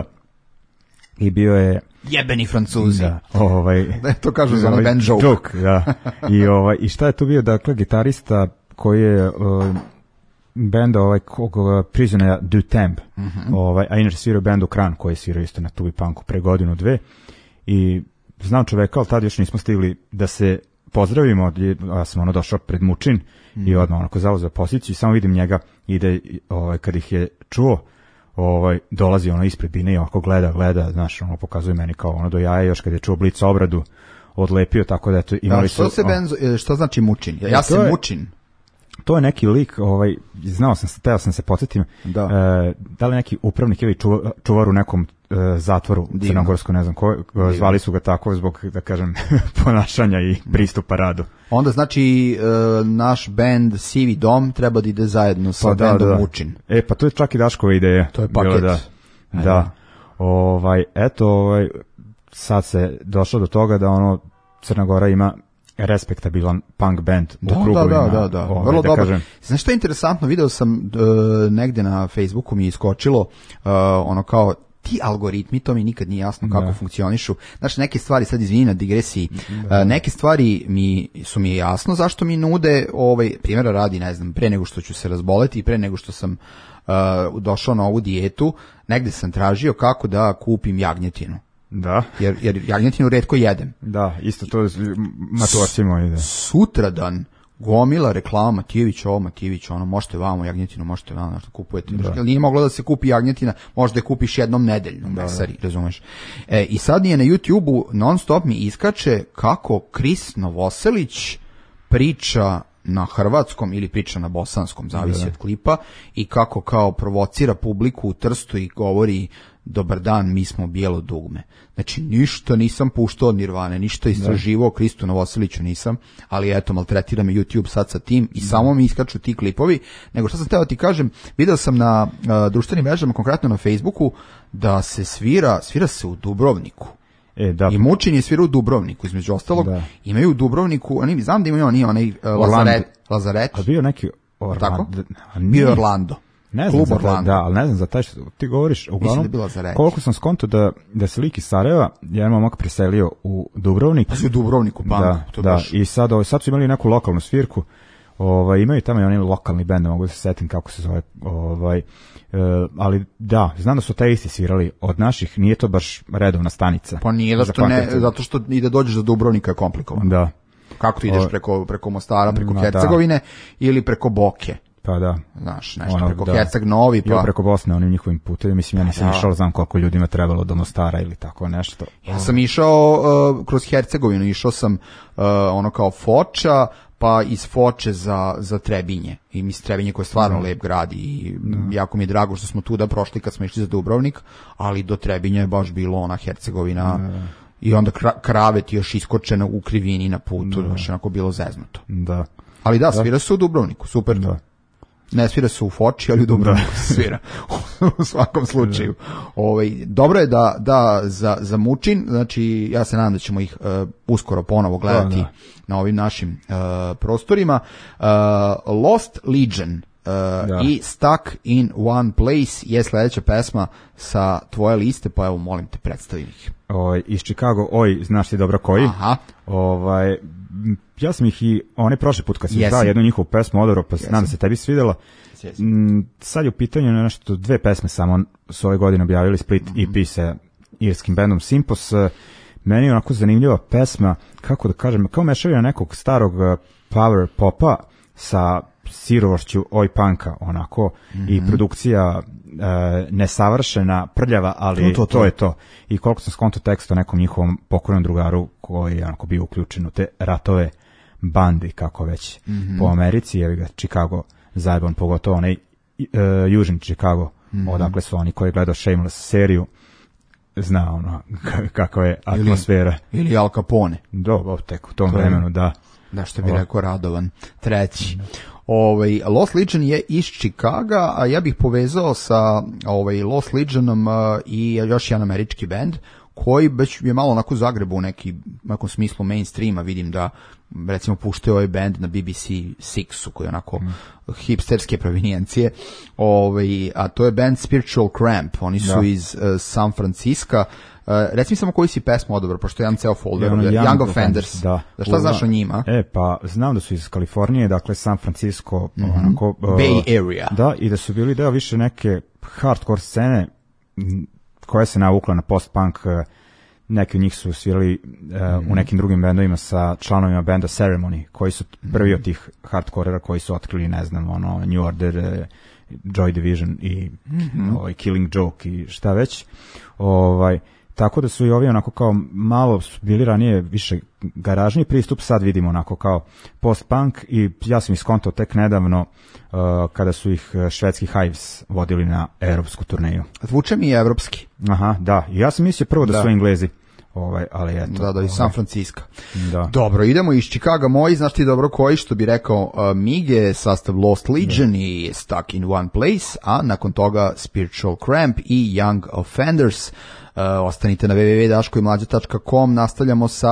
i bio je jebeni Francuzi. Da, ovaj, da to kažu za ovaj band joke. joke da. I ovaj i šta je tu bio, dakle, gitarista koji je uh, benda ovaj kog uh, Prisoner du Temp. Mm-hmm. Ovaj, a inače svirao bendu Kran koji je svirao isto na Tubi Punku pre godinu dve. I znam čoveka, ali tad još nismo stigli da se pozdravimo, ja sam ono došao pred Mučin mm. i odmah onako zauzeo poziciju i samo vidim njega ide, ovaj, kad ih je čuo, ovaj, dolazi ono ispred bine i ovako gleda, gleda, znaš, ono pokazuje meni kao ono do jaja, još kad je čuo Blic obradu, odlepio, tako da eto imali da, što su... Se benzo, što znači Mučin? Ja, ja se je, mučin. To je neki lik, ovaj, znao sam se, teo sam se podsjetim, da, e, da li neki upravnik ili čuvar, čuvar u nekom e, zatvoru crnogorskom, ne znam ko, Divno. Zvali su ga tako zbog, da kažem, ponašanja i pristupa radu. Onda znači e, naš bend Sivi dom treba da ide zajedno sa pa, bendom da, da. Mučin. E, pa to je čak i Daškova ideja. To je paket. Bilo, da, da. Ovaj, eto, ovaj, sad se došlo do toga da ono, Crna Gora ima respektabilan punk band u da, krugovima. Da, da, da, ovaj, vrlo da dobro. Kažem. Znaš što je interesantno, video sam uh, negde na Facebooku mi je iskočilo uh, ono kao ti algoritmi, to mi nikad nije jasno kako da. funkcionišu. Znaš, neke stvari, sad izvini na digresiji, da. uh, neke stvari mi, su mi jasno zašto mi nude, ovaj, primjera radi, ne znam, pre nego što ću se razboleti i pre nego što sam uh, došao na ovu dijetu, negde sam tražio kako da kupim jagnjetinu. Da. Jer, jer jagnjetinu retko jedem. Da, isto to matorci moji. Da. Sutradan gomila reklama Matijević ovo, Matijević ono, možete vamo jagnjetinu, možete vamo nešto kupujete. Da. Nije moglo da se kupi jagnjetina, možda je kupiš jednom nedeljno, da, mesari, da. razumeš. E, I sad je na YouTube-u non stop mi iskače kako Kris Novoselić priča na hrvatskom ili priča na bosanskom, zavisi da. od klipa, i kako kao provocira publiku u Trstu i govori dobar dan, mi smo bijelo dugme. Znači, ništa nisam puštao od Nirvane, ništa istraživao, Kristu Novoseliću nisam, ali eto, maltretira me YouTube sad sa tim i da. samo mi iskaču ti klipovi. Nego što sam teo ti kažem, video sam na uh, društvenim mrežama, konkretno na Facebooku, da se svira, svira se u Dubrovniku. E, da. I Mučin je svirao u Dubrovniku, između ostalog. Da. Imaju u Dubrovniku, oni, znam da imaju oni, onaj uh, Lazaret, Lazaret. A bio neki Orlando. Bio je Orlando. Ne znam, za taj, da, ali ne znam za taj što ti govoriš, uglavnom, da koliko sam skonto da, da se lik iz Sarajeva, jedan momak preselio u Dubrovnik. Pa si u Dubrovniku, pa. Da, to da, baš. I sad, ovaj, sad su imali neku lokalnu svirku, ovaj, imaju tamo i oni lokalni bend, ne mogu da se setim kako se zove, ovaj, e, ali da, znam da su taj isti svirali od naših, nije to baš redovna stanica. Pa nije, zato, ne, zato što i da dođeš do Dubrovnika je komplikovano. Da. Kako ti ideš o, preko, preko Mostara, preko no, Hercegovine da. ili preko Boke? Pa da. Znaš, nešto ono, preko da. Herceg Novi, pa... Ja preko Bosne, onim njihovim putevima, mislim, ja nisam išao, znam koliko ljudima trebalo do Mostara ili tako nešto. Ja sam išao uh, kroz Hercegovinu, išao sam uh, ono kao Foča, pa iz Foče za, za Trebinje. I mislim, Trebinje koje je stvarno mm. lep grad i mm. jako mi je drago što smo tu da prošli kad smo išli za Dubrovnik, ali do Trebinja je baš bilo ona Hercegovina... Mm. I onda krave ti još iskočene u krivini na putu, da. Baš onako bilo zeznuto. Da. Ali da, svira se u Dubrovniku, super to. Ne svira se u Foči, ali u Dubrovniku se svira. U svakom slučaju. Ovaj, dobro je da, da za, za Mučin, znači ja se nadam da ćemo ih uh, uskoro ponovo gledati da, da. na ovim našim uh, prostorima. Uh, Lost Legion Uh, i Stuck in One Place je sledeća pesma sa tvoje liste, pa evo molim te predstavim ih. Oj, iz Chicago, oj, znaš ti dobro koji? Aha. Ovaj, ja sam ih i onaj prošli put kad sam yes. dao jednu njihovu pesmu odoro, pa yes. nadam da se tebi svidjela. Yes. Sad je u pitanju nešto, dve pesme samo su ove godine objavili Split mm-hmm. E P sa irskim bandom Simpos. Meni je onako zanimljiva pesma, kako da kažem, kao mešavina nekog starog power popa sa sirovošću oj punka, onako, mm-hmm. i produkcija e, nesavršena, prljava, ali to, to, to. to je to. I koliko sam skonto tekst o nekom njihovom pokojnom drugaru koji je onako bio uključen u te ratove bandi, kako već, mm-hmm. po Americi, je ga Chicago zajebon, pogotovo onaj e, južni Chicago, mm-hmm. odakle su oni koji je gledao Shameless seriju, zna ono kakva je atmosfera. Ili, ili Al Capone. Do, tek u tom to vremenu, da. Da, što bi rekao Radovan. Treći. Ovaj, Lost Legion je iz Chicaga, a ja bih povezao sa ovaj, Lost Legionom uh, i još jedan američki band koji već je malo onako Zagrebu u neki, nekom smislu mainstreama. Vidim da recimo puštaju ovaj band na B B C Sixu koji je onako mm. hipsterske provenijencije, ovaj, a to je band Spiritual Cramp. Oni su da. iz uh, San Francisca. Uh, reci mi samo koji si pesmu odobro, pošto je jedan ceo folder, Young, Young Offenders. Da. Da šta znaš o njima? E, pa znam da su iz Kalifornije, dakle San Francisco, mm-hmm. onako, uh, Bay Area. Da, i da su bili deo više neke hardcore scene koja se navukla na post-punk. Uh, neki od njih su svirali uh, mm-hmm. u nekim drugim bendovima sa članovima benda Ceremony, koji su prvi od tih hardcorera koji su otkrili, ne znam, ono, New Order, uh, Joy Division i mm-hmm. ovaj, Killing Joke i šta već. Ovaj, tako da su i ovi onako kao malo bili ranije više garažni pristup, sad vidimo onako kao post-punk i ja sam iskontao tek nedavno uh, kada su ih švedski Hives vodili na evropsku turneju. Zvuče mi je evropski. Aha, da. I ja sam mislio prvo da, da. su Englezi. Ovaj, ali eto. Da, da, iz San Francisco. Da. Dobro, idemo iz Chicaga moji, znaš ti dobro koji, što bi rekao uh, Mige, sastav Lost Legion yeah. i Stuck in One Place, a nakon toga Spiritual Cramp i Young Offenders. Uh, ostanite na w w w tačka daško i mlađa tačka com. Nastavljamo sa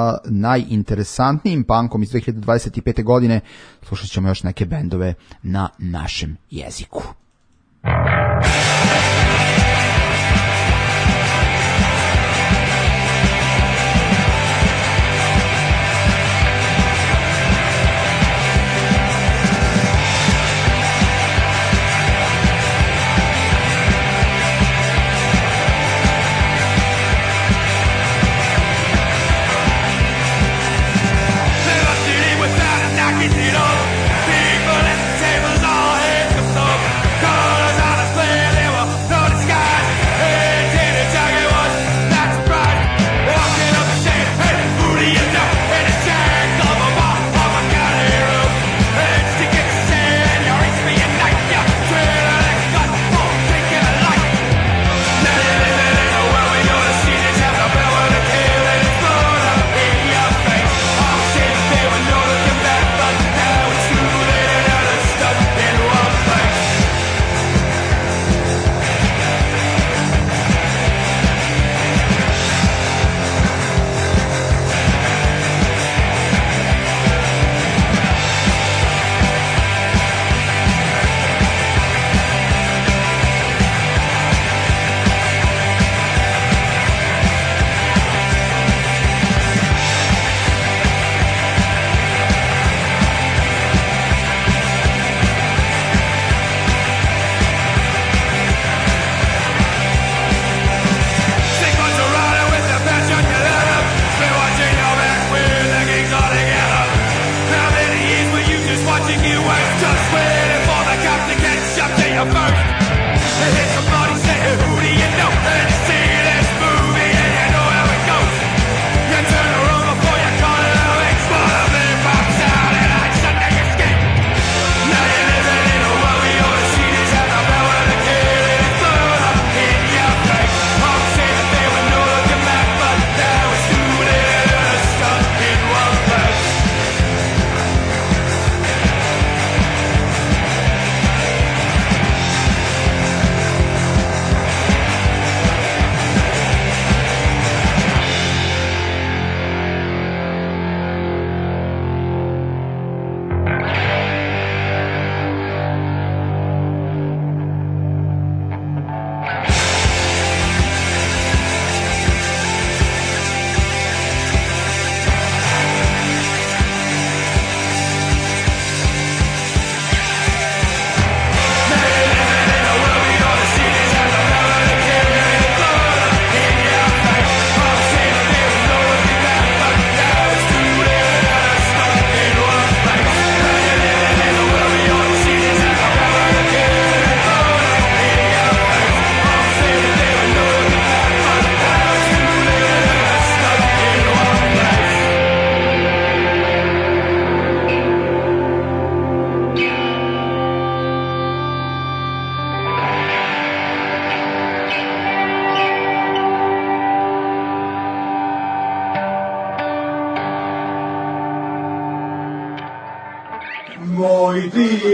najinteresantnijim punkom iz dve hiljade dvadeset pete godine. Slušat ćemo još neke bendove na našem jeziku. People at the tables all hate the smoke.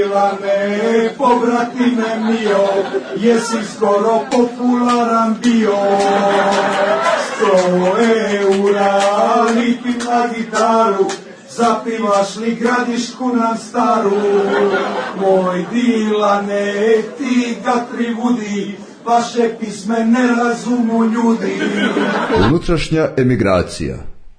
Dilane, pobratime mio, jesi skoro popularan bio. Sto eura, lipim na gitaru, zapivaš li gradišku nam staru. Moj Dilane, ti ga trivudi, vaše pisme ne razumu ljudi. Unutrašnja emigracija.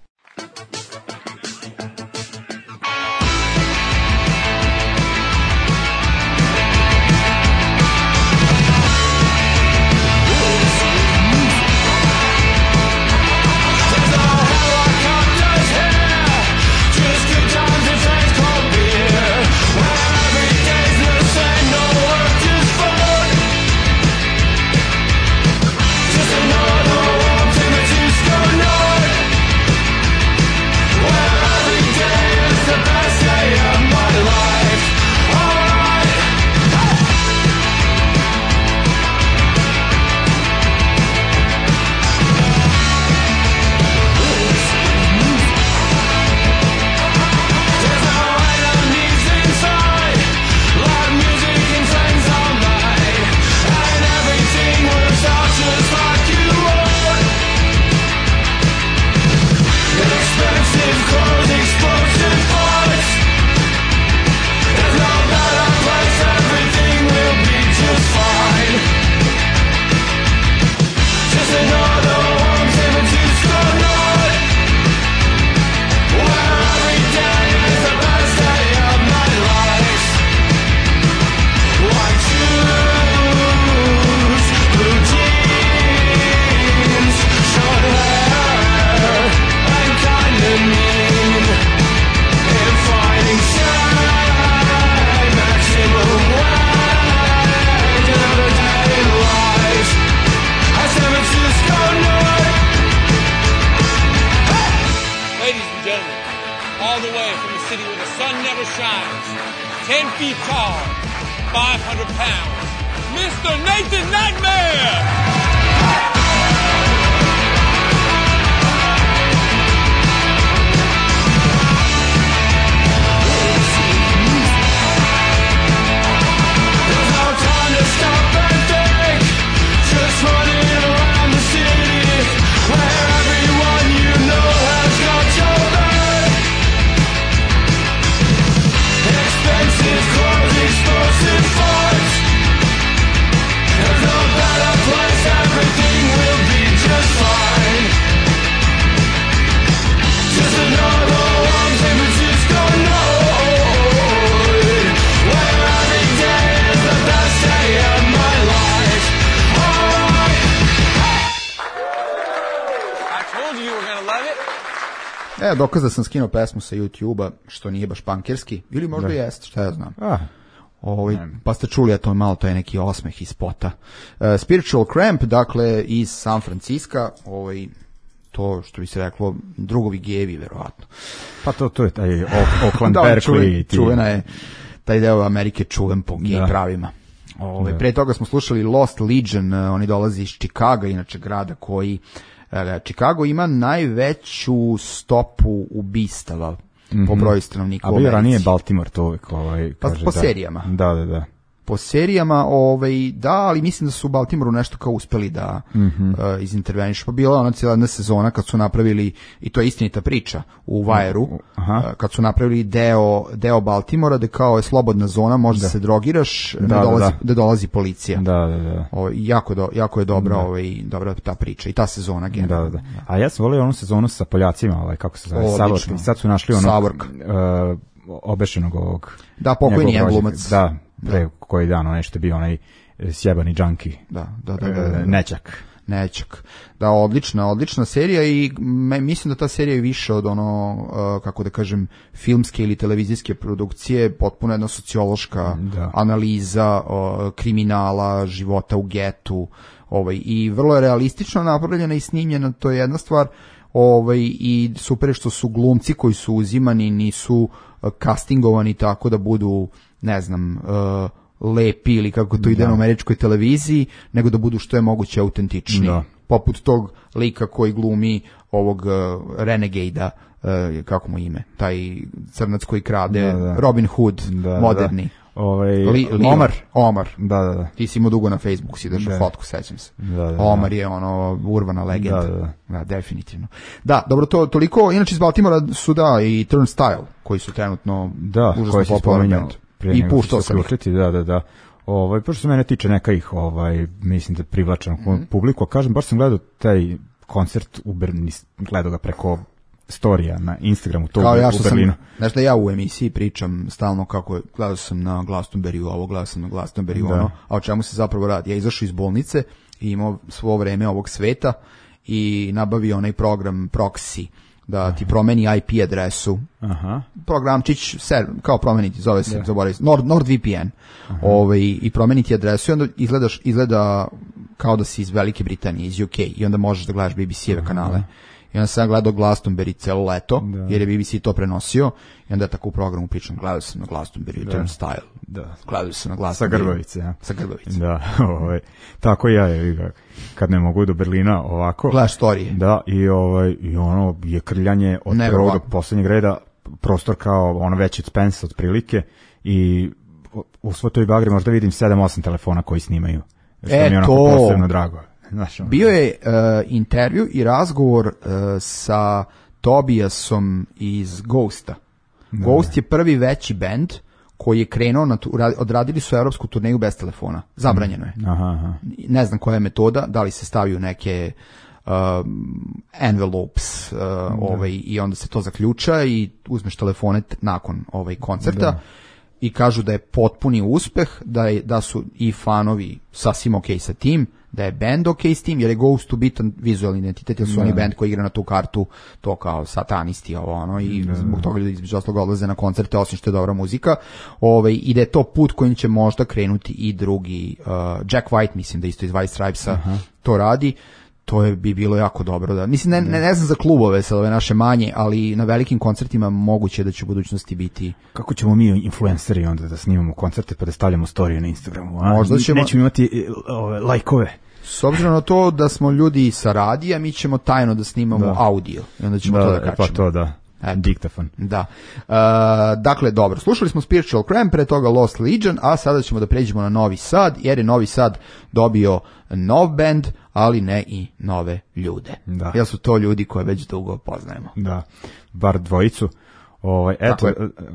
E, dokaz da sam skinuo pesmu sa YouTube-a, što nije baš pankerski, ili možda Da. jeste, šta ja znam. Ah. Ovaj, pa ste čuli, eto, malo to je neki osmeh iz spota. Uh, Spiritual Cramp, dakle, iz San Francisca, ovaj, to što bi se reklo, drugovi gevi, verovatno. Pa to, to je taj Oakland, da, Berkeley. čuven, ti... čuvena je, taj deo Amerike čuven po gej Da. pravima. Ovaj, Da. pre toga smo slušali Lost Legion, uh, oni dolaze iz Chicaga, inače grada koji uh, Chicago ima najveću stopu ubistava Mhm. po broju stanovnika A u bio Americi. ranije Baltimore to uvijek ovaj, Pa kaže po da. serijama. Da, da, da. Po serijama, ovaj, da, ali mislim da su u Baltimoru nešto kao uspeli da Mhm. uh, izintervenišu. Pa bila je ona cijela jedna sezona kad su napravili, i to je istinita priča, u Wire-u, Aha. uh, kad su napravili deo, deo Baltimora da kao je slobodna zona, možda Da. se drogiraš, Da, da, da, dolazi, da. da dolazi policija. Da, da, da. Ovaj, jako, do, jako je dobra, Da. ovaj, dobra ta priča i ta sezona Da, generalno. da, da. A ja sam volio onu sezonu sa Poljacima, ovaj, kako se zove, Odlično. Savork. I sad su našli onog Savork. uh, obešenog ovog... Da, pokojni njegovog je rođaka. glumac. Da, pre koji dan, onaj što je bio onaj e, sjebani džanki. Da, da, da, da, da, E, da. Nećak. Nećak. Da, odlična, odlična serija i me, mislim da ta serija je više od ono, uh, kako da kažem, filmske ili televizijske produkcije, potpuno jedna sociološka Da. analiza uh, kriminala, života u getu, ovaj, i vrlo je realistično napravljena i snimljena, to je jedna stvar, ovaj, i super je što su glumci koji su uzimani nisu uh, castingovani tako da budu, ne znam, uh, lepi ili kako to ide Da. na američkoj televiziji, nego da budu što je moguće autentičniji. Da. Poput tog lika koji glumi ovog uh, Renegade-a, uh, kako mu ime, taj crnac koji krade, Da, da. Robin Hood, Da, da, moderni. Ovaj, Li, Li, Omar. Omar. Da, da, da. Ti si imao dugo na Facebooku, si daš fotku, sećam se. Da, da, da. Omar je ono urbana legenda. Da, da, da. Da, definitivno. Da, dobro, to toliko, inače iz Baltimora su da i Turnstile, koji su trenutno da, užasno popularan band. I puštao sam ih. Da, da, da. Ovaj, pošto se mene tiče neka ih, ovaj, mislim da privlačam mm-hmm. publiku, a kažem, baš sam gledao taj koncert, u Ber... gledao ga preko storija na Instagramu, to kao u, ja u Berlinu. Sam, znaš da ja u emisiji pričam stalno kako je, gledao sam na Glastonbury ovo, gledao sam na Glastonbury da. ono, a o čemu se zapravo radi? Ja izašao iz bolnice i imao svo vreme ovog sveta i nabavio onaj program Proxy, da Aha. ti promeni I P adresu. Aha. Programčić, ser, kao promeniti, zove se, zaboravim, Nord, NordVPN. Ovaj, i promeniti adresu i onda izgledaš, izgleda kao da si iz Velike Britanije, iz U K, i onda možeš da gledaš B B C-eve kanale. I onda sam gledao Glastonbury celo leto, da. jer je B B C to prenosio, i onda je tako u programu pričam, gledao sam na Glastonbury, da. Turnstile, da. gledao sam na Glastonbury. Sa Grbavice, ja. Sa Grbavice. Da, ovaj, tako ja je, kad ne mogu do Berlina ovako. Gledaš storije. Da, i, ovaj, i ono je krljanje od prvog do poslednjeg reda, prostor kao ono veći od Spence otprilike, i u svoj toj bagri možda vidim sedam osam telefona koji snimaju. Što e, mi je onako to... posebno drago. Znaš, bio je uh, intervju i razgovor uh, sa Tobiasom iz Ghosta. Da. Ghost je prvi veći bend koji je krenuo, na tu, odradili su evropsku turneju bez telefona. Zabranjeno je. Aha, aha. Ne znam koja je metoda, da li se stavio neke uh, envelopes uh, ovaj, i onda se to zaključa i uzmeš telefone nakon ovaj koncerta. Da. I kažu da je potpuni uspeh, da, je, da su i fanovi sasvim ok sa tim, da je band ok s tim, jer je Ghostu bitan vizualni identitet, jer su da. oni band koji igra na tu kartu, to kao satanisti, ovo ono, i da. zbog toga ljudi između ostalog odlaze na koncerte, osim što je dobra muzika, ovaj, i da je to put kojim će možda krenuti i drugi, uh, Jack White, mislim da isto iz White Stripesa Aha. to radi, to je bi bilo jako dobro. Da. Mislim, ne, ne, ne znam za klubove sad ove naše manje, ali na velikim koncertima moguće da će u budućnosti biti... Kako ćemo mi influenceri onda da snimamo koncerte pa da stavljamo storije na Instagramu? A? Možda ćemo... Nećemo imati ove, lajkove. S obzirom na to da smo ljudi sa radija, mi ćemo tajno da snimamo da. audio. I onda ćemo da, to da kačemo. Pa to da. Eto. Diktafon. Da. Uh, dakle, dobro, slušali smo Spiritual Cram, pre toga Lost Legion, a sada ćemo da pređemo na Novi Sad, jer je Novi Sad dobio nov band, ali ne i nove ljude. Da. Jer su to ljudi koje već dugo poznajemo. Da, bar dvojicu. Ovaj, eto,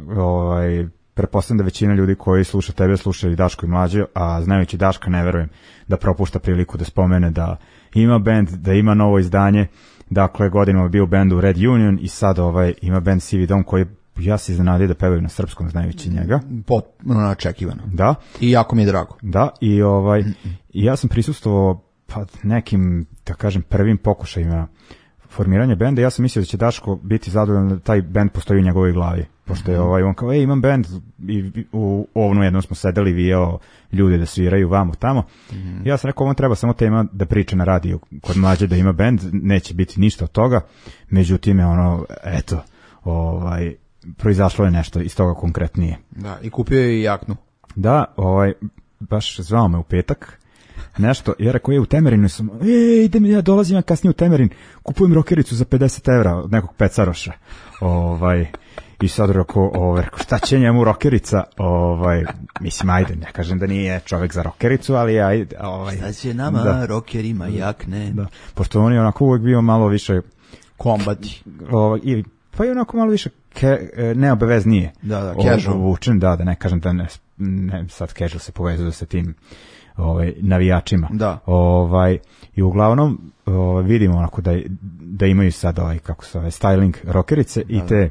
ovaj, pretpostavljam da većina ljudi koji sluša tebe slušaju i Daško i Mlađe, a znajući Daška ne verujem da propušta priliku da spomene da ima band, da ima novo izdanje. Dakle, godinama bio u bendu Red Union i sad ovaj, ima band Sivi Dom koji ja se iznenadio da pevaju na srpskom znajući njega. Potpuno neočekivano. Da. I jako mi je drago. Da, i ovaj, i ja sam prisustvovao pa, nekim, da kažem, prvim pokušajima formiranja benda. Ja sam mislio da će Daško biti zadovoljan da taj bend postoji u njegovoj glavi. Pošto je ovaj, on kao, ej, imam bend, i u ovnu jednom smo sedeli, vijao ljudi da sviraju vamo tamo. Mm-hmm. Ja sam rekao, on treba samo tema da priča na radiju kod Mlađe da ima bend, neće biti ništa od toga. Međutim, je ono, eto, ovaj, proizašlo je nešto iz toga konkretnije. Da, i kupio je i jaknu. Da, ovaj, baš zvao me u petak, nešto, ja rekao, je u Temerinu sam, ej, idem, ja dolazim ja kasnije u Temerin, kupujem rokericu za pedeset evra od nekog pecaroša. Ovaj, i sad rekao, ovaj, šta će njemu rokerica, ovaj, mislim, ajde, ne kažem da nije čovek za rokericu, ali ajde, ovaj. Šta će nama, da. rokerima, jakne. Da, pošto on je onako uvek bio malo više kombati. Ovaj, i, pa je onako malo više ke, neobaveznije. Da, da, casual. Vučen, da, da ne kažem da ne, ne sad casual se povezuje sa tim ovaj, navijačima. Da. Ovaj, i uglavnom ovaj, vidimo onako da, da imaju sad ovaj, kako se zove, styling rokerice da, i te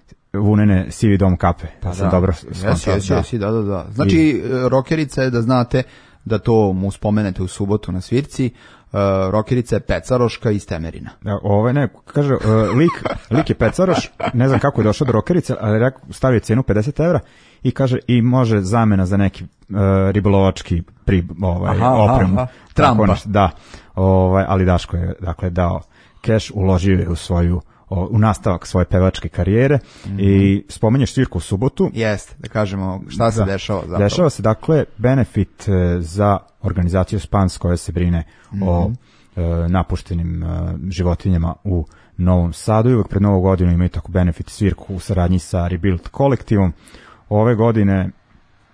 vunene Sivi Dom kape. Pa sam da. dobro skontao. Jesi, jesi, jesi, da, da, da. Znači, I... rokerica je da znate da to mu spomenete u subotu na svirci, uh, rokerica je pecaroška iz Temerina. Da, ovaj ne, kaže, uh, lik, lik je pecaroš, ne znam kako je došao do rokerice, ali rekao, stavio cijenu pedeset evra i kaže, i može zamena za neki uh, ribolovački pri, ovaj, aha, opremu. Aha, Trampa. Da, ovaj, ali Daško je, dakle, dao keš, uložio je u svoju u nastavak svoje pevačke karijere mm-hmm. i spomenješ svirku u subotu. Jeste, da kažemo šta se da, dešava zapravo. Dešava se, dakle, benefit e, za organizaciju Spans koja se brine mm-hmm. o e, napuštenim e, životinjama u Novom Sadu i uvek pred Novu godinu imaju tako benefit svirku u saradnji sa Rebuild kolektivom. Ove godine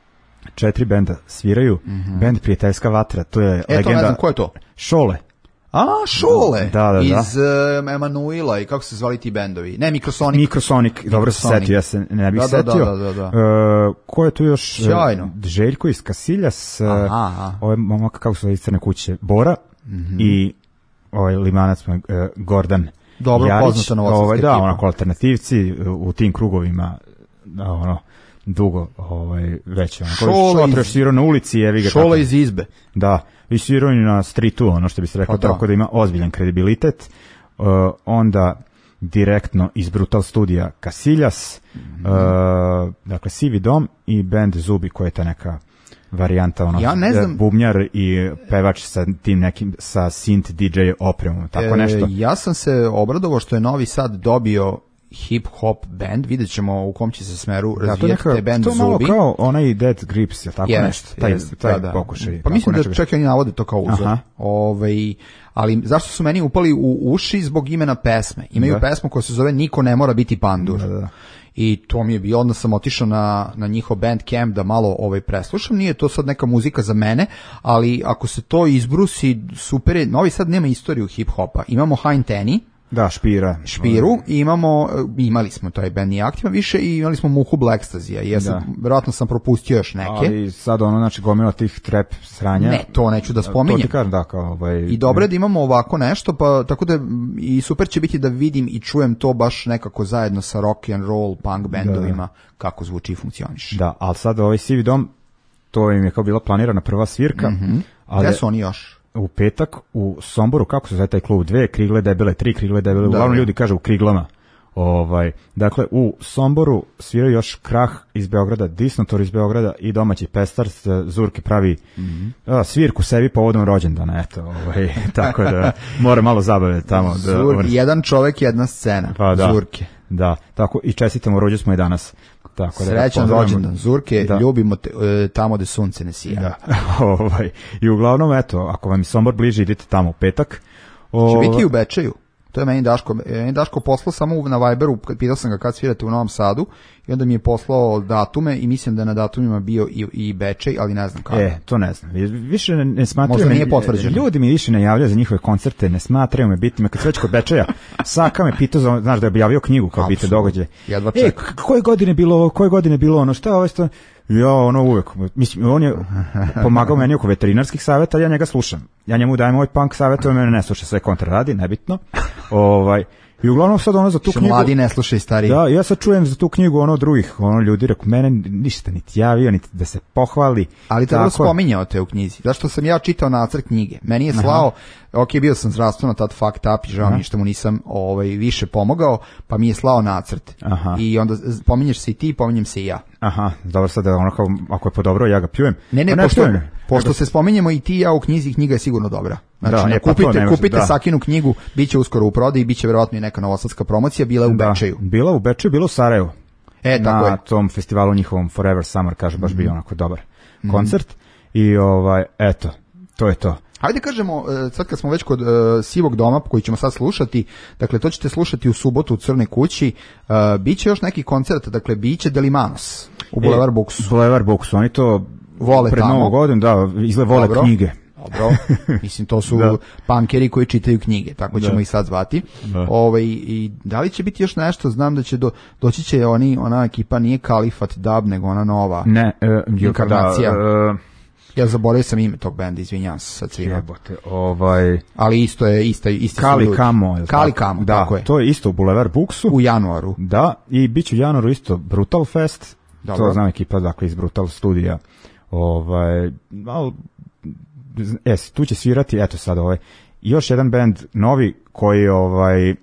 četiri benda sviraju, mm-hmm. bend Prijateljska vatra, to je e, legenda. To ne znam, ko je to? Šole. A, Šole, da, da, da. iz uh, Emanuila i kako se zvali ti bendovi? Ne, Mikrosonic. Mikrosonic, dobro se setio, ja se ne bih da, setio. Da, da, da, da. Uh, ko je tu još? Sjajno. Željko iz Kasiljas, aha, ovaj momak, kako se zove iz Crne kuće, Bora, mm-hmm. i ovaj Limanac, uh, Gordan dobro, Jarić. Poznata novosadska ovaj, da, ekipa. onako alternativci u tim krugovima, da, ono, dugo, ovaj, već, ono, Šotre svirao na ulici, jevi ga. Šola iz izbe. Da, i svirao i na streetu, ono što bi se rekao, tako da ima ozbiljan kredibilitet. Uh, onda direktno iz Brutal studija Kasiljas, mm-hmm. uh, dakle Sivi dom i band Zubi, koja je ta neka varijanta, ono, ja ne znam, bubnjar i pevač sa tim nekim, sa synth D J opremom, tako e, nešto. Ja sam se obradovao što je Novi Sad dobio hip-hop band, vidjet ćemo u kom će se smeru razvijati te band Zubi. To je malo kao onaj Dead Grips, je tako yes, nešto, taj, yes, taj da, da. pokušaj. Pa mislim da čak i oni navode to kao uzor. Ove, ali zašto su meni upali u uši? Zbog imena pesme. Imaju da. pesmu koja se zove Niko ne mora biti pandur. Da, da. I to mi je bilo, onda sam otišao na, na njihov Bandcamp da malo ovaj preslušam. Nije to sad neka muzika za mene, ali ako se to izbrusi, super je. Novi Sad nema istoriju hip-hopa. Imamo Hein Teni, da, Špira. Špiru, i imamo, imali smo taj band nije aktivan više i imali smo Muhu Blackstazija. Ja sam, verovatno sam propustio još neke. Ali sad ono, znači, gomila tih trap sranja. Ne, to neću da spominjem. To ti kažem, da, kao ovaj... I dobro da imamo ovako nešto, pa tako da i super će biti da vidim i čujem to baš nekako zajedno sa rock and roll, punk bendovima, da, kako zvuči i funkcioniše. Da, ali sad ovaj Sivi dom, to im je kao bila planirana prva svirka. Mm-hmm. Ali... Gde su oni još? U petak u Somboru, kako se zove taj klub, dve krigle debele, tri krigle debele, da, uglavnom ljudi kažu u kriglama. Ovaj, dakle, u Somboru sviraju još Krah iz Beograda, Disnotor iz Beograda i domaći Pestar, Zurke pravi mm-hmm. a, svirku sebi povodom rođendana, eto, ovaj, tako da mora malo zabave tamo. Da, Zur, jedan čovek, jedna scena, pa, da, Zurke. Da, tako, i čestitamo, rođe smo i danas. Tako, srećan da rođendan, Zurke, da. Ljubimo te, e, tamo gde sunce ne sija. Da. ovaj, i uglavnom, eto, ako vam je Sombor bliže, idite tamo u petak. O... Će biti u Bečeju. To je meni Daško, meni Daško poslao samo na Viberu, pitao sam ga kad svirate u Novom Sadu i onda mi je poslao datume i mislim da je na datumima bio i, i Bečej, ali ne znam kako. E, to ne znam. Više ne, ne smatraju Možda me, nije potvrđeno. Ljudi mi više ne javljaju za njihove koncerte, ne smatraju me bitnima. Kad se već kod Bečeja, Saka me pitao, za, znaš da je objavio knjigu kao bite događaje. E, koje godine bilo ovo, koje godine bilo ono, šta ovo što... Ja, ono uvek, mislim, on je pomagao meni oko veterinarskih savjeta, ja njega slušam. Ja njemu dajem ovaj punk savjet, on mene ne sluša, sve kontra radi, nebitno. Ovaj, i uglavnom sad ono za tu knjigu... Mladi ne slušaju stariji. Da, ja sad čujem za tu knjigu ono drugih, ono ljudi, rekao, mene ništa niti javio, niti da se pohvali. Ali to je spominjao te u knjizi, zašto sam ja čitao nacrt knjige. Meni je slao, aha, ok, bio sam zdravstveno tad fucked up i žao mi što mu nisam ovaj, više pomogao, pa mi je slao nacrt. Aha. I onda pominješ se i ti, pominjem se i ja. Aha, dobro, sad ono kao, ako je podobro, ja ga pljujem. Ne, ne, ne pošto, ne, pošto se spominjemo i ti i ja u knjizi, knjiga je sigurno dobra. Znači, da, ne, pa kupite, nemaš, kupite da. Sakinu knjigu, bit će uskoro u prodaji, bit će verovatno i neka novosadska promocija, bila je u da, Bečeju. Bila u Bečeju, bila u Sarajevu. E, tako na je. tom festivalu njihovom Forever Summer, kaže, baš mm-hmm. bio onako dobar mm-hmm. koncert. I ovaj, eto, to je to. Hajde kažemo, sad kad smo već kod uh, Sivog doma, koji ćemo sad slušati, dakle, to ćete slušati u subotu u Crnoj kući, uh, bit će još neki koncert, dakle, bit će Delimanos u Boulevard Booksu. E, Boulevard Booksu, oni to vole pred tamo. Novom godinu, da, izgled vole Dobro. knjige. Dobro, mislim, to su punkeri koji čitaju knjige, tako ćemo da. ih sad zvati. Da. Ovaj, i da li će biti još nešto, znam da će do, doći će oni, ona ekipa nije Kalifat Dub, nego ona nova ne, uh, inkarnacija. Da, uh, ja zaboravio sam ime tog benda, izvinjavam se sad svima. Jebote, ovaj... Ali isto je, isto, isto Kali Kamo. Kali Kamo, da, tako je. To je isto u Boulevard Booksu. U januaru. Da, i bit će u januaru isto Brutal Fest. Dobro. To znam ekipa, dakle, iz Brutal studija. Ovaj, malo... Es, tu će svirati, eto sad ovaj, još jedan band novi koji ovaj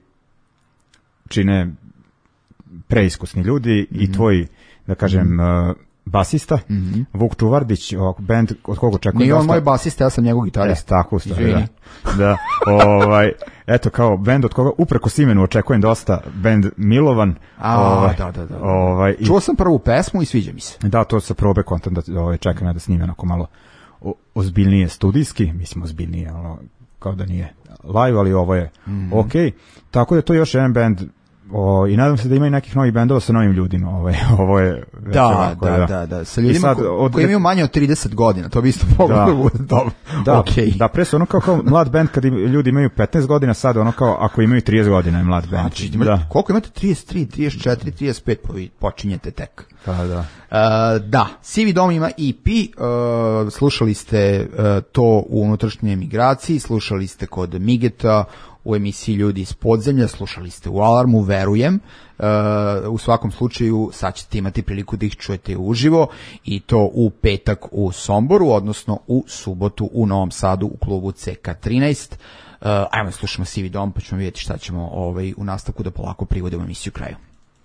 čine preiskusni ljudi mm-hmm. i tvoj, da kažem, mm-hmm. uh, basista, mm-hmm. Vuk Čuvardić, ovako, band od koga očekujem dosta. Nije on moj basista, ja sam njegov gitarist. E, tako ustavi, da. da. Ovaj, eto, kao band od koga upreko imenu očekujem dosta, band Milovan. A, ovaj, da, da, da. Ovaj, Čuo sam prvu pesmu i sviđa mi se. Da, to sa probe kontent, da ovaj, čekam da snime onako malo o, ozbiljnije studijski, mislim ozbiljnije, ono, kao da nije live, ali ovo je mm-hmm. ok. Tako da to je još jedan band O, i nadam se da ima i nekih novih bendova sa novim ljudima. Ovo, ovo je već da, ovako, da, da, da, da, sa ljudima sad, ko, od... koji imaju manje od trideset godina, to bi isto moglo da bude dobro. Da, okay. da, pre su ono kao, kao mlad band kad im, ljudi imaju petnaest godina, sad ono kao ako imaju trideset godina je mlad band. Znači, imate, da. Koliko imate? trideset tri, trideset četiri, trideset pet, pa vi počinjete tek. Pa da. Uh, da, Sivi dom ima E P, uh, slušali ste uh, to u unutrašnjoj emigraciji, slušali ste kod Migeta, u emisiji Ljudi iz podzemlja, slušali ste u Alarmu, verujem. Uh, u svakom slučaju sad ćete imati priliku da ih čujete uživo i to u petak u Somboru, odnosno u subotu u Novom Sadu u klubu C K trinaest. Uh, ajmo da slušamo Sivi dom pa ćemo vidjeti šta ćemo ovaj, u nastavku da polako privodimo emisiju kraju.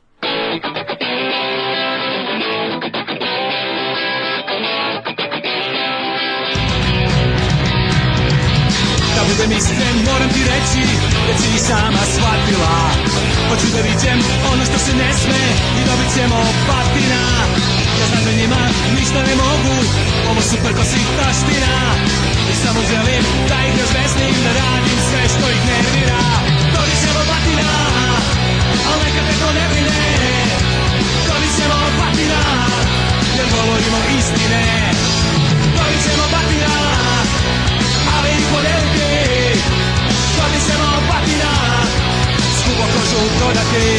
Da budem iskren, moram ti reći, već si i sama shvatila. Hoću da viđem ono što se ne sme i dobit ćemo batina. Ja znam da njima ništa ne mogu, ovo su prkosi taština. I samo želim da ih razvesnim, da radim sve što ih nervira. Dobit ćemo batina, al neka te to ne brine. Dobit ćemo batina, jer govorimo istine. Dobit ćemo batina, ali i podeliti. Dobit ćemo batina, skupo kožu prodati.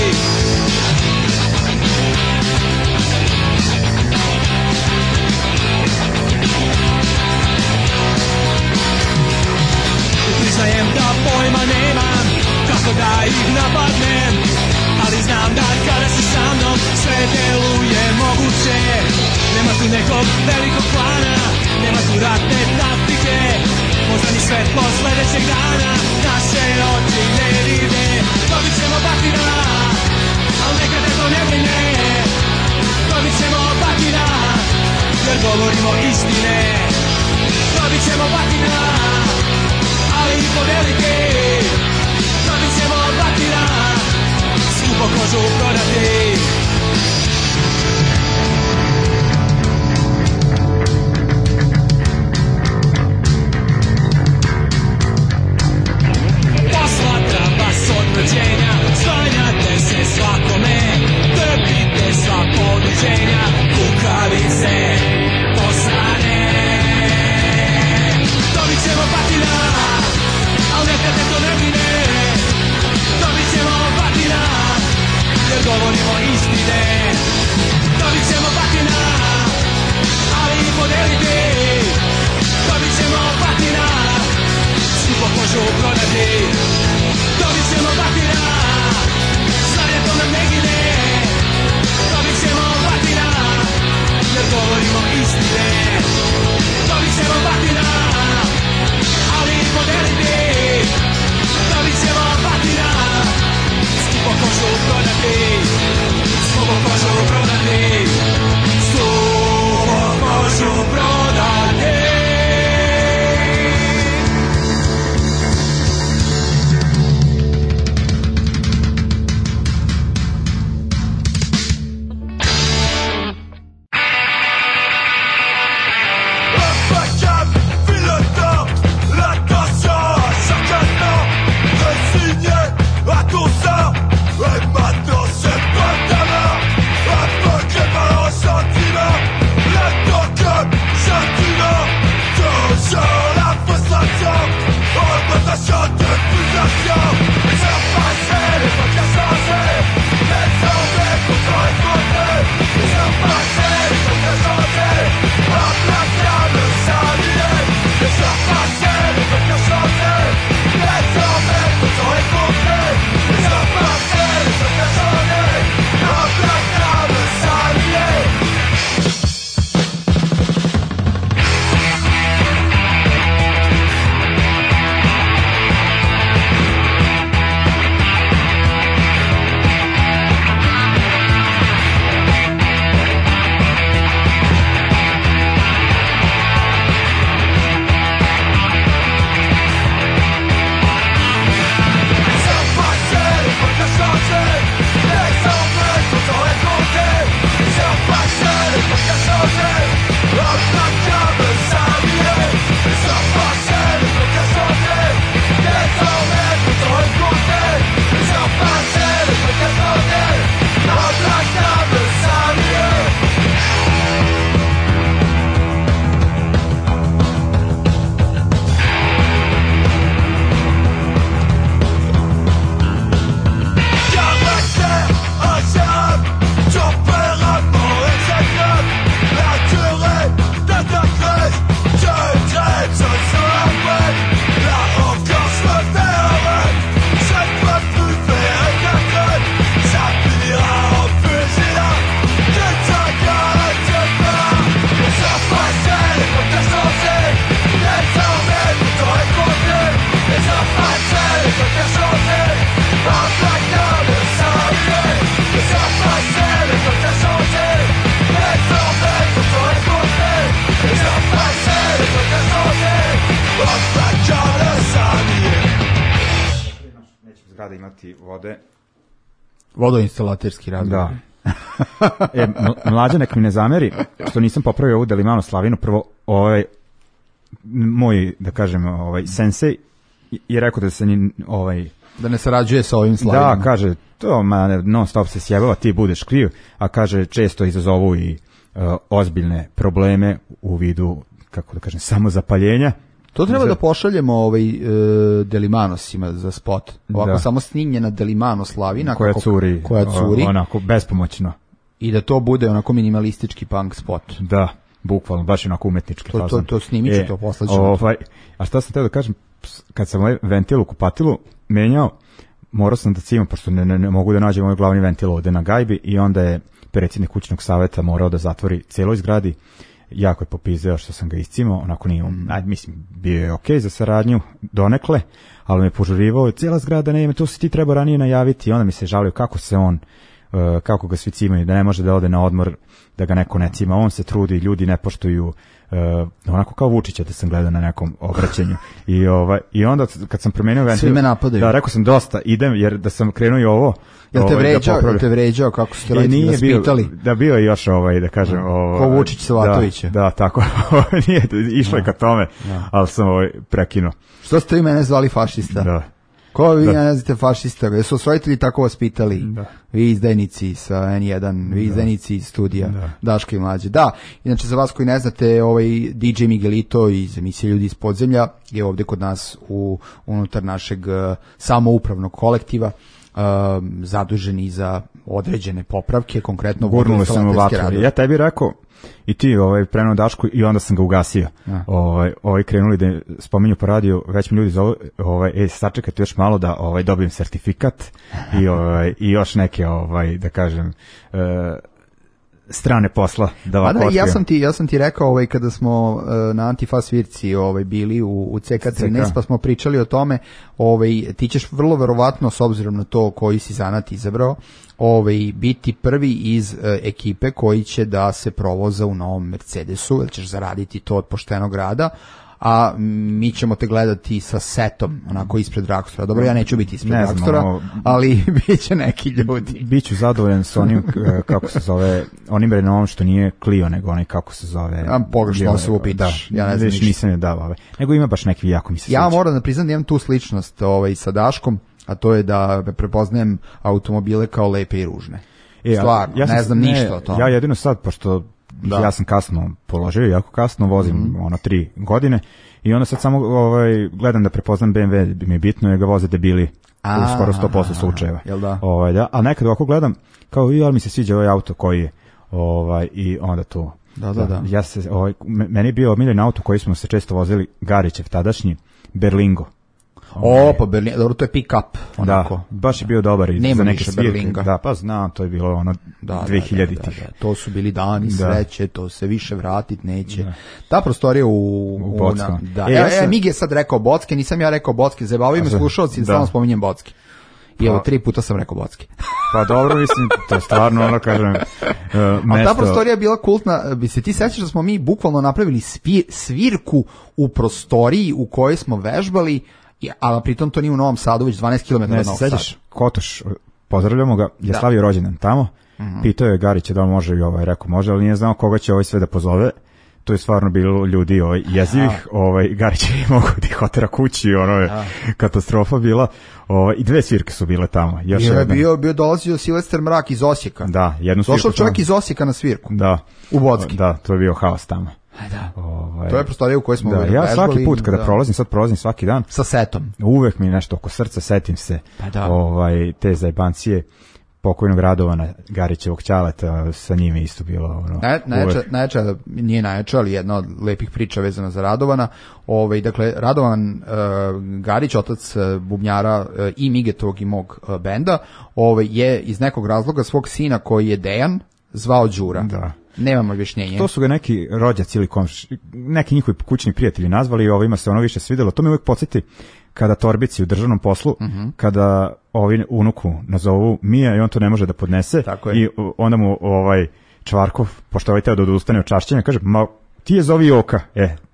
Priznajem da pojma nemam kako da ih napadnem, ali znam da kada si sa mnom sve deluje moguće. Nema tu nekog velikog plana, nema tu ratne taktike, možda ni svetlo sledećeg dana naše oči ne vide. Dobit ćemo batina, al nekad ne to ne brine. Dobit ćemo batina, jer govorimo istine. Dobit ćemo batina, ali i podeliti. Dobit ćemo batina, skupo kožu prodati. zgrada imati vode. Vodoinstalaterski razvoj. Da. E, mlađa nek mi ne zameri što nisam popravio ovu Delimano slavinu. Prvo, ovaj moj, da kažem, ovaj sensei je rekao da se ni, ovaj da ne sarađuje sa ovim slavinama. Da, kaže, to ma non stop se sjebava, ti budeš kriv, a kaže često izazovu i uh, ozbiljne probleme u vidu, kako da kažem, samozapaljenja. To treba da pošaljemo ovaj e, Delimanosima za spot. Ovako da. Samo snimljena Delimano slavina koja kako, curi, koja curi onako bespomoćno. I da to bude onako minimalistički punk spot. Da, bukvalno, baš onako umetnički. To, to, to snimit ću, e, to poslaću. Ovaj, a šta sam teo da kažem, kad sam ovaj ventil u kupatilu menjao, morao sam da cimam, pošto ne, ne, ne mogu da nađem ovaj glavni ventil ovde na gajbi, i onda je predsjednik kućnog saveta morao da zatvori cijeloj zgradi. Jako je popizeo što sam ga iscimao, onako nije, mm. aj, mislim, bio je okej okay za saradnju donekle, ali me požurivao, cijela zgrada ne, to se ti treba ranije najaviti, i onda mi se žalio kako se on, uh, kako ga svi cimaju, da ne može da ode na odmor, da ga neko ne cima, on se trudi, ljudi ne poštuju, uh, onako kao Vučića da sam gledao na nekom obraćanju. I, ovaj, i onda kad sam promenio ventil, svi me napadaju. Da, rekao sam dosta, idem, jer da sam krenuo i ovo, jel te ovaj, vređao, da jel te vređao, kako ste roditelji vaspitali? Bio, da bio je još ovaj, da kažem, ovo, ko Vučić Savatovića. Da, da, tako, nije, išlo je ka tome, da. Ali sam ovaj, prekinuo. Što ste vi mene zvali fašista? Da. Ko vi da. ne znate fašista? Jesu su roditelji tako vaspitali? Da. Vi izdajnici sa en jedan, vi izdajnici iz studija, da. Daška i Mlađe. Da, inače za vas koji ne znate, ovaj D J Miguelito iz emisije Ljudi iz podzemlja je ovde kod nas u unutar našeg uh, samoupravnog kolektiva. Uh, zaduženi za određene popravke, konkretno gurnuo sam u vatru. Ja tebi rekao i ti ovaj prenuo Dašku i onda sam ga ugasio. Ja. Ovaj ovaj krenuli da spominju po radiju, već mi ljudi zovu, ovaj ej sačekajte još malo da ovaj dobijem sertifikat i ovaj i još neke ovaj da kažem uh, strane posla da ovako. Da, ja sam ti ja sam ti rekao ovaj kada smo uh, na Antifa svirci ovaj bili u u C K trinaest pa smo pričali o tome, ovaj ti ćeš vrlo verovatno s obzirom na to koji si zanat izabrao, ovaj biti prvi iz uh, ekipe koji će da se provoza u novom Mercedesu, jer ćeš zaraditi to od poštenog rada. A mi ćemo te gledati sa setom, onako ispred Drakstora. Dobro, ja neću biti ispred Drakstora, ono, ali bit će neki ljudi. Biću zadovoljan s onim, kako se zove, onim Renaultom što nije Clio, nego onaj kako se zove. Ja pogrešno osobu pitaš, da, ja ne znam ništa. Nisam je dao, ove. Nego ima baš neki jako mi se Ja sliči. moram da priznam da imam tu sličnost ovaj, sa Daškom, a to je da prepoznajem automobile kao lepe i ružne. E, Stvarno, ja sam, ne znam ne, ništa o tome. Ja jedino sad, pošto da. Ja sam kasno položio, jako kasno, vozim mm -hmm. ono tri godine i onda sad samo ovaj, gledam da prepoznam B M W, mi je bitno je ga voze debili a, u skoro sto posto slučajeva. Jel da? Ovaj, da? A nekad ovako gledam, kao i ali mi se sviđa ovaj auto koji je, ovaj, i onda to. Da, da, da. Ja se, ovaj, meni je bio omiljen auto koji smo se često vozili, Garićev tadašnji, Berlingo. O, pa Berlin, dobro, to je pick-up. Onako. Da, baš je bio dobar i nema za neke Berlinga. Da, pa znam, to je bilo ono da, dve hiljaditih. Da, da, da, to su bili dani sreće, da. To se više vratit neće. Da. Ta prostorija u... U Bocka. Da, e, ja sam... e, Mig je sad rekao Bocke, nisam ja rekao Bocke, zabavaju me slušalci, da samo spominjem Bocke. I evo, tri puta sam rekao Bocke. Pa dobro, mislim, to stvarno, ono kažem, uh, mesto... A ta prostorija je bila kultna, bi se ti sećaš da smo mi bukvalno napravili svir, svirku u prostoriji u kojoj smo vežbali, ali pritom to nije u Novom Sadu, već dvanaest kilometara od Novog Sada. Kotoš, pozdravljamo ga, je da. Slavio rođendan tamo, mm-hmm. Pitao je Garića da on može i ovaj, rekao može, ali nije znao koga će ovaj sve da pozove. To je stvarno bilo ljudi ovaj, jezivih, ovaj, Garić je mogao da ih otera kući, ono je ja. Katastrofa bila, ovaj, i dve svirke su bile tamo. Još je bio, bio dolazio Silvester Mrak iz Osijeka. Da, jednu svirku. Došao čovjek iz Osijeka na svirku. Da. U Bocki. Da, to je bio haos tamo. Da. Ovaj, to je prostorija u kojoj smo da, vežbali. Ja svaki put kada da. prolazim, sad prolazim svaki dan. Sa setom. Uvek mi nešto oko srca, setim se pa da. ovaj, te zajbancije pokojnog Radovana Garićevog ćaleta, sa njim je isto bilo ono, Naj, najjača, najjača, nije najjača, ali jedna od lepih priča vezana za Radovana. Ovaj, dakle, Radovan uh, Garić, otac uh, bubnjara uh, i Migetovog i mog uh, benda, ovaj, je iz nekog razloga svog sina koji je Dejan zvao Đura. Da. Nemamo objašnjenje. To su ga neki rođaci ili komši, neki njihovi kućni prijatelji nazvali i ovima se ono više svidelo. To mi uvijek podsjeti kada Torbici u državnom poslu, uh-huh. kada ovi unuku nazovu Mija i on to ne može da podnese i onda mu ovaj Čvarkov, pošto ovaj teo da odustane od čašćenja, kaže, ma ti je zovi Joka, e,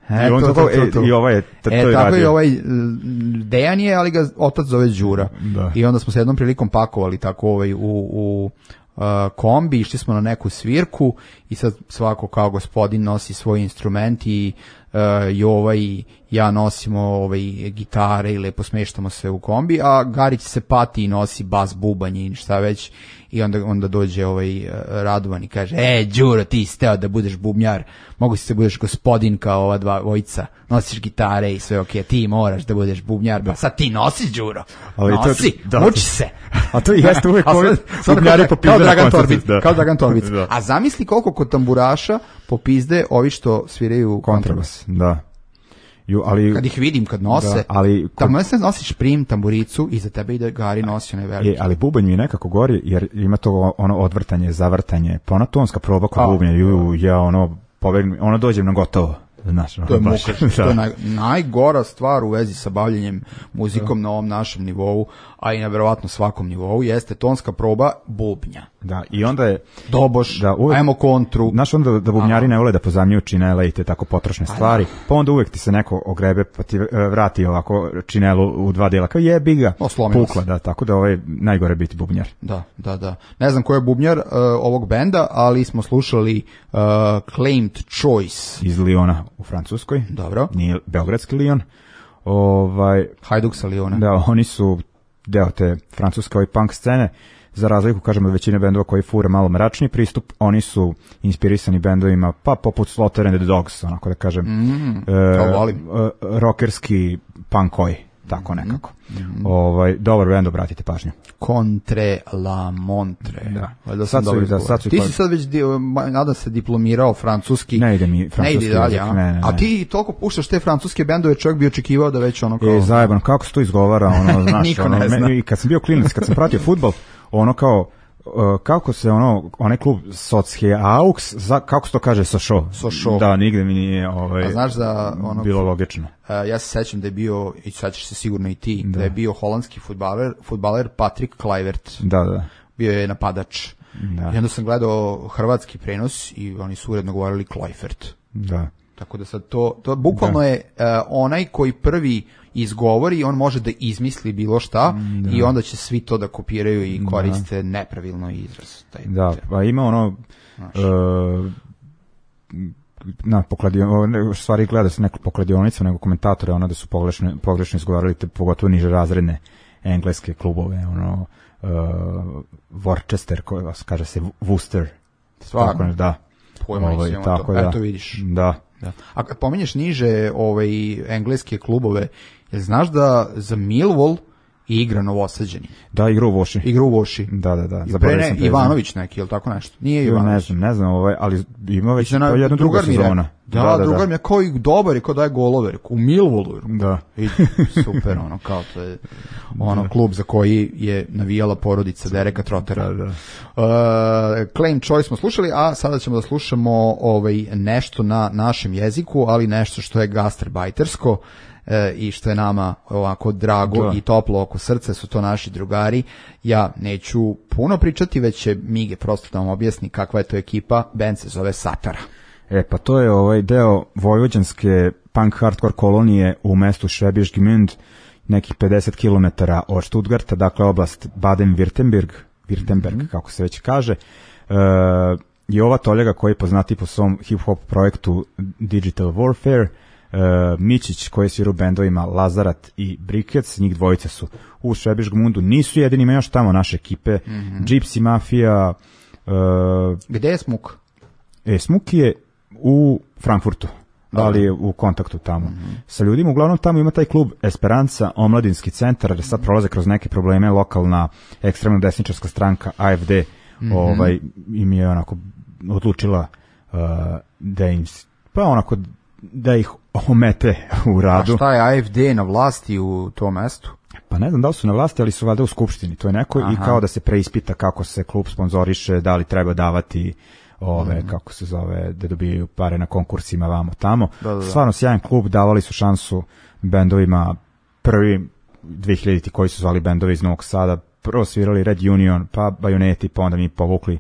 E, I, on to, tako, to, to, to. e, i ovaj je, to, e, to je tako radio. i ovaj Dejan je, ali ga otac zove Đura. Da. I onda smo se jednom prilikom pakovali tako ovaj, u, u uh, kombi, išli smo na neku svirku i sad svako kao gospodin nosi svoj instrument i uh, Jova i ja nosimo ovaj, gitare i lepo smeštamo se u kombi, a Garić se pati i nosi bas, bubanj i šta već. I onda, onda dođe ovaj Radovan i kaže, e, Đuro, ti si teo da budeš bubnjar, mogu si da budeš gospodin kao ova dva vojica, nosiš gitare i sve, ok, ti moraš da budeš bubnjar, pa sad ti nosiš, Đuro, ali nosi, to, da, muči se. A to jeste uvijek ovi bubnjari popizde na koncertu. Da. Kao Dragan Torbic. Da. A zamisli koliko kod tamburaša popizde ovi što sviraju kontrabas. Da. Ju, ali, kad ih vidim, kad nose, da, ali tamo se nosiš prim, tamburicu i za tebe ide Gari nosi onaj veliki. Je, ali bubanj mi nekako gori, jer ima to ono odvrtanje, zavrtanje, pa ona tonska proba kod bubnja, ju, ja ono, pobegnem, ono dođem na gotovo. Znaš, to je muka, to je naj, najgora stvar u vezi sa bavljenjem muzikom da. Na ovom našem nivou, a i na verovatno svakom nivou, jeste tonska proba bubnja. Da, i onda je doboš, da uvek, ajmo kontru. Znaš, onda da bubnjari ne vole da pozamnjuju činele i te tako potrošne stvari, pa onda uvek ti se neko ogrebe pa ti vrati ovako činelu u dva dela, kao jebi ga, pukla, da, tako da ovaj najgore biti bubnjar. Da, da, da. Ne znam ko je bubnjar uh, ovog benda, ali smo slušali uh, Claimed Choice iz Liona u Francuskoj. Dobro. Nije beogradski Lion. Ovaj Hajduk sa Liona. Da, oni su deo te francuske ovaj punk scene. Za razliku, kažemo, većine bendova koji fure malo mračni pristup, oni su inspirisani bendovima, pa poput Slaughter and the Dogs, onako da kažem, mm, e, to volim. E, rockerski punkovi, tako nekako. Mm. Ovaj, dobar bend, obratite pažnju. Contre la Montre. Da. Da sad su, da, sad su Ti si sad već, nadam se, diplomirao francuski. Ne ide mi francuski. Ne ide dalje, jezik, ne, ne, ne. A ti toliko puštaš te francuske bendove, čovjek bi očekivao da već ono kao... E, zajebano, kako se to izgovara, ono, znaš, Niko ono, ne zna. Me, kad sam bio klinac, kad sam pratio fudbal, ono kao, uh, kako se ono, onaj klub Sochaux, za, kako se to kaže, Sochaux? Sochaux. Da, nigde mi nije ovaj, znaš da, ono, bilo logično. Uh, ja se sećam da je bio, i sećaš se sigurno i ti, da, da je bio holandski fudbaler, fudbaler Patrick Kluivert. Da, da. Bio je napadač. Da. I onda sam gledao hrvatski prenos i oni su uredno govorili Kluivert. Da. Tako da sad to, to bukvalno da. je uh, onaj koji prvi izgovori, on može da izmisli bilo šta da. I onda će svi to da kopiraju i koriste da. Nepravilno izraz. Taj, da, pa ima ono uh, na pokladio, stvari gleda se neku pokladionicu, nego komentatore, ono da su pogrešno, pogrešno izgovarali te, pogotovo niže razredne engleske klubove, ono uh, Worcester, koji vas kaže se Worcester. Stvarno? Da. Pojma ovaj, nisam tako to. Da. Eto vidiš. Da. Da. A kad pominješ niže ovaj, engleske klubove, jel znaš da za Millwall igra Novosađeni? Da, igra u Voši. Igra u Voši. Da, da, da. I pre ne, Ivanović neki, ili tako nešto? Nije Ivanović. Ne znam, ne znam, ovaj, ali ima već na, to jedna druga sezona. Da, da, da, drugar mi je kao i dobar i kao daje golove, u Millwallu. Da. I super, ono, kao to je ono klub za koji je navijala porodica Dereka Trottera. Da, da. Uh, Claim Choice smo slušali, a sada ćemo da slušamo ovaj, nešto na našem jeziku, ali nešto što je gastarbajtersko. E, i što je nama ovako drago da. I toplo oko srca, su to naši drugari. Ja neću puno pričati, već će Mige prosto da vam objasni kakva je to ekipa. Band se zove Satara. E, pa to je ovaj deo vojvođanske punk hardcore kolonije u mestu Schwäbisch Gmünd, nekih pedeset kilometara od Stuttgarta, dakle oblast Baden-Württemberg, Württemberg, mm-hmm. kako se već kaže. E, i ova toljaga koji je poznati po svom hip-hop projektu Digital Warfare, Uh, Mičić koji svira u bendovima Lazarat i Brickets, njih dvojice su u Schwäbisch Gmundu, nisu jedini, ima još tamo naše ekipe, mm-hmm. Gypsy Mafia. Uh, Gde je Smuk? E, Smuk je u Frankfurtu, Dobre. Ali je u kontaktu tamo. Mm-hmm. Sa ljudima, uglavnom tamo ima taj klub Esperanca, omladinski centar, jer sad prolaze kroz neke probleme, lokalna ekstremno desničarska stranka A F D mm-hmm. ovaj, im je onako odlučila uh, da im, pa onako da ih omete u radu. A šta je A F D na vlasti u tom mestu? Pa ne znam da li su na vlasti, ali su valjda u skupštini, to je neko. Aha. I kao da se preispita kako se klub sponzoriše, da li treba davati ove, mm. kako se zove, da dobiju pare na konkursima vamo tamo. Da, da, da. Stvarno sjajan klub, davali su šansu bendovima prvi dve hiljaditi koji su zvali bendovi iz Novog Sada, prvo svirali Red Union, pa Bajoneti, pa onda mi povukli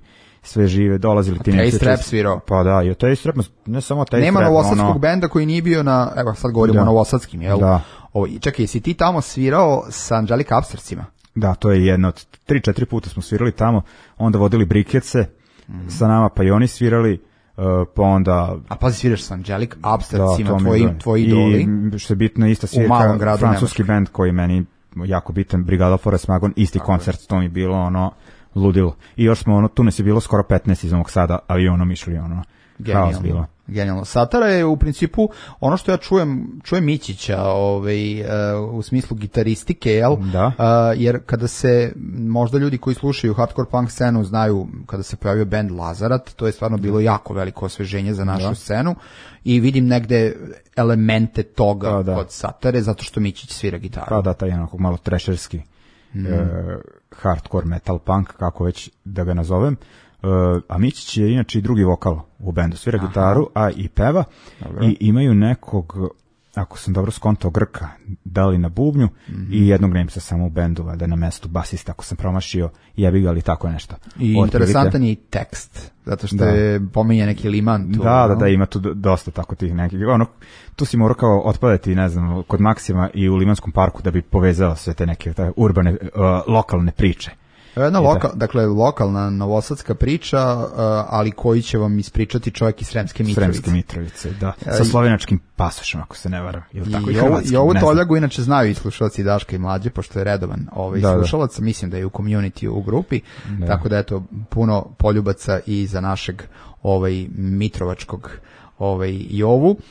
sve žive, dolazili ti neki... Taste Rap svirao. Pa da, i o Taste Rap, ne samo Taste Rap. Nema novosadskog ono... benda koji nije bio na, evo sad govorimo da. o novosadskim, jel? Da. O, čekaj, jesi ti tamo svirao sa Angelic Upstartsima? Da, to je jedno od tri, četiri puta smo svirali tamo, onda vodili Briketse mm. sa nama, pa i oni svirali, uh, pa onda... A pazi, sviraš sa Angelic Upstartsima, da, tvoji, tvoji idoli. I što je bitno, ista svirka, francuski band koji meni jako bitan, Brigada Forest Magon, isti okay. koncert, to mi je bilo ono ludilo. I još smo, ono, tu nas je bilo skoro petnaest iz Novog Sada, avionom išli, ono, haos bilo. Genijalno. Satara je u principu ono što ja čujem, čujem Mićića ovaj, uh, u smislu gitaristike, jel? Da. Uh, jer kada se, možda ljudi koji slušaju hardcore punk scenu znaju kada se pojavio band Lazarat, to je stvarno bilo jako veliko osveženje za našu da. scenu i vidim negde elemente toga da, da. od Satare, zato što Mićić svira gitaru. Pa da, taj onako malo trešerski mm. uh, hardcore metal punk, kako već da ga nazovem. Uh, a Mićić je inače i drugi vokal u bendu, svira Aha. gitaru, a i peva. Dobro. I imaju nekog, ako sam dobro skontao, Grka, da li na bubnju mm-hmm. i jednog Nemca samo u bendu, da na mestu basista, ako sam promašio, jebi ga, ali tako nešto. I Od interesantan prilike... je i tekst, zato što da. je pominje neki liman tu. Da, da, da, ima tu dosta tako tih nekih, ono, tu si morao kao otpadati, ne znam, kod Maksima i u Limanskom parku da bi povezao sve te neke te urbane, uh, lokalne priče. Jedna lokal, dakle, lokalna novosadska priča, uh, ali koji će vam ispričati čovjek iz Sremske Mitrovice. Sremske Mitrovice, da. Sa slovenačkim pasošem, ako se ne varam. Ili tako i, i, ovo, i ovu toljagu inače znaju i slušalci Daška i Mlađe, pošto je redovan ovaj da, slušalac, da. Mislim da je u community u grupi, da. Tako da eto, puno poljubaca i za našeg ovaj mitrovačkog ovaj Jovu, uh,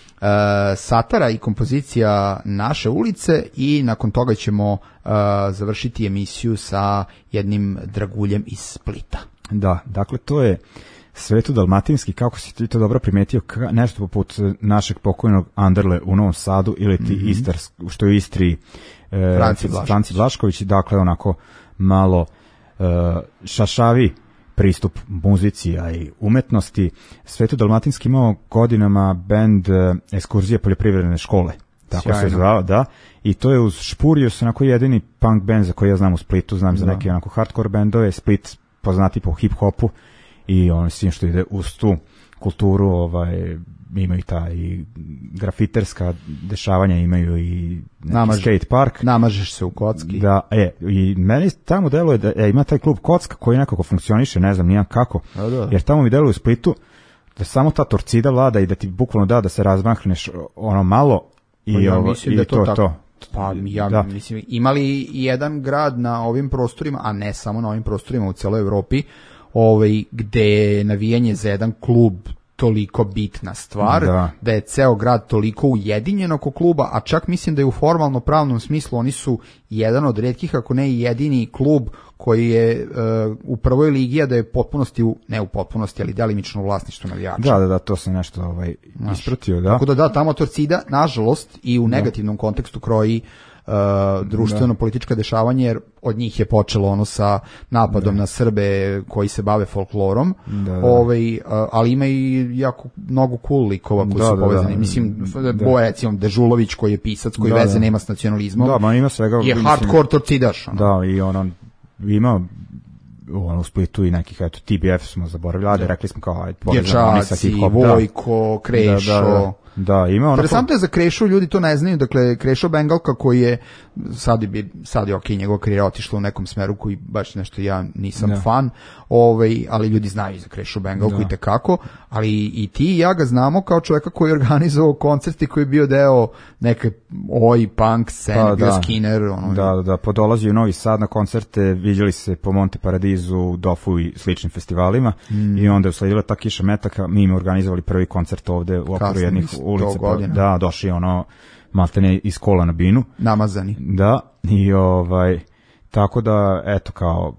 Satara i kompozicija Naše ulice i nakon toga ćemo uh, završiti emisiju sa jednim draguljem iz Splita. Da, dakle to je Sveto Dalmatinski, kako si ti to dobro primetio, nešto poput našeg pokojnog Anderle u Novom Sadu ili ti mm-hmm. Istar, što je Istri e, Franci Blašković. Franci Blašković, dakle onako malo e, šašavi pristup muzici, a i umetnosti. Sveto Dalmatinski imao godinama bend uh, Ekskurzije poljoprivredne škole. Tako Sjajno. se zvao, da. I to je uz Špurius onako jedini punk band za koji ja znam u Splitu, znam da. za neke onako hardcore bendove, Split poznati po hip-hopu i ono s tim što ide uz tu kulturu, ovaj, imaju ta i grafiterska dešavanja, imaju i Namaž, skate park. Namažeš se u kocki. Da, e, i meni tamo deluje da e, ima taj klub Kocka koji nekako funkcioniše, ne znam nijem kako, da, da. jer tamo mi deluje u Splitu da samo ta torcida vlada i da ti bukvalno da da se razmahneš ono malo i, ja ovo, i da to, to, to. Pa ja da. mislim, imali jedan grad na ovim prostorima, a ne samo na ovim prostorima, u celoj Evropi, ovaj, gde je navijanje za jedan klub toliko bitna stvar, da. da je ceo grad toliko ujedinjen oko kluba, a čak mislim da je u formalno pravnom smislu oni su jedan od retkih, ako ne i jedini klub koji je uh, u prvoj ligi, a da je potpunosti, u, ne u potpunosti, ali delimično u vlasništvu navijača. Da, da, da, to sam nešto ovaj, ispratio, da. Tako da da, tamo Torcida, nažalost, i u negativnom da. kontekstu kroji Uh, društveno-politička dešavanja, jer od njih je počelo ono sa napadom da. na Srbe koji se bave folklorom, da, da. Ovaj, uh, ali ima i jako mnogo cool likova koji da, su povezani. Da, da. Mislim, da. Boje, recimo, Dežulović koji je pisac, koji da, veze da. nema s nacionalizmom, da, ma ima svega, je mislim, hardcore torcidaš. Ono. Da, i ono, ima ono, u Splitu i nekih, eto, T B F smo zaboravili, da. rekli smo kao, ajde, Dječaci, Vojko, Krešo, da, da, da. Da, ima onako... Interesantno je za Krešu, ljudi to ne znaju, dakle, Krešo Bengalka koji je, sad je, sad je ok, njegova karijera otišla u nekom smeru koji baš nešto ja nisam da. fan, ovaj, ali ljudi znaju za Krešu Bengalku da. i tekako, ali i ti i ja ga znamo kao čovjeka koji je organizovao koncert i koji je bio deo neke oj punk scene, pa, bio da. Skinner. Ono, da, da, da, podolazi u Novi Sad na koncerte, viđali se po Monte Paradisu, Dofu i sličnim festivalima mm. i onda je usledila ta kiša metaka, mi im organizovali prvi koncert ovde u okviru jednih ulice, pa, da, došli ono maltene iz kola na binu. Namazani. Da, i ovaj, tako da, eto, kao,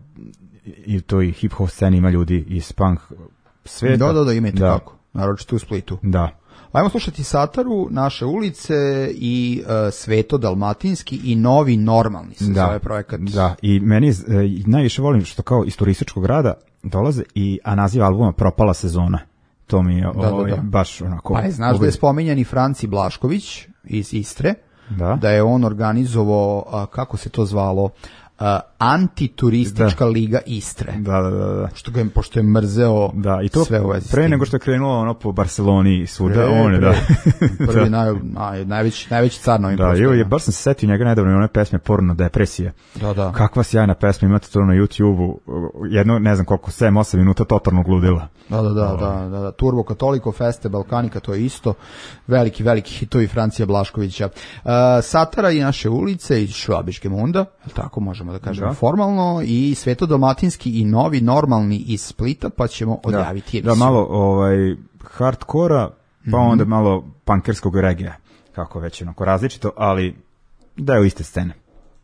i to i hip-hop sceni ima ljudi iz punk sveta. Da, da, da, imate da. Tako, naročito u Splitu. Da. Ajmo slušati Sataru, Naše ulice i uh, Sveto Dalmatinski i Novi normalni se da, zove projekat. Da, i meni uh, najviše volim što kao iz turističkog grada dolaze i, a naziv albuma Propala sezona. To mi je da, ovaj, da, da. baš onako... Pa je, znaš da je spominjan i Franci Blašković iz Istre, da, da je on organizovao, a, kako se to zvalo, uh, antituristička liga Istre. Da, da, da, da. Što ga je, pošto je mrzeo da, i to sve u vezi. Pre nego što je krenulo ono po Barceloni i svuda, pre, on je, pre. da. Prvi naj, naj, najveći, najveći car na ovim da, prostorima. Je, baš sam se setio njega nedavno i one pesme Porno depresije. Da, da. Kakva sjajna pesma, imate to na YouTube-u, jedno, ne znam koliko, sedam osam minuta totalnog ludila. Da, da, da, da, da, da. Turbo Katoliko, Feste, Balkanika, to je isto. Veliki, veliki hitovi Francija Blaškovića. Uh, Satara i naše ulice iz Švabiške Munda, tako možemo da kažemo da. Formalno, i Svetodomatinski i Novi Normalni iz Splita, pa ćemo odjaviti. Da, da malo ovaj, hardkora, pa mm-hmm. onda malo punkerskog regija, kako već onako različito, ali da je u iste scene.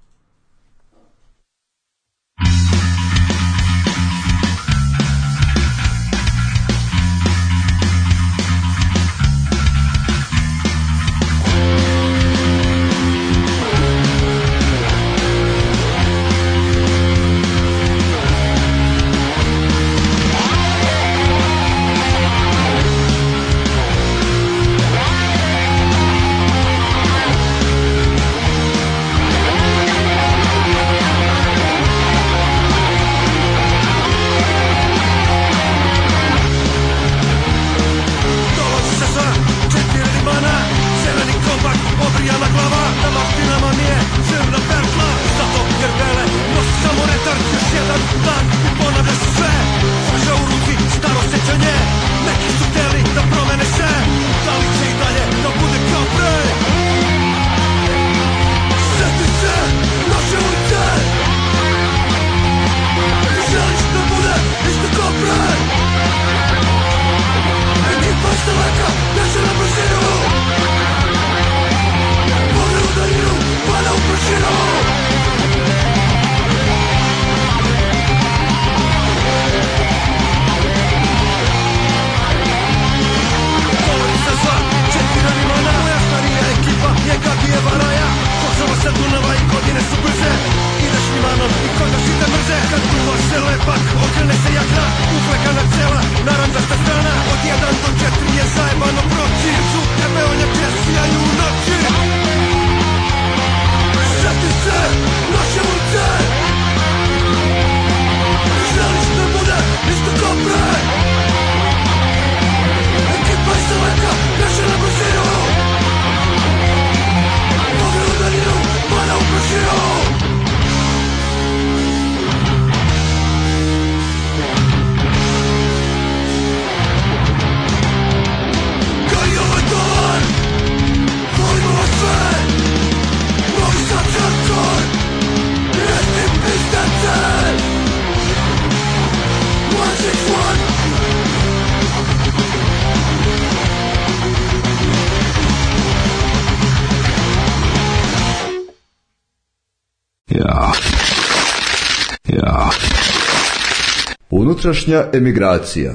Unutrašnja emigracija.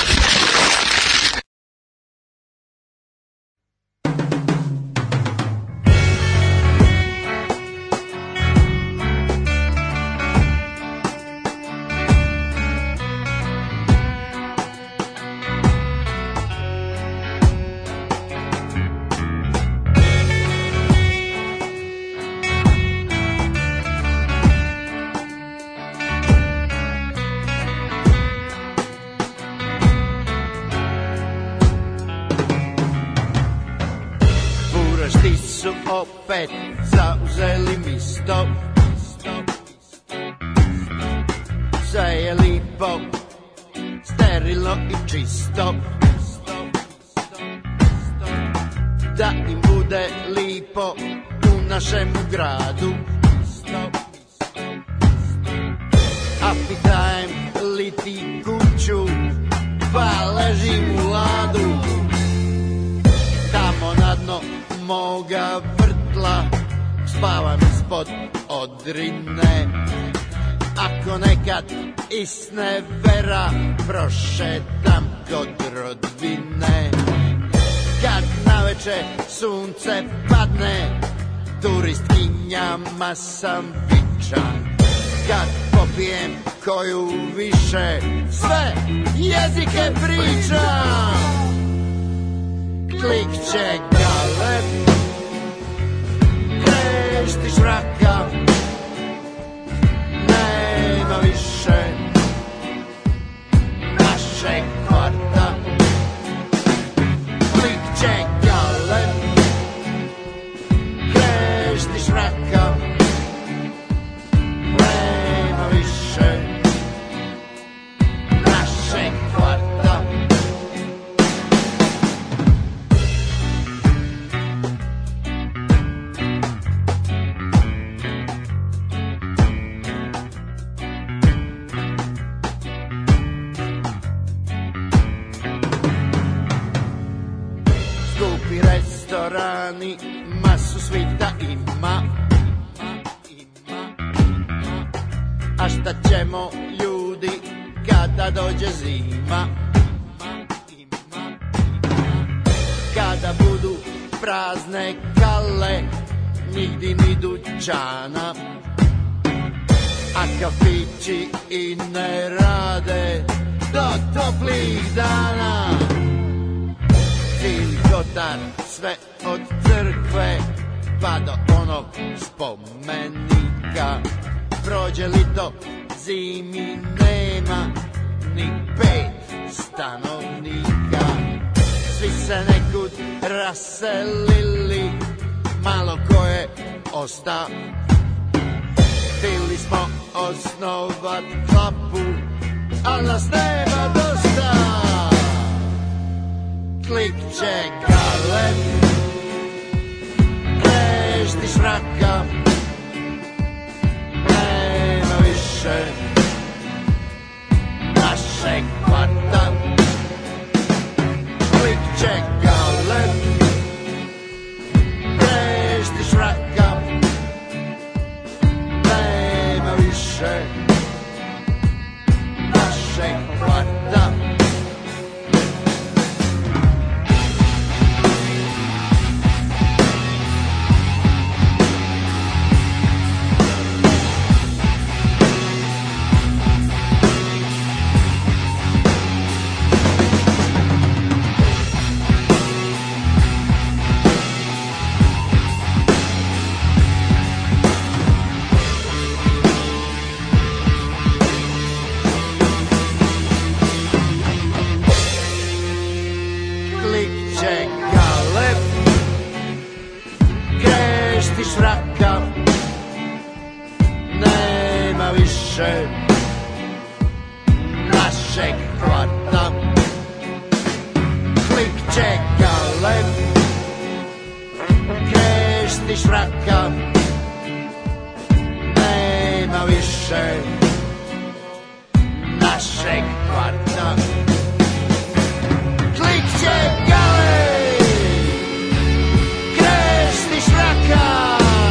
Isne vera, prošetam kod rodbine. Kad naveče sunce padne, turistkinjama sam vičan. Kad popijem koju više, sve jezike pričam. Klikće galeb, krešti šraka, zraka, nema više našeg kvarta. Skupi restorani, masu svita ima, a šta ćemo ljudi kada dođe zima? Kada budu prazne kale, nigdi ni dućana, a kafići i ne rade do toplih dana. Cijeli Kotar, sve od crkve pa do onog spomenika. Prođe lito, zimi nema ni pet stanovnika. Svi se nekud raselili, malo ko je osta. Htili smo osnovat klapu, al nas nema dosta. Klik će gale, krešti šraka, nema više našeg kvarta. Klik će gale, krešti šraka, nema više našeg kvarta. Šraka, nema više našeg kvarta. Klik će gale, krešti šraka, nema više našeg kvarta. Klik će gale, krešti šraka,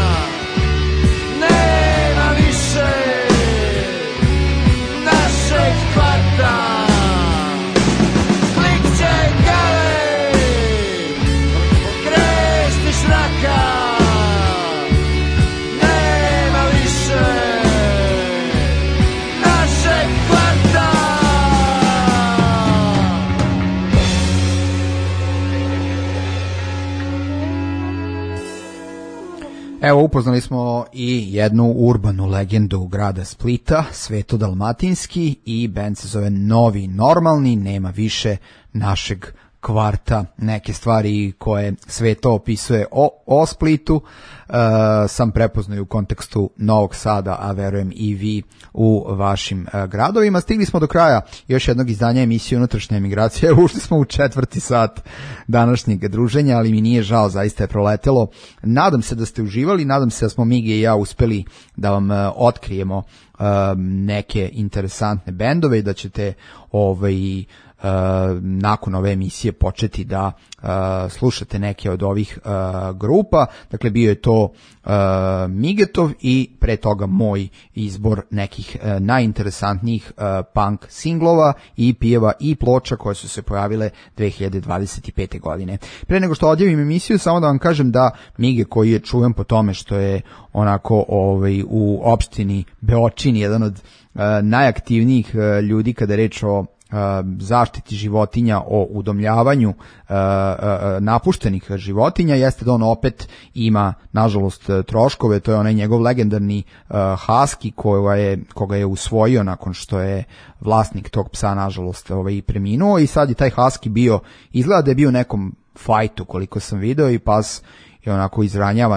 Evo, upoznali smo i jednu urbanu legendu grada Splita, Sveto Dalmatinski, i bend se zove Novi Normalni, nema više našeg kvarta. Neke stvari koje Sveto opisuje o, o Splitu uh, sam prepoznao u kontekstu Novog Sada, a verujem i vi u vašim uh, gradovima. Stigli smo do kraja još jednog izdanja emisije Unutrašnja emigracija. Ušli smo u četvrti sat današnjeg druženja, ali mi nije žao, zaista je proletelo. Nadam se da ste uživali, nadam se da smo Mige i ja uspeli da vam uh, otkrijemo uh, neke interesantne bendove i da ćete ovaj Uh, nakon ove emisije početi da uh, slušate neke od ovih uh, grupa. Dakle, bio je to uh, Migetov i pre toga moj izbor nekih uh, najinteresantnijih uh, punk singlova i pijeva i ploča koje su se pojavile dve hiljade dvadeset pete. godine. Pre nego što odjavim emisiju, samo da vam kažem da Mige, koji je čuven po tome što je onako ovaj, u opštini Beočin jedan od uh, najaktivnijih uh, ljudi kada je reč o zaštiti životinja, o udomljavanju uh, uh, napuštenih životinja, jeste da on opet ima, nažalost, troškove. To je onaj njegov legendarni uh, husky koga je, koga je usvojio nakon što je vlasnik tog psa, nažalost, ovaj, preminuo, i sad je taj husky bio, izgleda da je bio u nekom fajtu, koliko sam video, i pas je onako izranjavan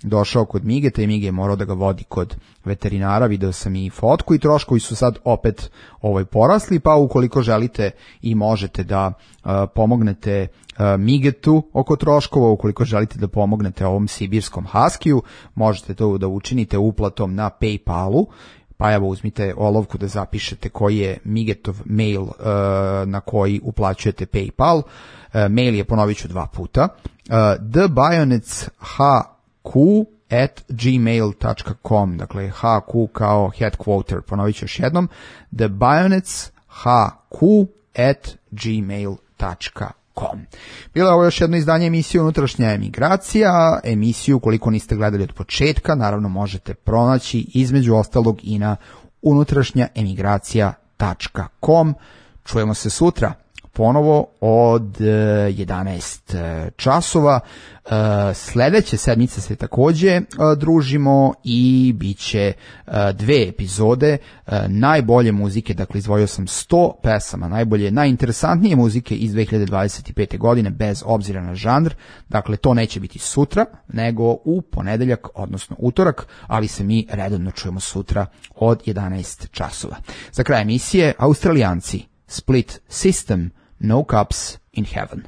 došao kod Migeta i Mige je morao da ga vodi kod veterinara, video sam i fotku i troškovi su sad opet ovaj porasli, pa ukoliko želite i možete da uh, pomognete uh, Migetu oko troškova, ukoliko želite da pomognete ovom sibirskom haskiju, možete to da učinite uplatom na PayPalu. Pa evo, uzmite olovku da zapišete koji je Migetov mail uh, na koji uplaćujete PayPal. Uh, mail je, ponovit ću dva puta, uh, thebayonetshq at gmail dot com, dakle H Q kao headquarter, ponovit ću još jednom, thebayonetshq at gmail dot com. Bilo je ovo još jedno izdanje emisije Unutrašnja emigracija. Emisiju, koliko niste gledali od početka, naravno možete pronaći između ostalog i na unutrašnja emigracija dot com. Čujemo se sutra ponovo od jedanaest časova. Sledeće sedmice se takođe družimo i bit će dve epizode najbolje muzike, dakle izvojio sam sto pesama, najbolje, najinteresantnije muzike iz dve hiljade dvadeset pete. godine bez obzira na žanr, dakle to neće biti sutra, nego u ponedeljak, odnosno utorak, ali se mi redovno čujemo sutra od jedanaest časova. Za kraj emisije, Australijanci, Split System, No Cups in Heaven.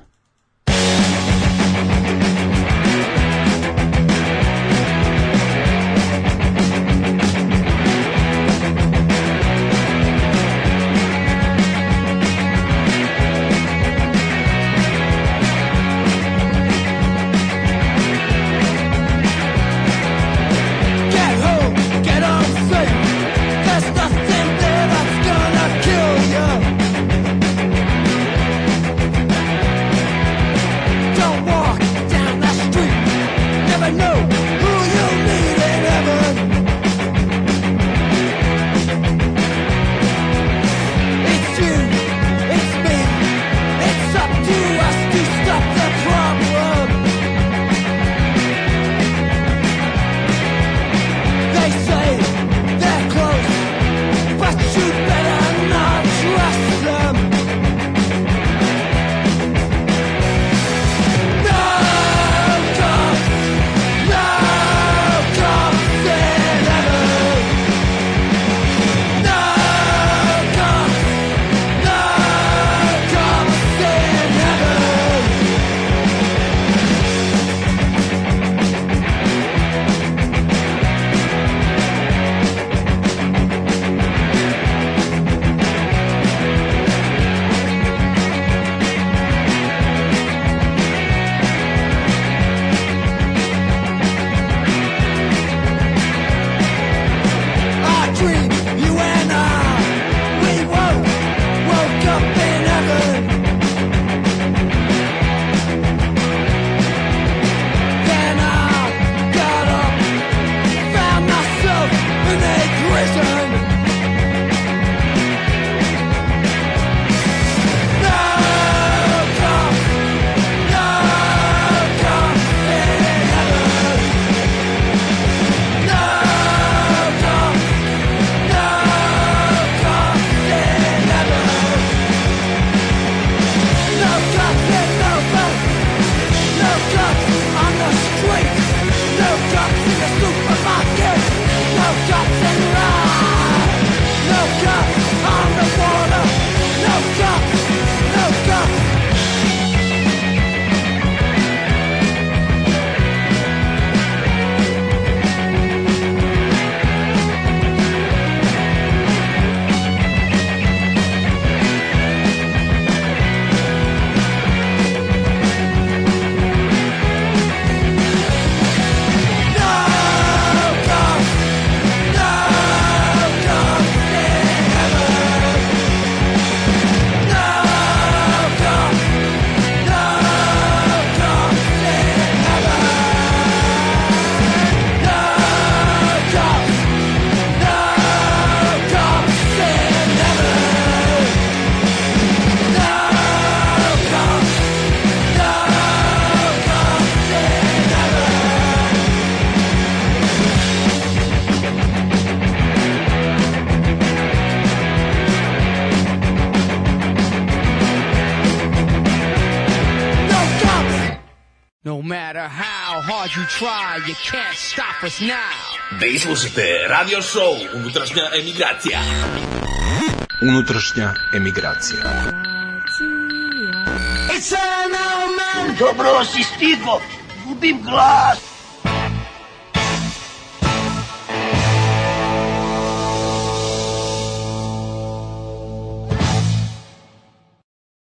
Gonna kill you. No matter how hard you try, you can't stop us now. Da slušate radio show Unutrašnja emigracija. Unutrašnja emigracija. It's an old man. Dobro si stigo. Gubim glas.